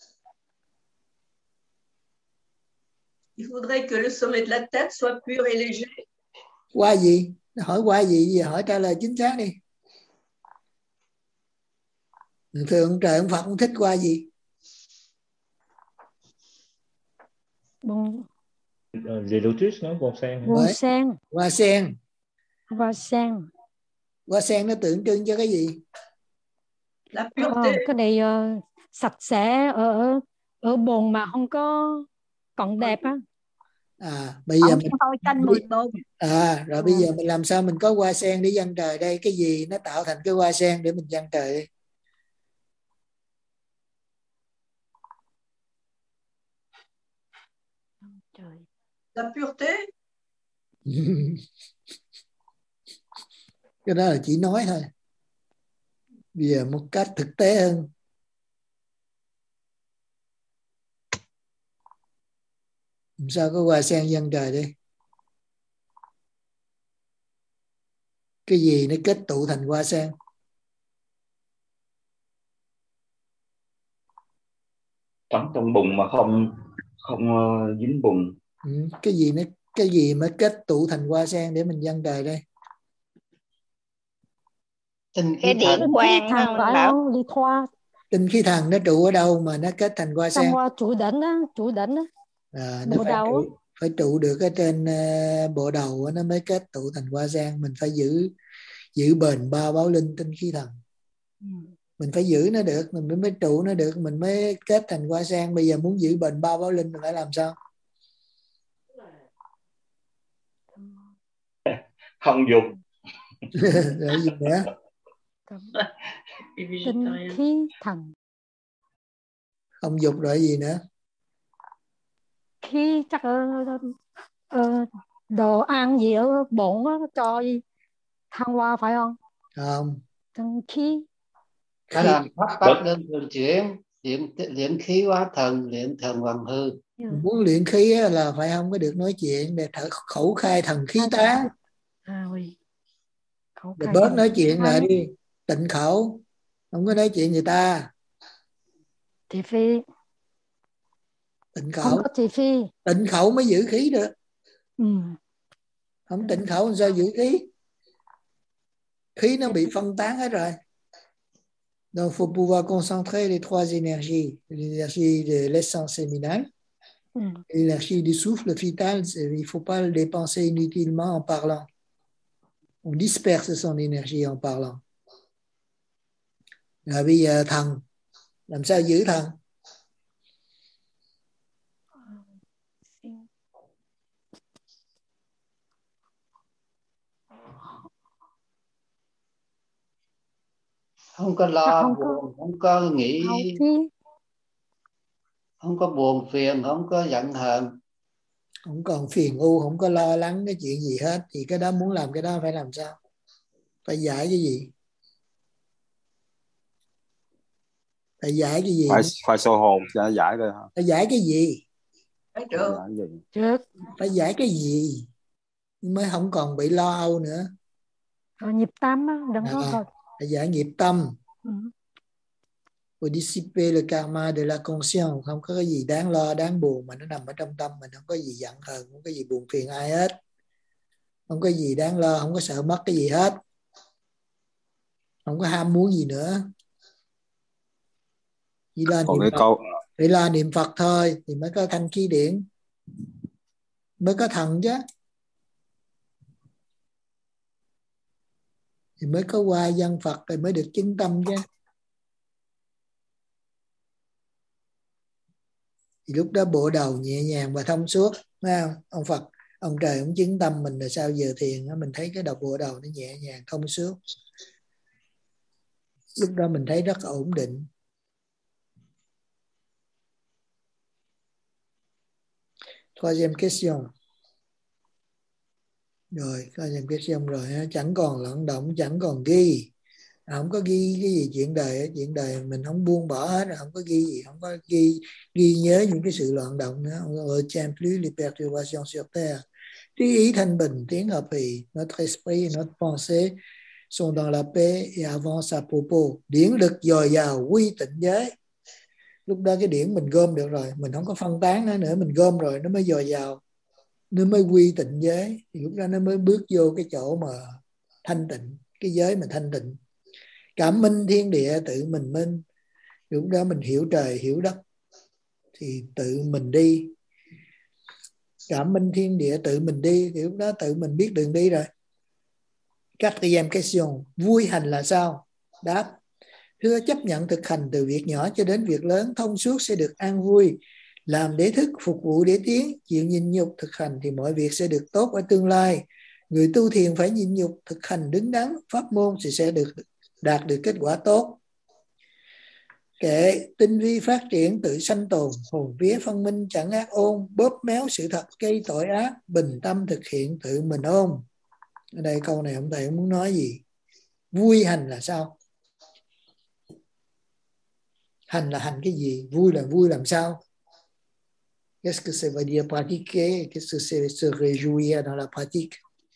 D: Il faudrait que le sommet de la tête soit pur et léger.
A: Hoa gì? Hỏi hoa gì? Hỏi trả lời chính xác đi. Thường trời ông Phật không thích hoa gì?
B: Les lotus, no? Bông sen.
A: Hoa sen.
K: Hoa sen.
A: Hoa sen nó tượng trưng cho cái gì?
D: La pureté.
K: Cái này sạch sẽ ở bồn mà không có còn đẹp á.
A: Bây giờ
L: mình thôi canh mùi bồn.
A: Rồi bây giờ mình làm sao mình có hoa sen để dâng trời đây? Cái gì nó tạo thành cái hoa sen để mình dâng trời đây?
D: La pureté.
A: Cái đó là chỉ nói thôi. Bây giờ một cách thực tế hơn. Làm sao có hoa sen dâng trời đi? Cái gì nó kết tụ thành hoa sen?
N: Tắm trong bùn mà không dính bùn.
A: Cái gì mới kết tụ thành hoa sen để mình dâng trời đây?
L: Cái điện quang
K: không? Đi thoa.
A: Tinh khí thần nó trụ ở đâu mà nó kết thành hoa sen?
K: Trong hoa trụ đỉnh á,
A: nó phải trụ được ở trên bộ đầu nó mới kết tụ thành hoa sen. Mình phải giữ bền ba báo linh tinh khí thần. Mình phải giữ nó được, mình mới trụ nó được, mình mới kết thành hoa sen. Bây giờ muốn giữ bền ba báo linh mình phải làm sao?
N: Không dục.
A: Rồi gì nữa?
K: Tinh khí thần.
A: Không dục rồi gì nữa?
K: Khí chắc đồ ăn gì ở bụng á, cho thăng hoa phải không?
A: Không.
K: Thăng khí.
I: Cái làm pháp tắc đơn thường chuyển, luyện khí hóa thần, luyện thần hoàng hư.
A: Muốn luyện khí á, là phải không có được nói chuyện, để thở khẩu khai thần khí tá. Rồi bớt nói chuyện lại đi, tịnh khẩu, không có nói chuyện người ta.
K: Thị phi.
A: Tịnh khẩu.
K: Không có thị phi.
A: Tịnh khẩu mới giữ khí được. Không tịnh khẩu làm sao giữ khí? Khí nó bị phân tán hết rồi. Donc, il faut pouvoir concentrer les trois énergies. L'énergie de l'essence séminale, l'énergie du souffle vital, il ne faut pas le dépenser inutilement en parlant. On disperse son énergie en parlant. Rồi bây giờ thần, làm sao giữ thần?
I: Không có lo buồn, không có nghĩ, không có buồn phiền, không có giận hờn,
A: không còn phiền u, không có lo lắng cái chuyện gì hết, thì cái đó muốn làm cái đó phải làm sao? Phải giải cái gì? Phải giải cái gì?
G: Phải soi hồn cho nó giải rồi hả?
A: Phải giải cái gì?
K: Phải
A: giải cái gì mới không còn bị lo âu nữa.
K: Nhịp tâm á, đừng có
A: phải giải nghiệp tâm. Pour dissiper le karma de la conscience. Không có cái gì đáng lo, đáng buồn mà nó nằm ở trong tâm mình. Không có gì giận hờn, không có gì buồn phiền ai hết. Không có gì đáng lo, không có sợ mất cái gì hết. Không có ham muốn gì nữa. Chỉ là niệm Phật. Chỉ là niệm Phật thôi thì mới có thanh khí điển, mới có thần chứ, thì mới có qua dân Phật rồi mới được chứng tâm chứ. Thì lúc đó bộ đầu nhẹ nhàng và thông suốt, phải không? Ông Phật, ông trời ông chứng tâm mình rồi sao giờ thiền mình thấy cái bộ đầu nó nhẹ nhàng thông suốt. Lúc đó mình thấy rất ổn định. Troisième question. Rồi, troisième question rồi, chẳng còn lận động, chẳng còn ghi. Không có ghi cái gì chuyện đời mình không buông bỏ hết, không có ghi gì, không có ghi nhớ những cái sự loạn động nữa. On retient plus les perturbations sur terre. Trí ý thanh bình, tiếng hợp hỷ, notre esprit, notre pensée sont dans la paix et avance à propos. Điển lực dồi dào, quy tịnh giới. Lúc đó cái điển mình gom được rồi, mình không có phân tán nữa, mình gom rồi nó mới dồi dào, nó mới quy tịnh giới. Thì lúc đó nó mới bước vô cái chỗ mà thanh tịnh, cái giới mà thanh tịnh. Cảm minh thiên địa tự mình minh. Lúc đó mình hiểu trời hiểu đất thì tự mình đi. Cảm minh thiên địa tự mình đi thì lúc đó tự mình biết đường đi rồi. Quatrième question. Vui hành là sao? Đáp: thưa, chấp nhận thực hành từ việc nhỏ cho đến việc lớn, thông suốt sẽ được an vui. Làm để thức, phục vụ để tiến, chịu nhịn nhục thực hành thì mọi việc sẽ được tốt ở tương lai. Người tu thiền phải nhịn nhục thực hành đứng đắn, pháp môn thì sẽ đạt được kết quả tốt. Kệ tinh vi phát triển tự sanh tồn, hồn vía phân minh chẳng ác ôn, bóp méo sự thật gây tội ác, bình tâm thực hiện tự mình ôn. Ở đây câu này ông thầy muốn nói gì? Vui hành là sao? Hành là hành cái gì? Vui là vui làm sao? Qu'est-ce que ça veut dire pratiquer? Qu'est-ce que c'est se réjouir dans la pratique?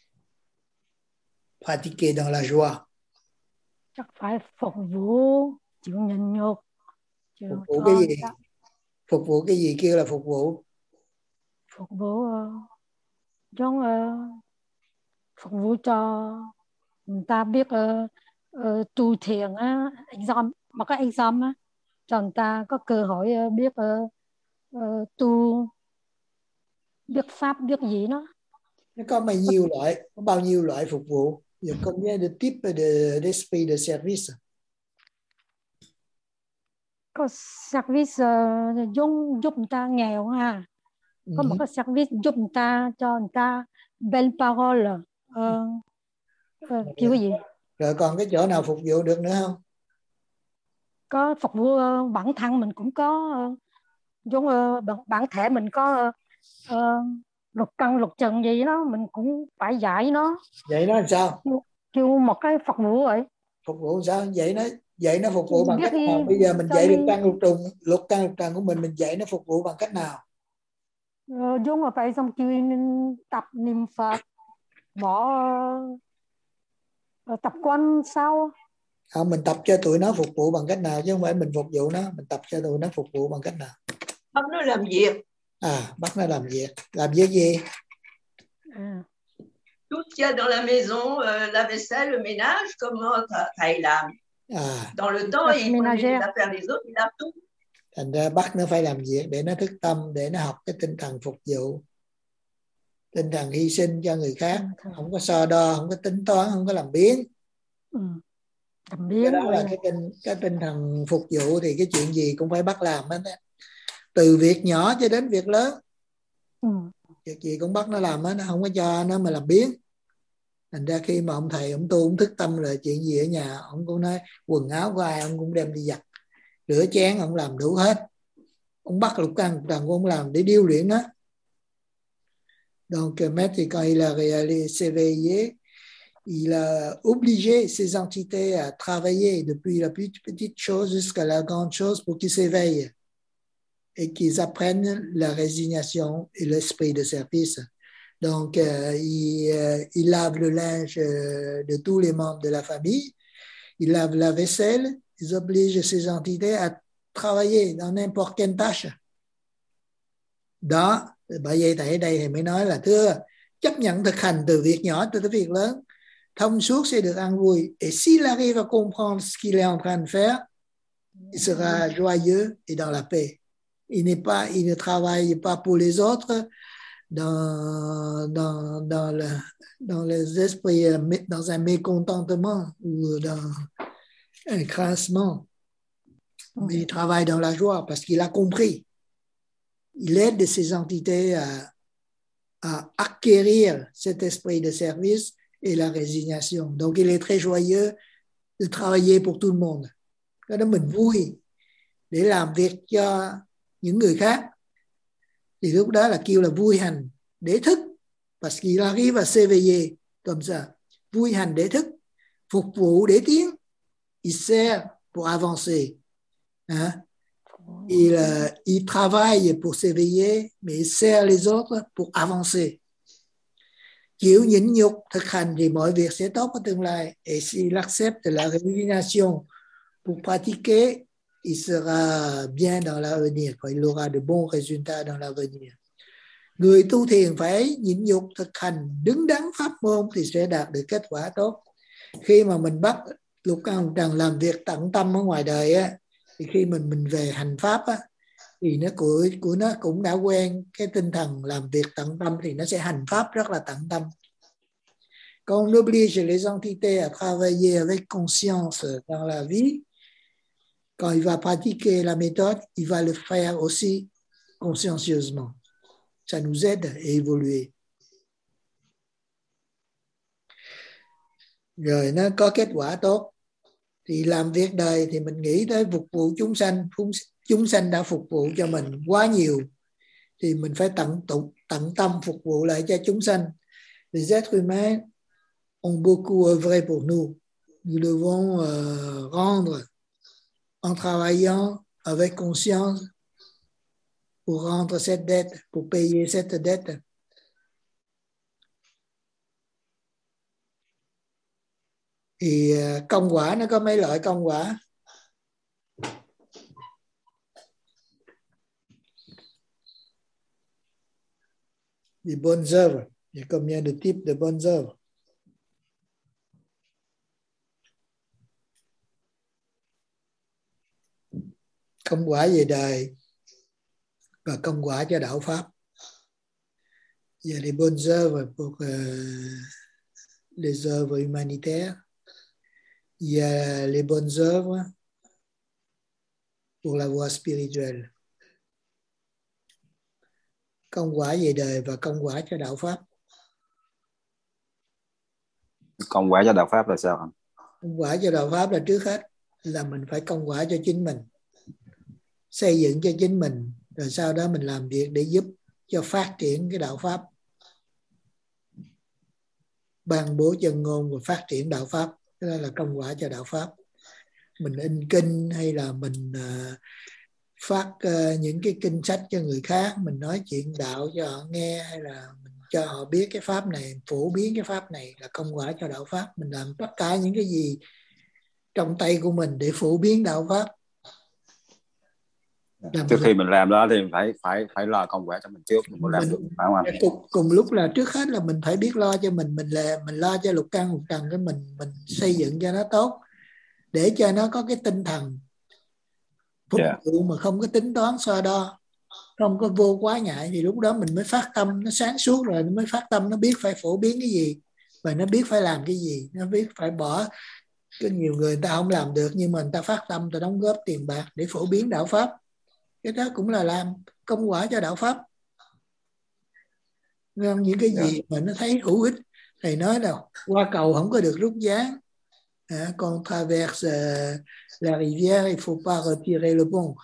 A: Pratiquer dans la joie.
K: Chắc phải phục vụ, chịu nhịn nhục.
A: Phục vụ cái gì? Phục vụ cái gì kêu là phục vụ?
K: Phục vụ giống phục vụ cho người ta biết tu thiền á, exam, mà có exam á, cho người ta có cơ hội biết tu, biết pháp, biết gì đó.
A: Nó có bao nhiêu loại phục vụ? Il y a combien de types d'esprit de service?
K: Có service giúp người ta nghèo ha. Có một cái service giúp người ta, cho người ta belle parole, kiểu gì.
A: Rồi còn cái chỗ nào phục vụ được nữa không?
K: Có phục vụ bản thân mình cũng có, giống bản thể mình có lục căn lục trần gì đó mình cũng phải dạy nó.
A: Vậy nó làm sao?
K: Kêu một cái phục vụ vậy.
A: Phục vụ sao? Vậy nó phục vụ bằng
K: Biết
A: cách
K: đi,
A: nào? Bây giờ mình
K: cho
A: dạy
K: đi.
A: lục căn lục trần của mình dạy nó phục vụ bằng cách nào?
K: Dung mà phải xong kêu tập niệm Phật, bỏ tập quán sau.
A: Không, mình tập cho tụi nó phục vụ bằng cách nào chứ không phải mình phục vụ nó, mình tập cho tụi nó phục vụ bằng cách nào?
D: Bắt nó làm việc.
A: Bắt nó làm việc gì?
D: Tout qu'il y a dans la maison, la vaisselle, le ménage, comment thầy làm. Dans le temps, il prenait les affaires des autres, il a tout.
A: Thành ra bắt nó phải làm việc để nó thức tâm, để nó học cái tinh thần phục vụ, tinh thần hy sinh cho người khác, không có so đo, không có tính toán, không có làm biếng. Cái đó là cái tinh thần phục vụ, thì cái chuyện gì cũng phải bắt làm hết á, từ việc nhỏ cho đến việc lớn. Việc gì cũng bắt nó làm hết, nó không có cho nó mà làm biếng. Thành ra khi mà ông thầy ông tu ông thức tâm là chuyện gì ở nhà ông cũng nói quần áo của ai ông cũng đem đi giặt, rửa chén ông làm đủ hết. Ông bắt lục căn lục trần của ông làm để điêu luyện nó. Donc maître quand il a s'éveillé, il a obligé ces entités à travailler depuis la plus petite chose jusqu'à la grande chose pour qu'ils s'éveillent et qu'ils apprennent la résignation et l'esprit de service. Donc, il lave le linge de tous les membres de la famille, il lave la vaisselle, ils obligent ces entités à travailler dans n'importe quelle tâche. Đó, bởi vậy tại đây thì mới nói là thưa, chấp nhận thực hành từ việc nhỏ tới việc lớn, thông suốt sẽ được an vui. Et s'il arrive à comprendre ce qu'il est en train de faire, il sera joyeux et dans la paix. Il ne travaille pas pour les autres, dans les esprits, dans un mécontentement ou dans un crassement. Mais il travaille dans la joie parce qu'il a compris. Il aide ces entités à acquérir cet esprit de service et la résignation. Donc, il est très joyeux de travailler pour tout le monde. Cái đó mình vui để làm việc cho những người khác. Thì lúc đó là kêu là vui hành để thức. Parce qu'il arrive à s'éveiller comme ça. Vui hành để thức, phục vụ để tiến. Il sert pour avancer. Hein? Il travaille pour s'éveiller, mais il sert les autres pour avancer. Chịu nhịn nhục, thực hành thì mọi việc sẽ tốt ở tương lai. Et s'il accepte la résignation pour pratiquer, il sera bien dans l'avenir. Il aura de bons résultats dans l'avenir. Người tu thiền phải nhịn nhục, thực hành, đứng đắn pháp môn thì sẽ đạt được kết quả tốt. Khi mà mình bắt lục căn lục trần làm việc tận tâm ở ngoài đời á, thì khi mình về hành pháp á, thì nó của nó cũng đã quen cái tinh thần làm việc tận tâm, thì nó sẽ hành pháp rất là tận tâm. Quand on oblige les entités à travailler avec conscience dans la vie, quand il va pratiquer la méthode, il va le faire aussi consciencieusement. Ça nous aide à évoluer. Rồi nó có kết quả tốt. Thì làm việc đời thì mình nghĩ tới phục vụ chúng sanh. Chúng sanh đã phục vụ cho mình quá nhiều, thì mình phải tận tâm phục vụ lại cho chúng sanh. Les êtres humains ont beaucoup œuvré pour nous. Nous devons rendre en travaillant avec conscience pour rendre cette dette, pour payer cette dette. Thì công quả nó có mấy loại công quả. Les bonnes œuvres. Il y a combien de types de bonnes œuvres? Công quả về đời và công quả cho đạo pháp. Il y a les bonnes œuvres pour les œuvres humanitaires. Il y a les bonnes œuvres pour la voie spirituelle. Công quả về đời và công quả cho đạo pháp.
G: Công quả cho đạo pháp là sao?
A: Công quả cho đạo pháp là trước hết là mình phải công quả cho chính mình, xây dựng cho chính mình, rồi sau đó mình làm việc để giúp cho phát triển cái đạo pháp ban bố chân ngôn và phát triển đạo pháp. Cái đó là công quả cho đạo pháp. Mình in kinh hay là mình phát những cái kinh sách cho người khác, mình nói chuyện đạo cho họ nghe, hay là mình cho họ biết cái pháp này, phổ biến cái pháp này, là công quả cho đạo pháp. Mình làm tất cả những cái gì trong tay của mình để phổ biến đạo pháp.
G: Trước khi mình làm đó thì phải lo công quả cho mình trước, mình mới làm được, phải không anh?
A: Cùng lúc là trước hết là mình phải biết lo cho mình lo cho lục căn lục trần, cái mình xây dựng cho nó tốt, để cho nó có cái tinh thần phục vụ mà không có tính toán so đo, không có vô quá ngại, thì lúc đó mình mới phát tâm, nó sáng suốt rồi nó mới phát tâm, nó biết phải phổ biến cái gì và nó biết phải làm cái gì, nó biết phải bỏ. Có nhiều người ta không làm được, nhưng mà người ta phát tâm, ta đóng góp tiền bạc để phổ biến đạo pháp. Cái đó cũng là làm công quả cho đạo pháp. Những cái gì mà nó thấy hữu ích, thầy nói là qua cầu không có được rút giá. Còn traverse la rivière, il faut pas retirer le pont.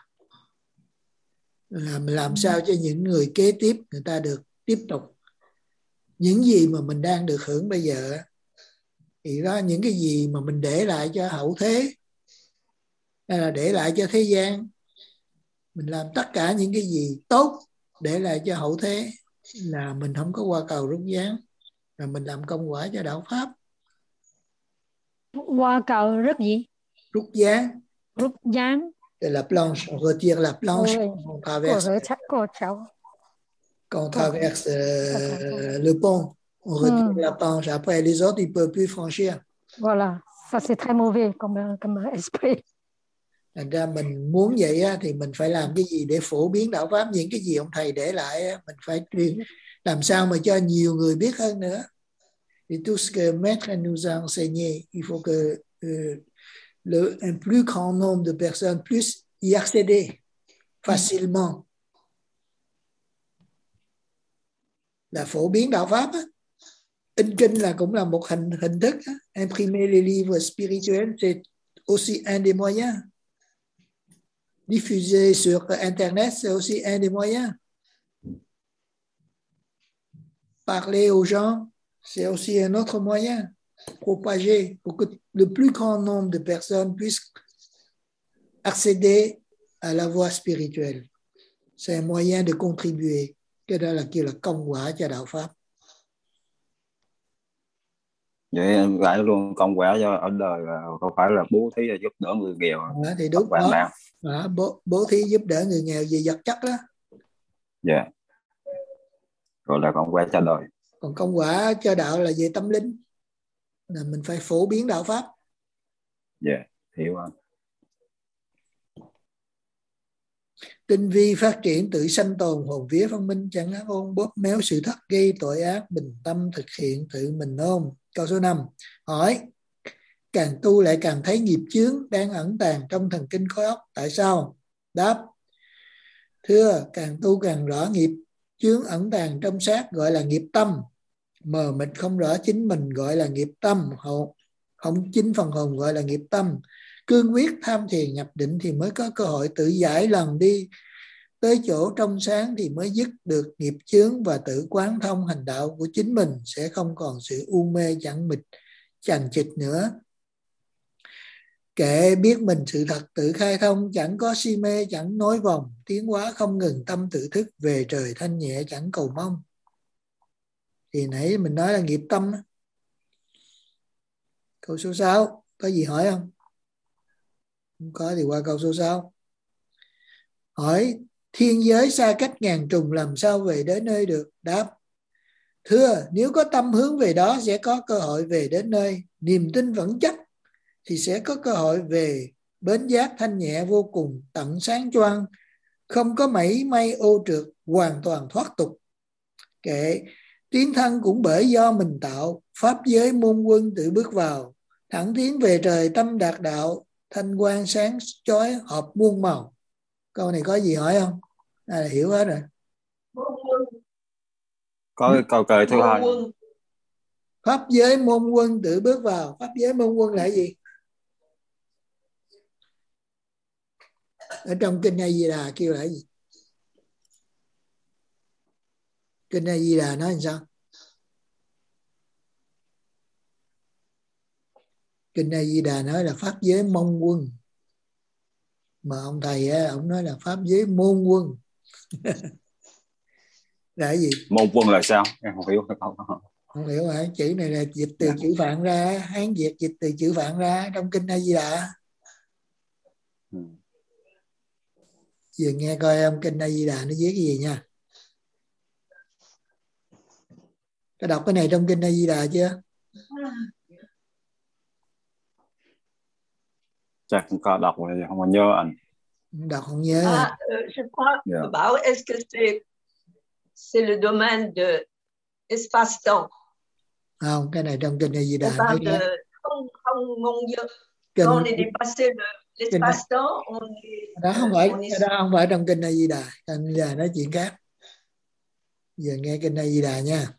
A: Làm sao cho những người kế tiếp người ta được tiếp tục những gì mà mình đang được hưởng bây giờ, thì đó, những cái gì mà mình để lại cho hậu thế hay là để lại cho thế gian, mình làm tất cả những cái gì tốt để lại cho hậu thế, là mình không có qua cầu rút gián, là mình làm công quả cho đạo pháp.
K: Qua cầu rút gì?
A: Rút gián.
K: Rút gián.
A: La planche, on retire la planche, on traverse. Quand on traverse le pont, on retire la planche. Après, les autres, ils ne peuvent plus franchir.
K: Voilà, ça c'est très mauvais comme esprit.
A: Thành ra mình muốn vậy á, thì mình phải làm cái gì để phổ biến đạo pháp. Những cái gì ông thầy để lại á, mình phải truyền, làm sao mà cho nhiều người biết hơn nữa. Et tout ce que Maître nous a enseigné, il faut que un plus grand nombre de personnes puissent y accéder facilement. Là phổ biến đạo pháp á. In kinh là cũng là một hình thức á. Imprimer les livres spirituels, c'est aussi un des moyens. Diffuser sur Internet, c'est aussi un des moyens. Parler aux gens, c'est aussi un autre moyen. Propager pour que le plus grand nombre de personnes puissent accéder à la voie spirituelle. C'est un moyen de contribuer. Cái đó là kêu là công quả cho đạo pháp.
G: Vậy em gãi luôn công quả cho ở đời là không phải là bố thí là giúp đỡ người nghèo.
A: Thì đúng đó. Bố thí giúp đỡ người nghèo về vật chất đó.
G: Dạ. Gọi là công quả cho đời.
A: Còn công quả cho đạo là về tâm linh, là mình phải phổ biến đạo pháp.
G: Dạ, hiểu anh.
A: Tinh vi phát triển tự sanh tồn, hồn vía văn minh, chẳng ác ôn bóp méo sự thất gây tội ác, bình tâm thực hiện tự mình ôm. Câu số 5. Hỏi, càng tu lại càng thấy nghiệp chướng đang ẩn tàng trong thần kinh khối óc. Tại sao? Đáp, thưa, càng tu càng rõ nghiệp chướng ẩn tàng trong xác gọi là nghiệp tâm. Mờ mịt không rõ chính mình gọi là nghiệp tâm. Không chính phần hồn gọi là nghiệp tâm. Cương quyết tham thiền nhập định thì mới có cơ hội tự giải lần đi tới chỗ trong sáng, thì mới dứt được nghiệp chướng và tự quán thông hành đạo của chính mình, sẽ không còn sự u mê chẳng mịt chằng chịt nữa. Kệ biết mình sự thật tự khai thông, chẳng có si mê chẳng nối vòng, tiến hóa không ngừng tâm tự thức, về trời thanh nhẹ chẳng cầu mong. Thì nãy mình nói là nghiệp tâm. Câu số 6, có gì hỏi không? Không có thì qua câu số 6. Hỏi, thiên giới xa cách ngàn trùng làm sao về đến nơi được? Đáp, thưa, nếu có tâm hướng về đó sẽ có cơ hội về đến nơi. Niềm tin vững chắc thì sẽ có cơ hội về bến giác thanh nhẹ vô cùng, tận sáng choang, không có mảy may ô trượt, hoàn toàn thoát tục. Kệ, tiến thân cũng bởi do mình tạo, pháp giới môn quân tự bước vào, thẳng tiến về trời tâm đạt đạo, thanh quang sáng chói hợp muôn màu. Câu này có gì hỏi không? Là hiểu hết rồi.
G: Có câu kệ thứ hai.
A: Pháp giới môn quân tự bước vào. Pháp giới môn quân là gì? Ở trong kinh A Di Đà kêu là gì? Kinh A Di Đà nói làm sao? Kinh A Di Đà nói là pháp giới mong quân, mà ông thầy á, ông nói là pháp giới môn quân. Là cái gì?
G: Môn quân là sao? Em không hiểu.
A: Không hiểu hả? Chữ này là dịch từ chữ Phạn ra, Hán Việt dịch từ chữ Phạn ra trong Kinh A Di Đà. Giờ nghe coi ông Kinh A Di Đà nó viết cái gì nha. Có đọc cái này trong Kinh A Di Đà chưa?
G: Chắc không có đọc rồi, không có nhớ anh.
A: Đọc không nhớ.
D: Je crois, bảo est-ce que c'est le domaine de espace-temps?
A: Không, cái này trong Kinh A Di Đà.
D: On parle de không mong giờ. On est dépassé l'espace-temps, on est
A: đó không phải trong Kinh A Di Đà. Kinh A Di Đà nói chuyện khác. Giờ nghe Kinh A Di Đà nha.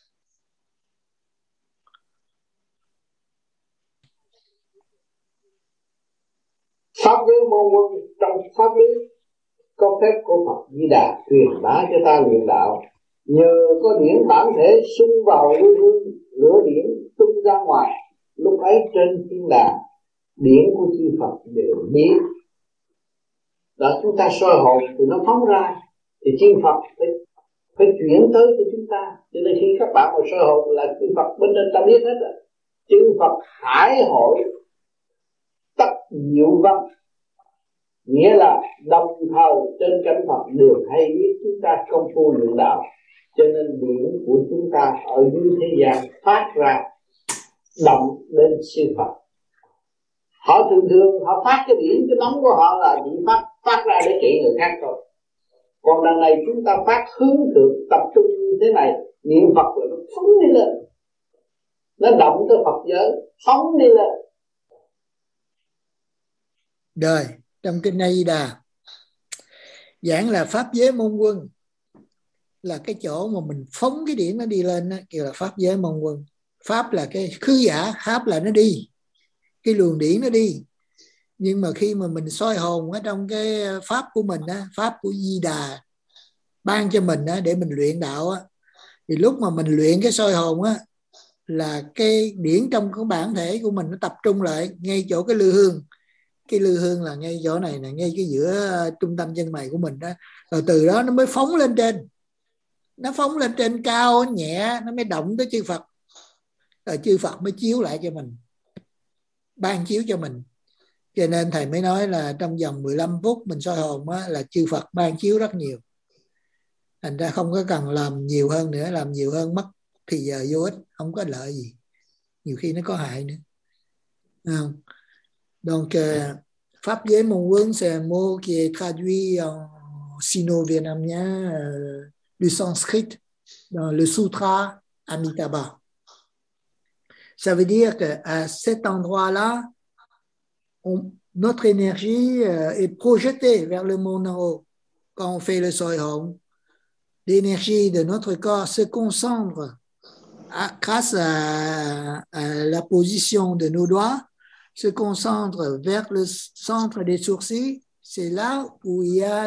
F: Pháp giới môn quân trong pháp lý có phép của Phật Di Đà truyền bá cho ta luyện đạo. Nhờ có điển bản thể xung vào lưu hương, lửa điển tung ra ngoài. Lúc ấy trên thiên đàng, điển của chư Phật đều biết. Đó, chúng ta soi hồn thì nó phóng ra, thì chư Phật phải chuyển tới cho chúng ta. Cho nên khi các bạn mà soi hồn là chư Phật bên trên ta biết hết rồi. Chư Phật hải hội tất diệu văn, nghĩa là đồng thời trên cánh Phật đều hay biết chúng ta công phu luyện đạo. Cho nên điển của chúng ta ở dưới thế gian phát ra động lên sư Phật. Họ thường họ phát cái điển, cái nóng của họ là chỉ phát ra để trị người khác thôi. Còn đằng này chúng ta phát hướng thượng, tập trung như thế này, niệm Phật là nó phóng đi lên, nó động tới Phật giới, phóng đi lên.
A: Rồi, trong Kinh A Di Đà giảng là pháp giới môn quân, là cái chỗ mà mình phóng cái điển nó đi lên đó, kêu là pháp giới môn quân. Pháp là cái khứ giả, pháp là nó đi, cái luồng điển nó đi. Nhưng mà khi mà mình soi hồn ở trong cái pháp của mình á, pháp của Di Đà ban cho mình á, để mình luyện đạo á, thì lúc mà mình luyện cái soi hồn á, là cái điển trong cái bản thể của mình nó tập trung lại ngay chỗ cái lư hương. Cái lư hương là ngay chỗ này nè, ngay cái giữa trung tâm chân mày của mình đó. Rồi từ đó nó mới phóng lên trên, nó phóng lên trên cao nhẹ, nó mới động tới chư Phật. Rồi chư Phật mới chiếu lại cho mình, ban chiếu cho mình. Cho nên thầy mới nói là trong vòng 15 phút mình soi hồn á, là chư Phật ban chiếu rất nhiều. Thành ra không có cần làm nhiều hơn nữa, làm nhiều hơn mất thì giờ vô ích, không có lợi gì, nhiều khi nó có hại nữa. Không? Donc pháp giới môn quân c'est un mot qui est traduit en sino-vietnamien du sanskrit dans le sutra Amitabha. Ça veut dire qu'à cet endroit-là, notre énergie est projetée vers le monde en haut. Quand on fait le soi hồn, l'énergie de notre corps se concentre grâce à la position de nos doigts, se concentre vers le centre des sourcils. C'est là où il y a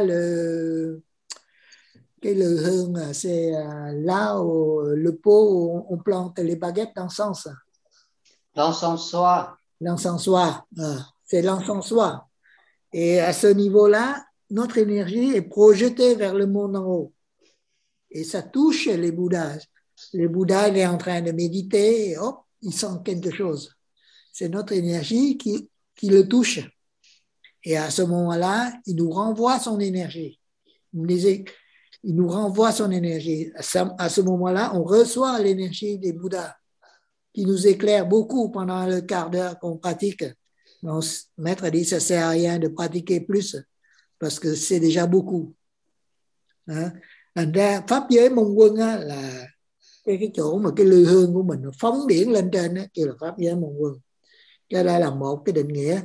A: cái lư hương, c'est là où le pot où on plante les baguettes d'encens.
O: L'encensoir.
A: L'encensoir, c'est l'encensoir. Et à ce niveau-là, notre énergie est projetée vers le monde en haut. Et ça touche les Bouddhas. Le Bouddha, il est en train de méditer et hop, il sent quelque chose. C'est notre énergie qui le touche. Et à ce moment-là, il nous renvoie son énergie. Il nous renvoie son énergie. À ce moment-là, on reçoit l'énergie des Bouddhas qui nous éclaire beaucoup pendant le quart d'heure qu'on pratique. Mon maître dit que ça ne sert à rien de pratiquer plus parce que c'est déjà beaucoup. Thành ra pháp giới môn quân á, là cái chỗ mà cái lư hương của mình nó phóng điển lên trên đó, kêu là pháp giới môn quân. Cái đây là một cái định nghĩa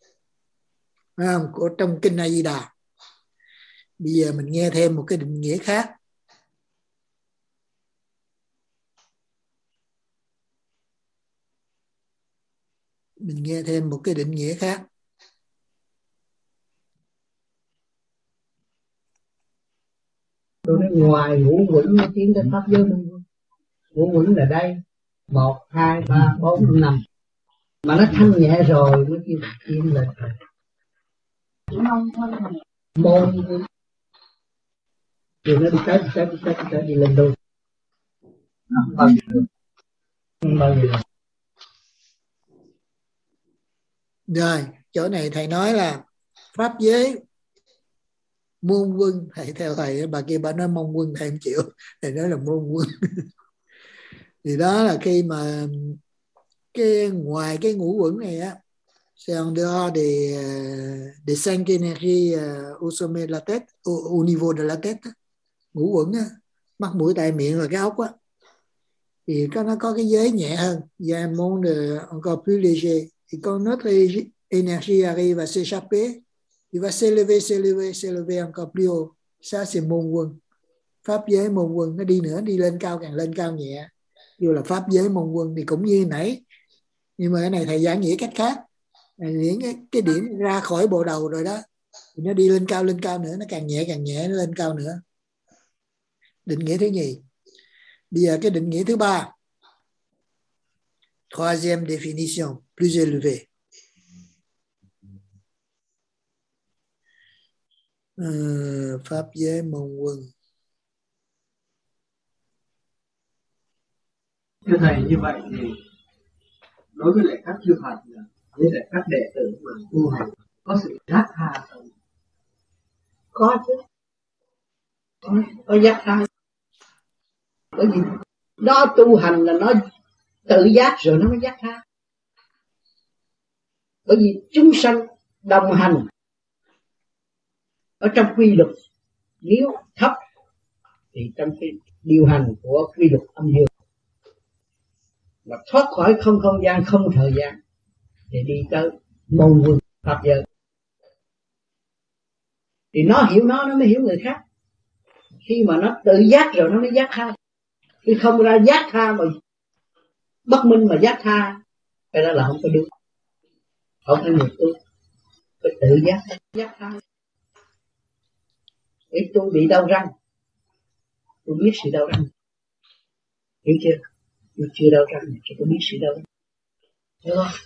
A: của trong Kinh A Di Đà. Bây giờ mình nghe thêm một cái định nghĩa khác. Mình nghe thêm một cái định nghĩa khác.
I: Tôi nói ngoài ngũ quẩn nó tiến tới pháp giới môn quân. Ngũ quẩn là đây 1, 2, 3, 4, 5. Mà nó thanh nhẹ rồi nó kêu im lặng. Môn thì nó đi tới đi lên đôi. Không bao giờ được. Không bao giờ được.
A: Rồi, chỗ này thầy nói là pháp giới môn quân, thầy theo thầy, bà kia bà nói môn quân thầy không chịu, thầy nói là môn quân. Thì đó là khi mà cái ngoài cái ngũ uẩn này á, c'est en dehors des 5 énergies au sommet de la tête, au niveau de la tête, ngũ uẩn á, mắt mũi tai miệng và cái ốc á, thì nó có cái giới nhẹ hơn, il y a un monde encore plus léger. Et quand notre énergie arrive à s'échapper, il va s'élever encore plus haut. Ça c'est môn quân, pháp giới môn quân. Nó đi nữa, đi lên cao, càng lên cao nhẹ, như là pháp giới môn quân. Thì cũng như nãy, nhưng mà cái này thầy giảng nghĩa cách khác. Cái điểm ra khỏi bộ đầu rồi đó, thì nó đi lên cao nữa, nó càng nhẹ nó lên cao nữa. Định nghĩa thứ nhì. Bây giờ cái định nghĩa thứ ba, troisième définition plus élevée. Pháp giới môn quân.
I: Thưa thầy, như vậy thì đối với lại các chư Phật với lại các đệ tử mà tu hành có sự giác tha không? Có chứ, có giác tha. Bởi vì nó tu hành là nó tự giác rồi nó mới giác tha. Bởi vì chúng sanh đồng hành ở trong quy luật, nếu thấp thì trong cái điều hành của quy luật âm dương, mà thoát khỏi không không gian, không thời gian thì đi tới môn quân pháp giới. Thì nó hiểu nó mới hiểu người khác. Khi mà nó tự giác rồi nó mới giác tha. Khi không ra giác tha mà bất minh mà giác tha, cái đó là không có đúng. Không phải người tu phải tự giác tha. Để tôi bị đau răng, tôi biết sự đau răng, hiểu chưa? Tôi chưa đau răng thì tôi biết sự đau răng, hiểu không?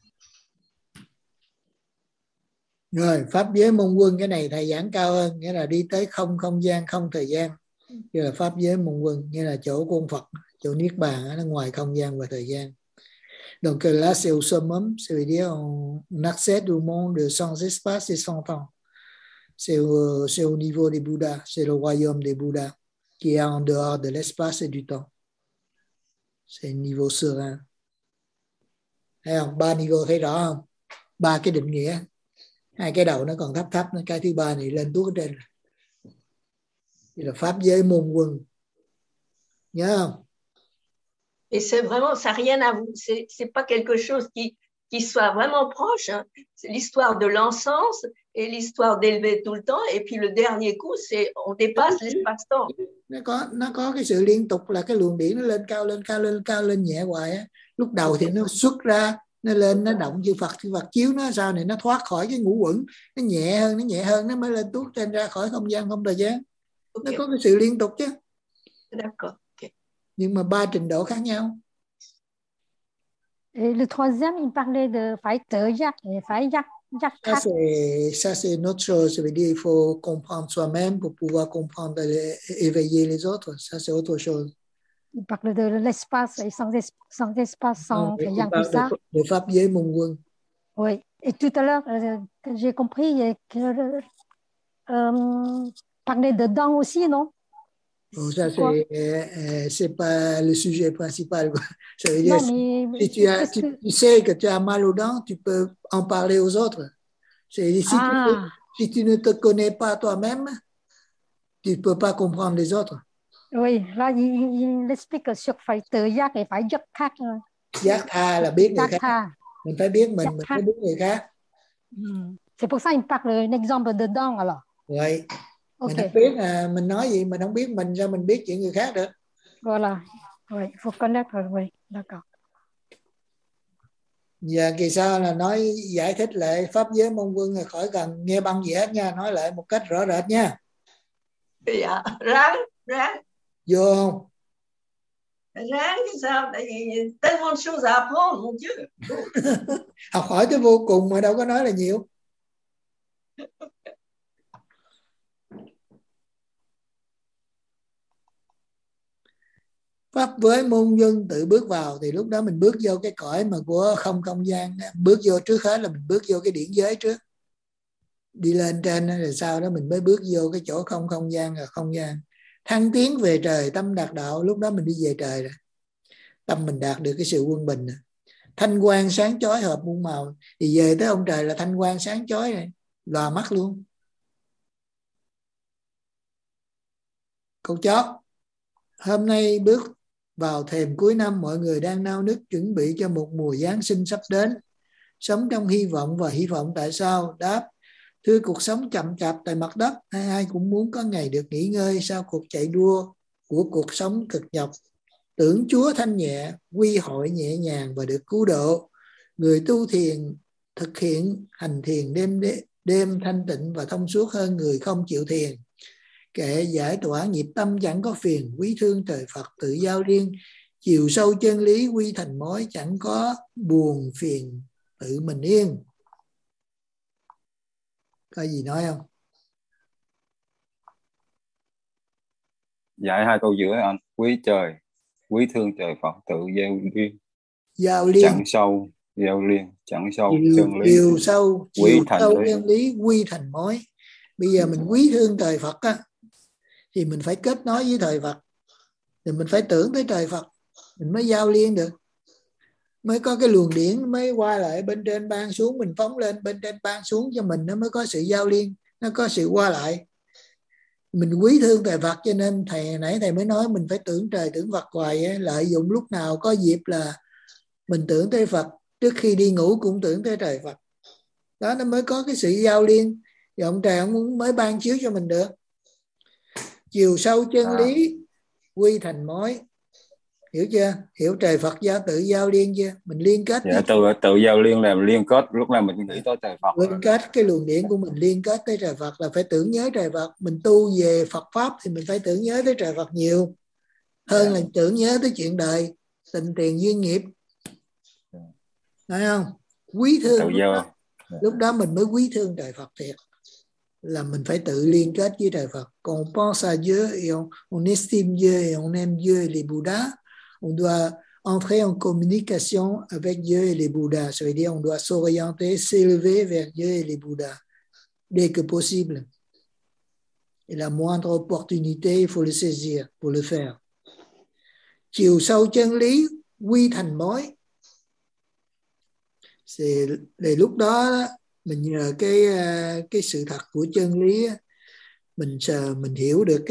A: Rồi pháp giới môn quân, cái này thầy giảng cao hơn, nghĩa là đi tới không không gian, không thời gian. Như là pháp giới môn quân, như là chỗ của ông Phật, chỗ niết bàn nó ngoài không gian và thời gian. Donc là c'est au summum, ça veut dire on accède au monde sans espace et sans temps. C'est au niveau des Bouddhas, c'est le royaume des Bouddhas qui est en dehors de l'espace et du temps. C'est un niveau serein. Thấy không? 3 niveau thấy rõ không? 3 cái định nghĩa. 2 cái đầu nó còn thấp, cái thứ ba này lên tuốt ở trên. Đây là pháp giới môn quân. Nhớ không?
D: Et c'est vraiment, ça n'a rien à vous, c'est pas quelque chose qui soit vraiment proche. Hein. C'est l'histoire de l'encens et l'histoire d'élever tout le temps. Et puis le dernier coup, c'est on dépasse l'espace-temps.
A: Nó có cái sự liên tục, là cái luồng điển nó lên cao, lên nhẹ hoài á. Lúc đầu thì nó xuất ra, nó lên, nó động chư Phật chiếu nó, sau này nó thoát khỏi cái ngũ uẩn, nó nhẹ hơn, nó mới lên tuốt trên ra khỏi không gian, không thời gian. Okay. Nó có cái sự liên tục chứ.
D: D'accord.
A: Nhưng mà 3 trình độ khác nhau.
K: Et le troisième, il parlait de phải tự giác, phải giác
A: ça c'est une autre chose. Ça veut dire il faut comprendre soi-même pour pouvoir comprendre éveiller les autres. Ça c'est autre chose.
K: Il parle de l'espace et sans espace, sans thời gian, tout ça.
A: De pháp giới môn quân.
K: Oui. Et tout à l'heure, j'ai compris que parler de dents aussi, non?
A: Bon, ça c'est pas le sujet principal. Ça veut dire
K: non, mais
A: si tu sais que tu as mal aux dents, tu peux en parler aux autres. Si tu ne te connais pas toi-même, tu ne peux pas comprendre les autres.
K: Oui, là il explique que sur phải tự giác et phải giác khác.
A: Giác tha là biết người khác. Mình phải biết mình phải biết người khác.
K: C'est pour ça il parle un exemple de dents alors.
A: Oui.
K: Okay.
A: Mình không biết mình nói gì, mình không biết mình, sao mình biết chuyện người khác được.
K: Voilà. Oui, il faut connaître, oui, d'accord.
A: Giờ kỳ sau là nói giải thích lại pháp giới môn quân, là khỏi cần nghe băng gì hết nha, nói lại một cách rõ rệt nha.
D: Dạ, ráng.
A: Vô không?
D: Ráng chứ sao, tại vì tellement de choses à apprendre, mon Dieu.
A: Học hỏi tới vô cùng mà đâu có nói là nhiều. Pháp với môn nhân tự bước vào thì lúc đó mình bước vô cái cõi mà của không không gian. Bước vô trước hết là mình bước vô cái điển giới trước. Đi lên trên rồi sau đó mình mới bước vô cái chỗ không không gian là không gian. Thăng tiến về trời, tâm đạt đạo, lúc đó mình đi về trời rồi. Tâm mình đạt được cái sự quân bình. Thanh quang sáng chói hợp muôn màu. Thì về tới ông trời là thanh quang sáng chói này, lòa mắt luôn. Câu chót. Hôm nay bước vào thềm cuối năm, mọi người đang nao nức chuẩn bị cho một mùa Giáng sinh sắp đến. Sống trong hy vọng, và hy vọng tại sao? Đáp: thưa, cuộc sống chậm chạp tại mặt đất, ai cũng muốn có ngày được nghỉ ngơi sau cuộc chạy đua của cuộc sống cực nhọc. Tưởng Chúa thanh nhẹ, quy hội nhẹ nhàng và được cứu độ. Người tu thiền thực hiện hành thiền đêm thanh tịnh và thông suốt hơn người không chịu thiền. Kệ giải tỏa nghiệp tâm chẳng có phiền, quý thương trời Phật tự giao liên. Chiều sâu chân lý quy thành mối, chẳng có buồn phiền tự mình yên. Có gì nói không?
G: Giải hai câu giữa anh. Quý trời, quý thương trời Phật tự giao liên.
A: Giao liên.
G: Chẳng sâu giao liên, chẳng sâu chân lý.
A: Chiều sâu
G: lý.
A: chân lý quy thành mối. Bây giờ mình quý thương trời Phật á, thì mình phải kết nối với trời Phật, thì mình phải tưởng tới trời Phật, mình mới giao liên được, mới có cái luồng điển mới qua lại bên trên ban xuống, mình phóng lên bên trên ban xuống cho mình, nó mới có sự giao liên, nó có sự qua lại. Mình quý thương trời Phật cho nên nãy thầy mới nói mình phải tưởng trời tưởng Phật hoài ấy. Lợi dụng lúc nào có dịp là mình tưởng tới Phật, trước khi đi ngủ cũng tưởng tới trời Phật, đó nó mới có cái sự giao liên. Thì ông trời ông mới ban chiếu cho mình được. Chiều sâu chân lý quy thành mối, hiểu chưa? Hiểu trời Phật tự giao liên chưa? Mình liên kết.
G: Dạ, tự giao liên là liên kết, lúc nào mình nghĩ tới trời Phật.
A: Liên kết cái luồng điển của mình liên kết tới trời Phật là phải tưởng nhớ trời Phật. Mình tu về Phật pháp thì mình phải tưởng nhớ tới trời Phật nhiều hơn là tưởng nhớ tới chuyện đời, tình tiền duyên nghiệp. Thấy không? Quý thương lúc đó mình mới quý thương trời Phật thiệt, là mình phải tự liên kết với trời Phật. Còn on pense à Dieu et on estime Dieu et on aime Dieu et les Bouddhas, on doit entrer en communication avec Dieu et les Bouddhas. Ça veut dire on doit s'orienter, s'élever vers Dieu et les Bouddhas dès que possible. Et la moindre opportunité, il faut le saisir pour le faire. Chiều sâu chân lý quy thành mối. Thì lúc đó mình nhờ cái sự thật của chân lý, mình hiểu được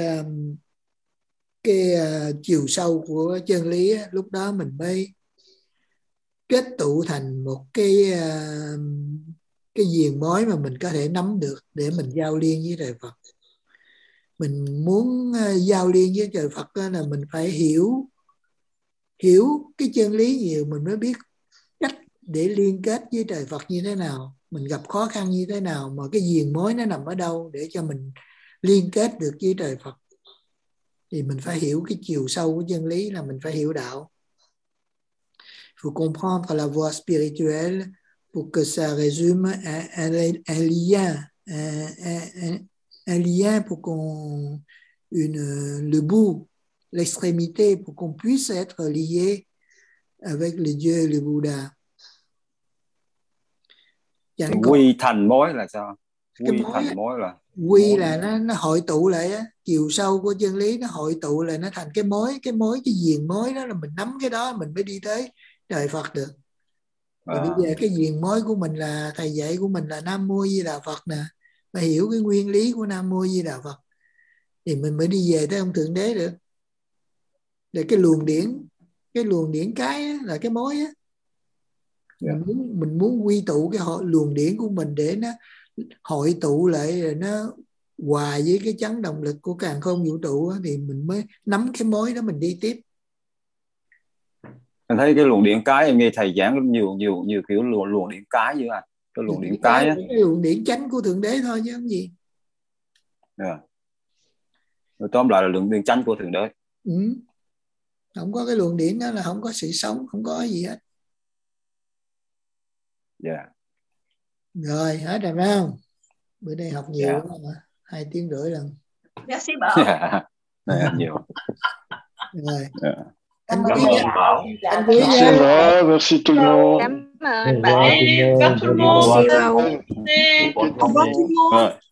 A: cái chiều sâu của chân lý, lúc đó mình mới kết tụ thành một cái diền mối mà mình có thể nắm được để mình giao liên với trời Phật. Mình muốn giao liên với trời Phật đó là mình phải hiểu cái chân lý nhiều, mình mới biết cách để liên kết với trời Phật như thế nào, mình gặp khó khăn như thế nào, mà cái diền mối nó nằm ở đâu để cho mình liên kết được với trời Phật. Thì mình phải hiểu cái chiều sâu của chân lý, là mình phải hiểu đạo. Il faut comprendre la voie spirituelle pour que ça résume un lien pour qu'on le bout, l'extrémité, pour qu'on puisse être lié avec le Dieu et le Bouddha.
G: Quy thành mối là sao? Quy thành mối là
A: quy là nó hội tụ lại á, chiều sâu của chân lý nó hội tụ lại, nó thành cái diền mối đó, là mình nắm cái đó mình mới đi tới trời Phật được. Thì bây giờ cái diền mối của mình là thầy dạy của mình là Nam Mô Di Đà Phật nè, mà hiểu cái nguyên lý của Nam Mô Di Đà Phật thì mình mới đi về tới ông Thượng Đế được. Để cái luồng điển cái á, là cái mối á. Mình muốn quy tụ cái luồng điển của mình để nó hội tụ lại, rồi nó hòa với cái chấn động lực của càn khôn vũ trụ á, thì mình mới nắm cái mối đó mình đi tiếp.
G: Anh thấy cái luồng điện cái, em nghe thầy giảng nhiều kiểu luồng điện cái vậy à. Cái luồng điện cái á,
A: cái luồng điển chánh của Thượng Đế thôi chứ không gì.
G: Rồi tóm lại là luồng điện chánh của Thượng Đế.
A: Không có cái luồng điển đó là không có sự sống, không có gì hết.
G: Dạ.
A: Rồi hết rồi phải không? Bữa nay học nhiều lắm mà. 2 tiếng rưỡi lần.
D: Merci Bảo.
G: Dạ. Nhiều.
A: Rồi.
G: Dạ.
A: Anh
N: Cảm
A: Quý
N: ơn
A: nha.
N: Bảo.
A: Anh Quý
I: Merci
A: nha.
I: Bảo, merci tout le monde.
L: Cảm ơn bạn.
C: Au revoir tout le monde.
G: Rồi.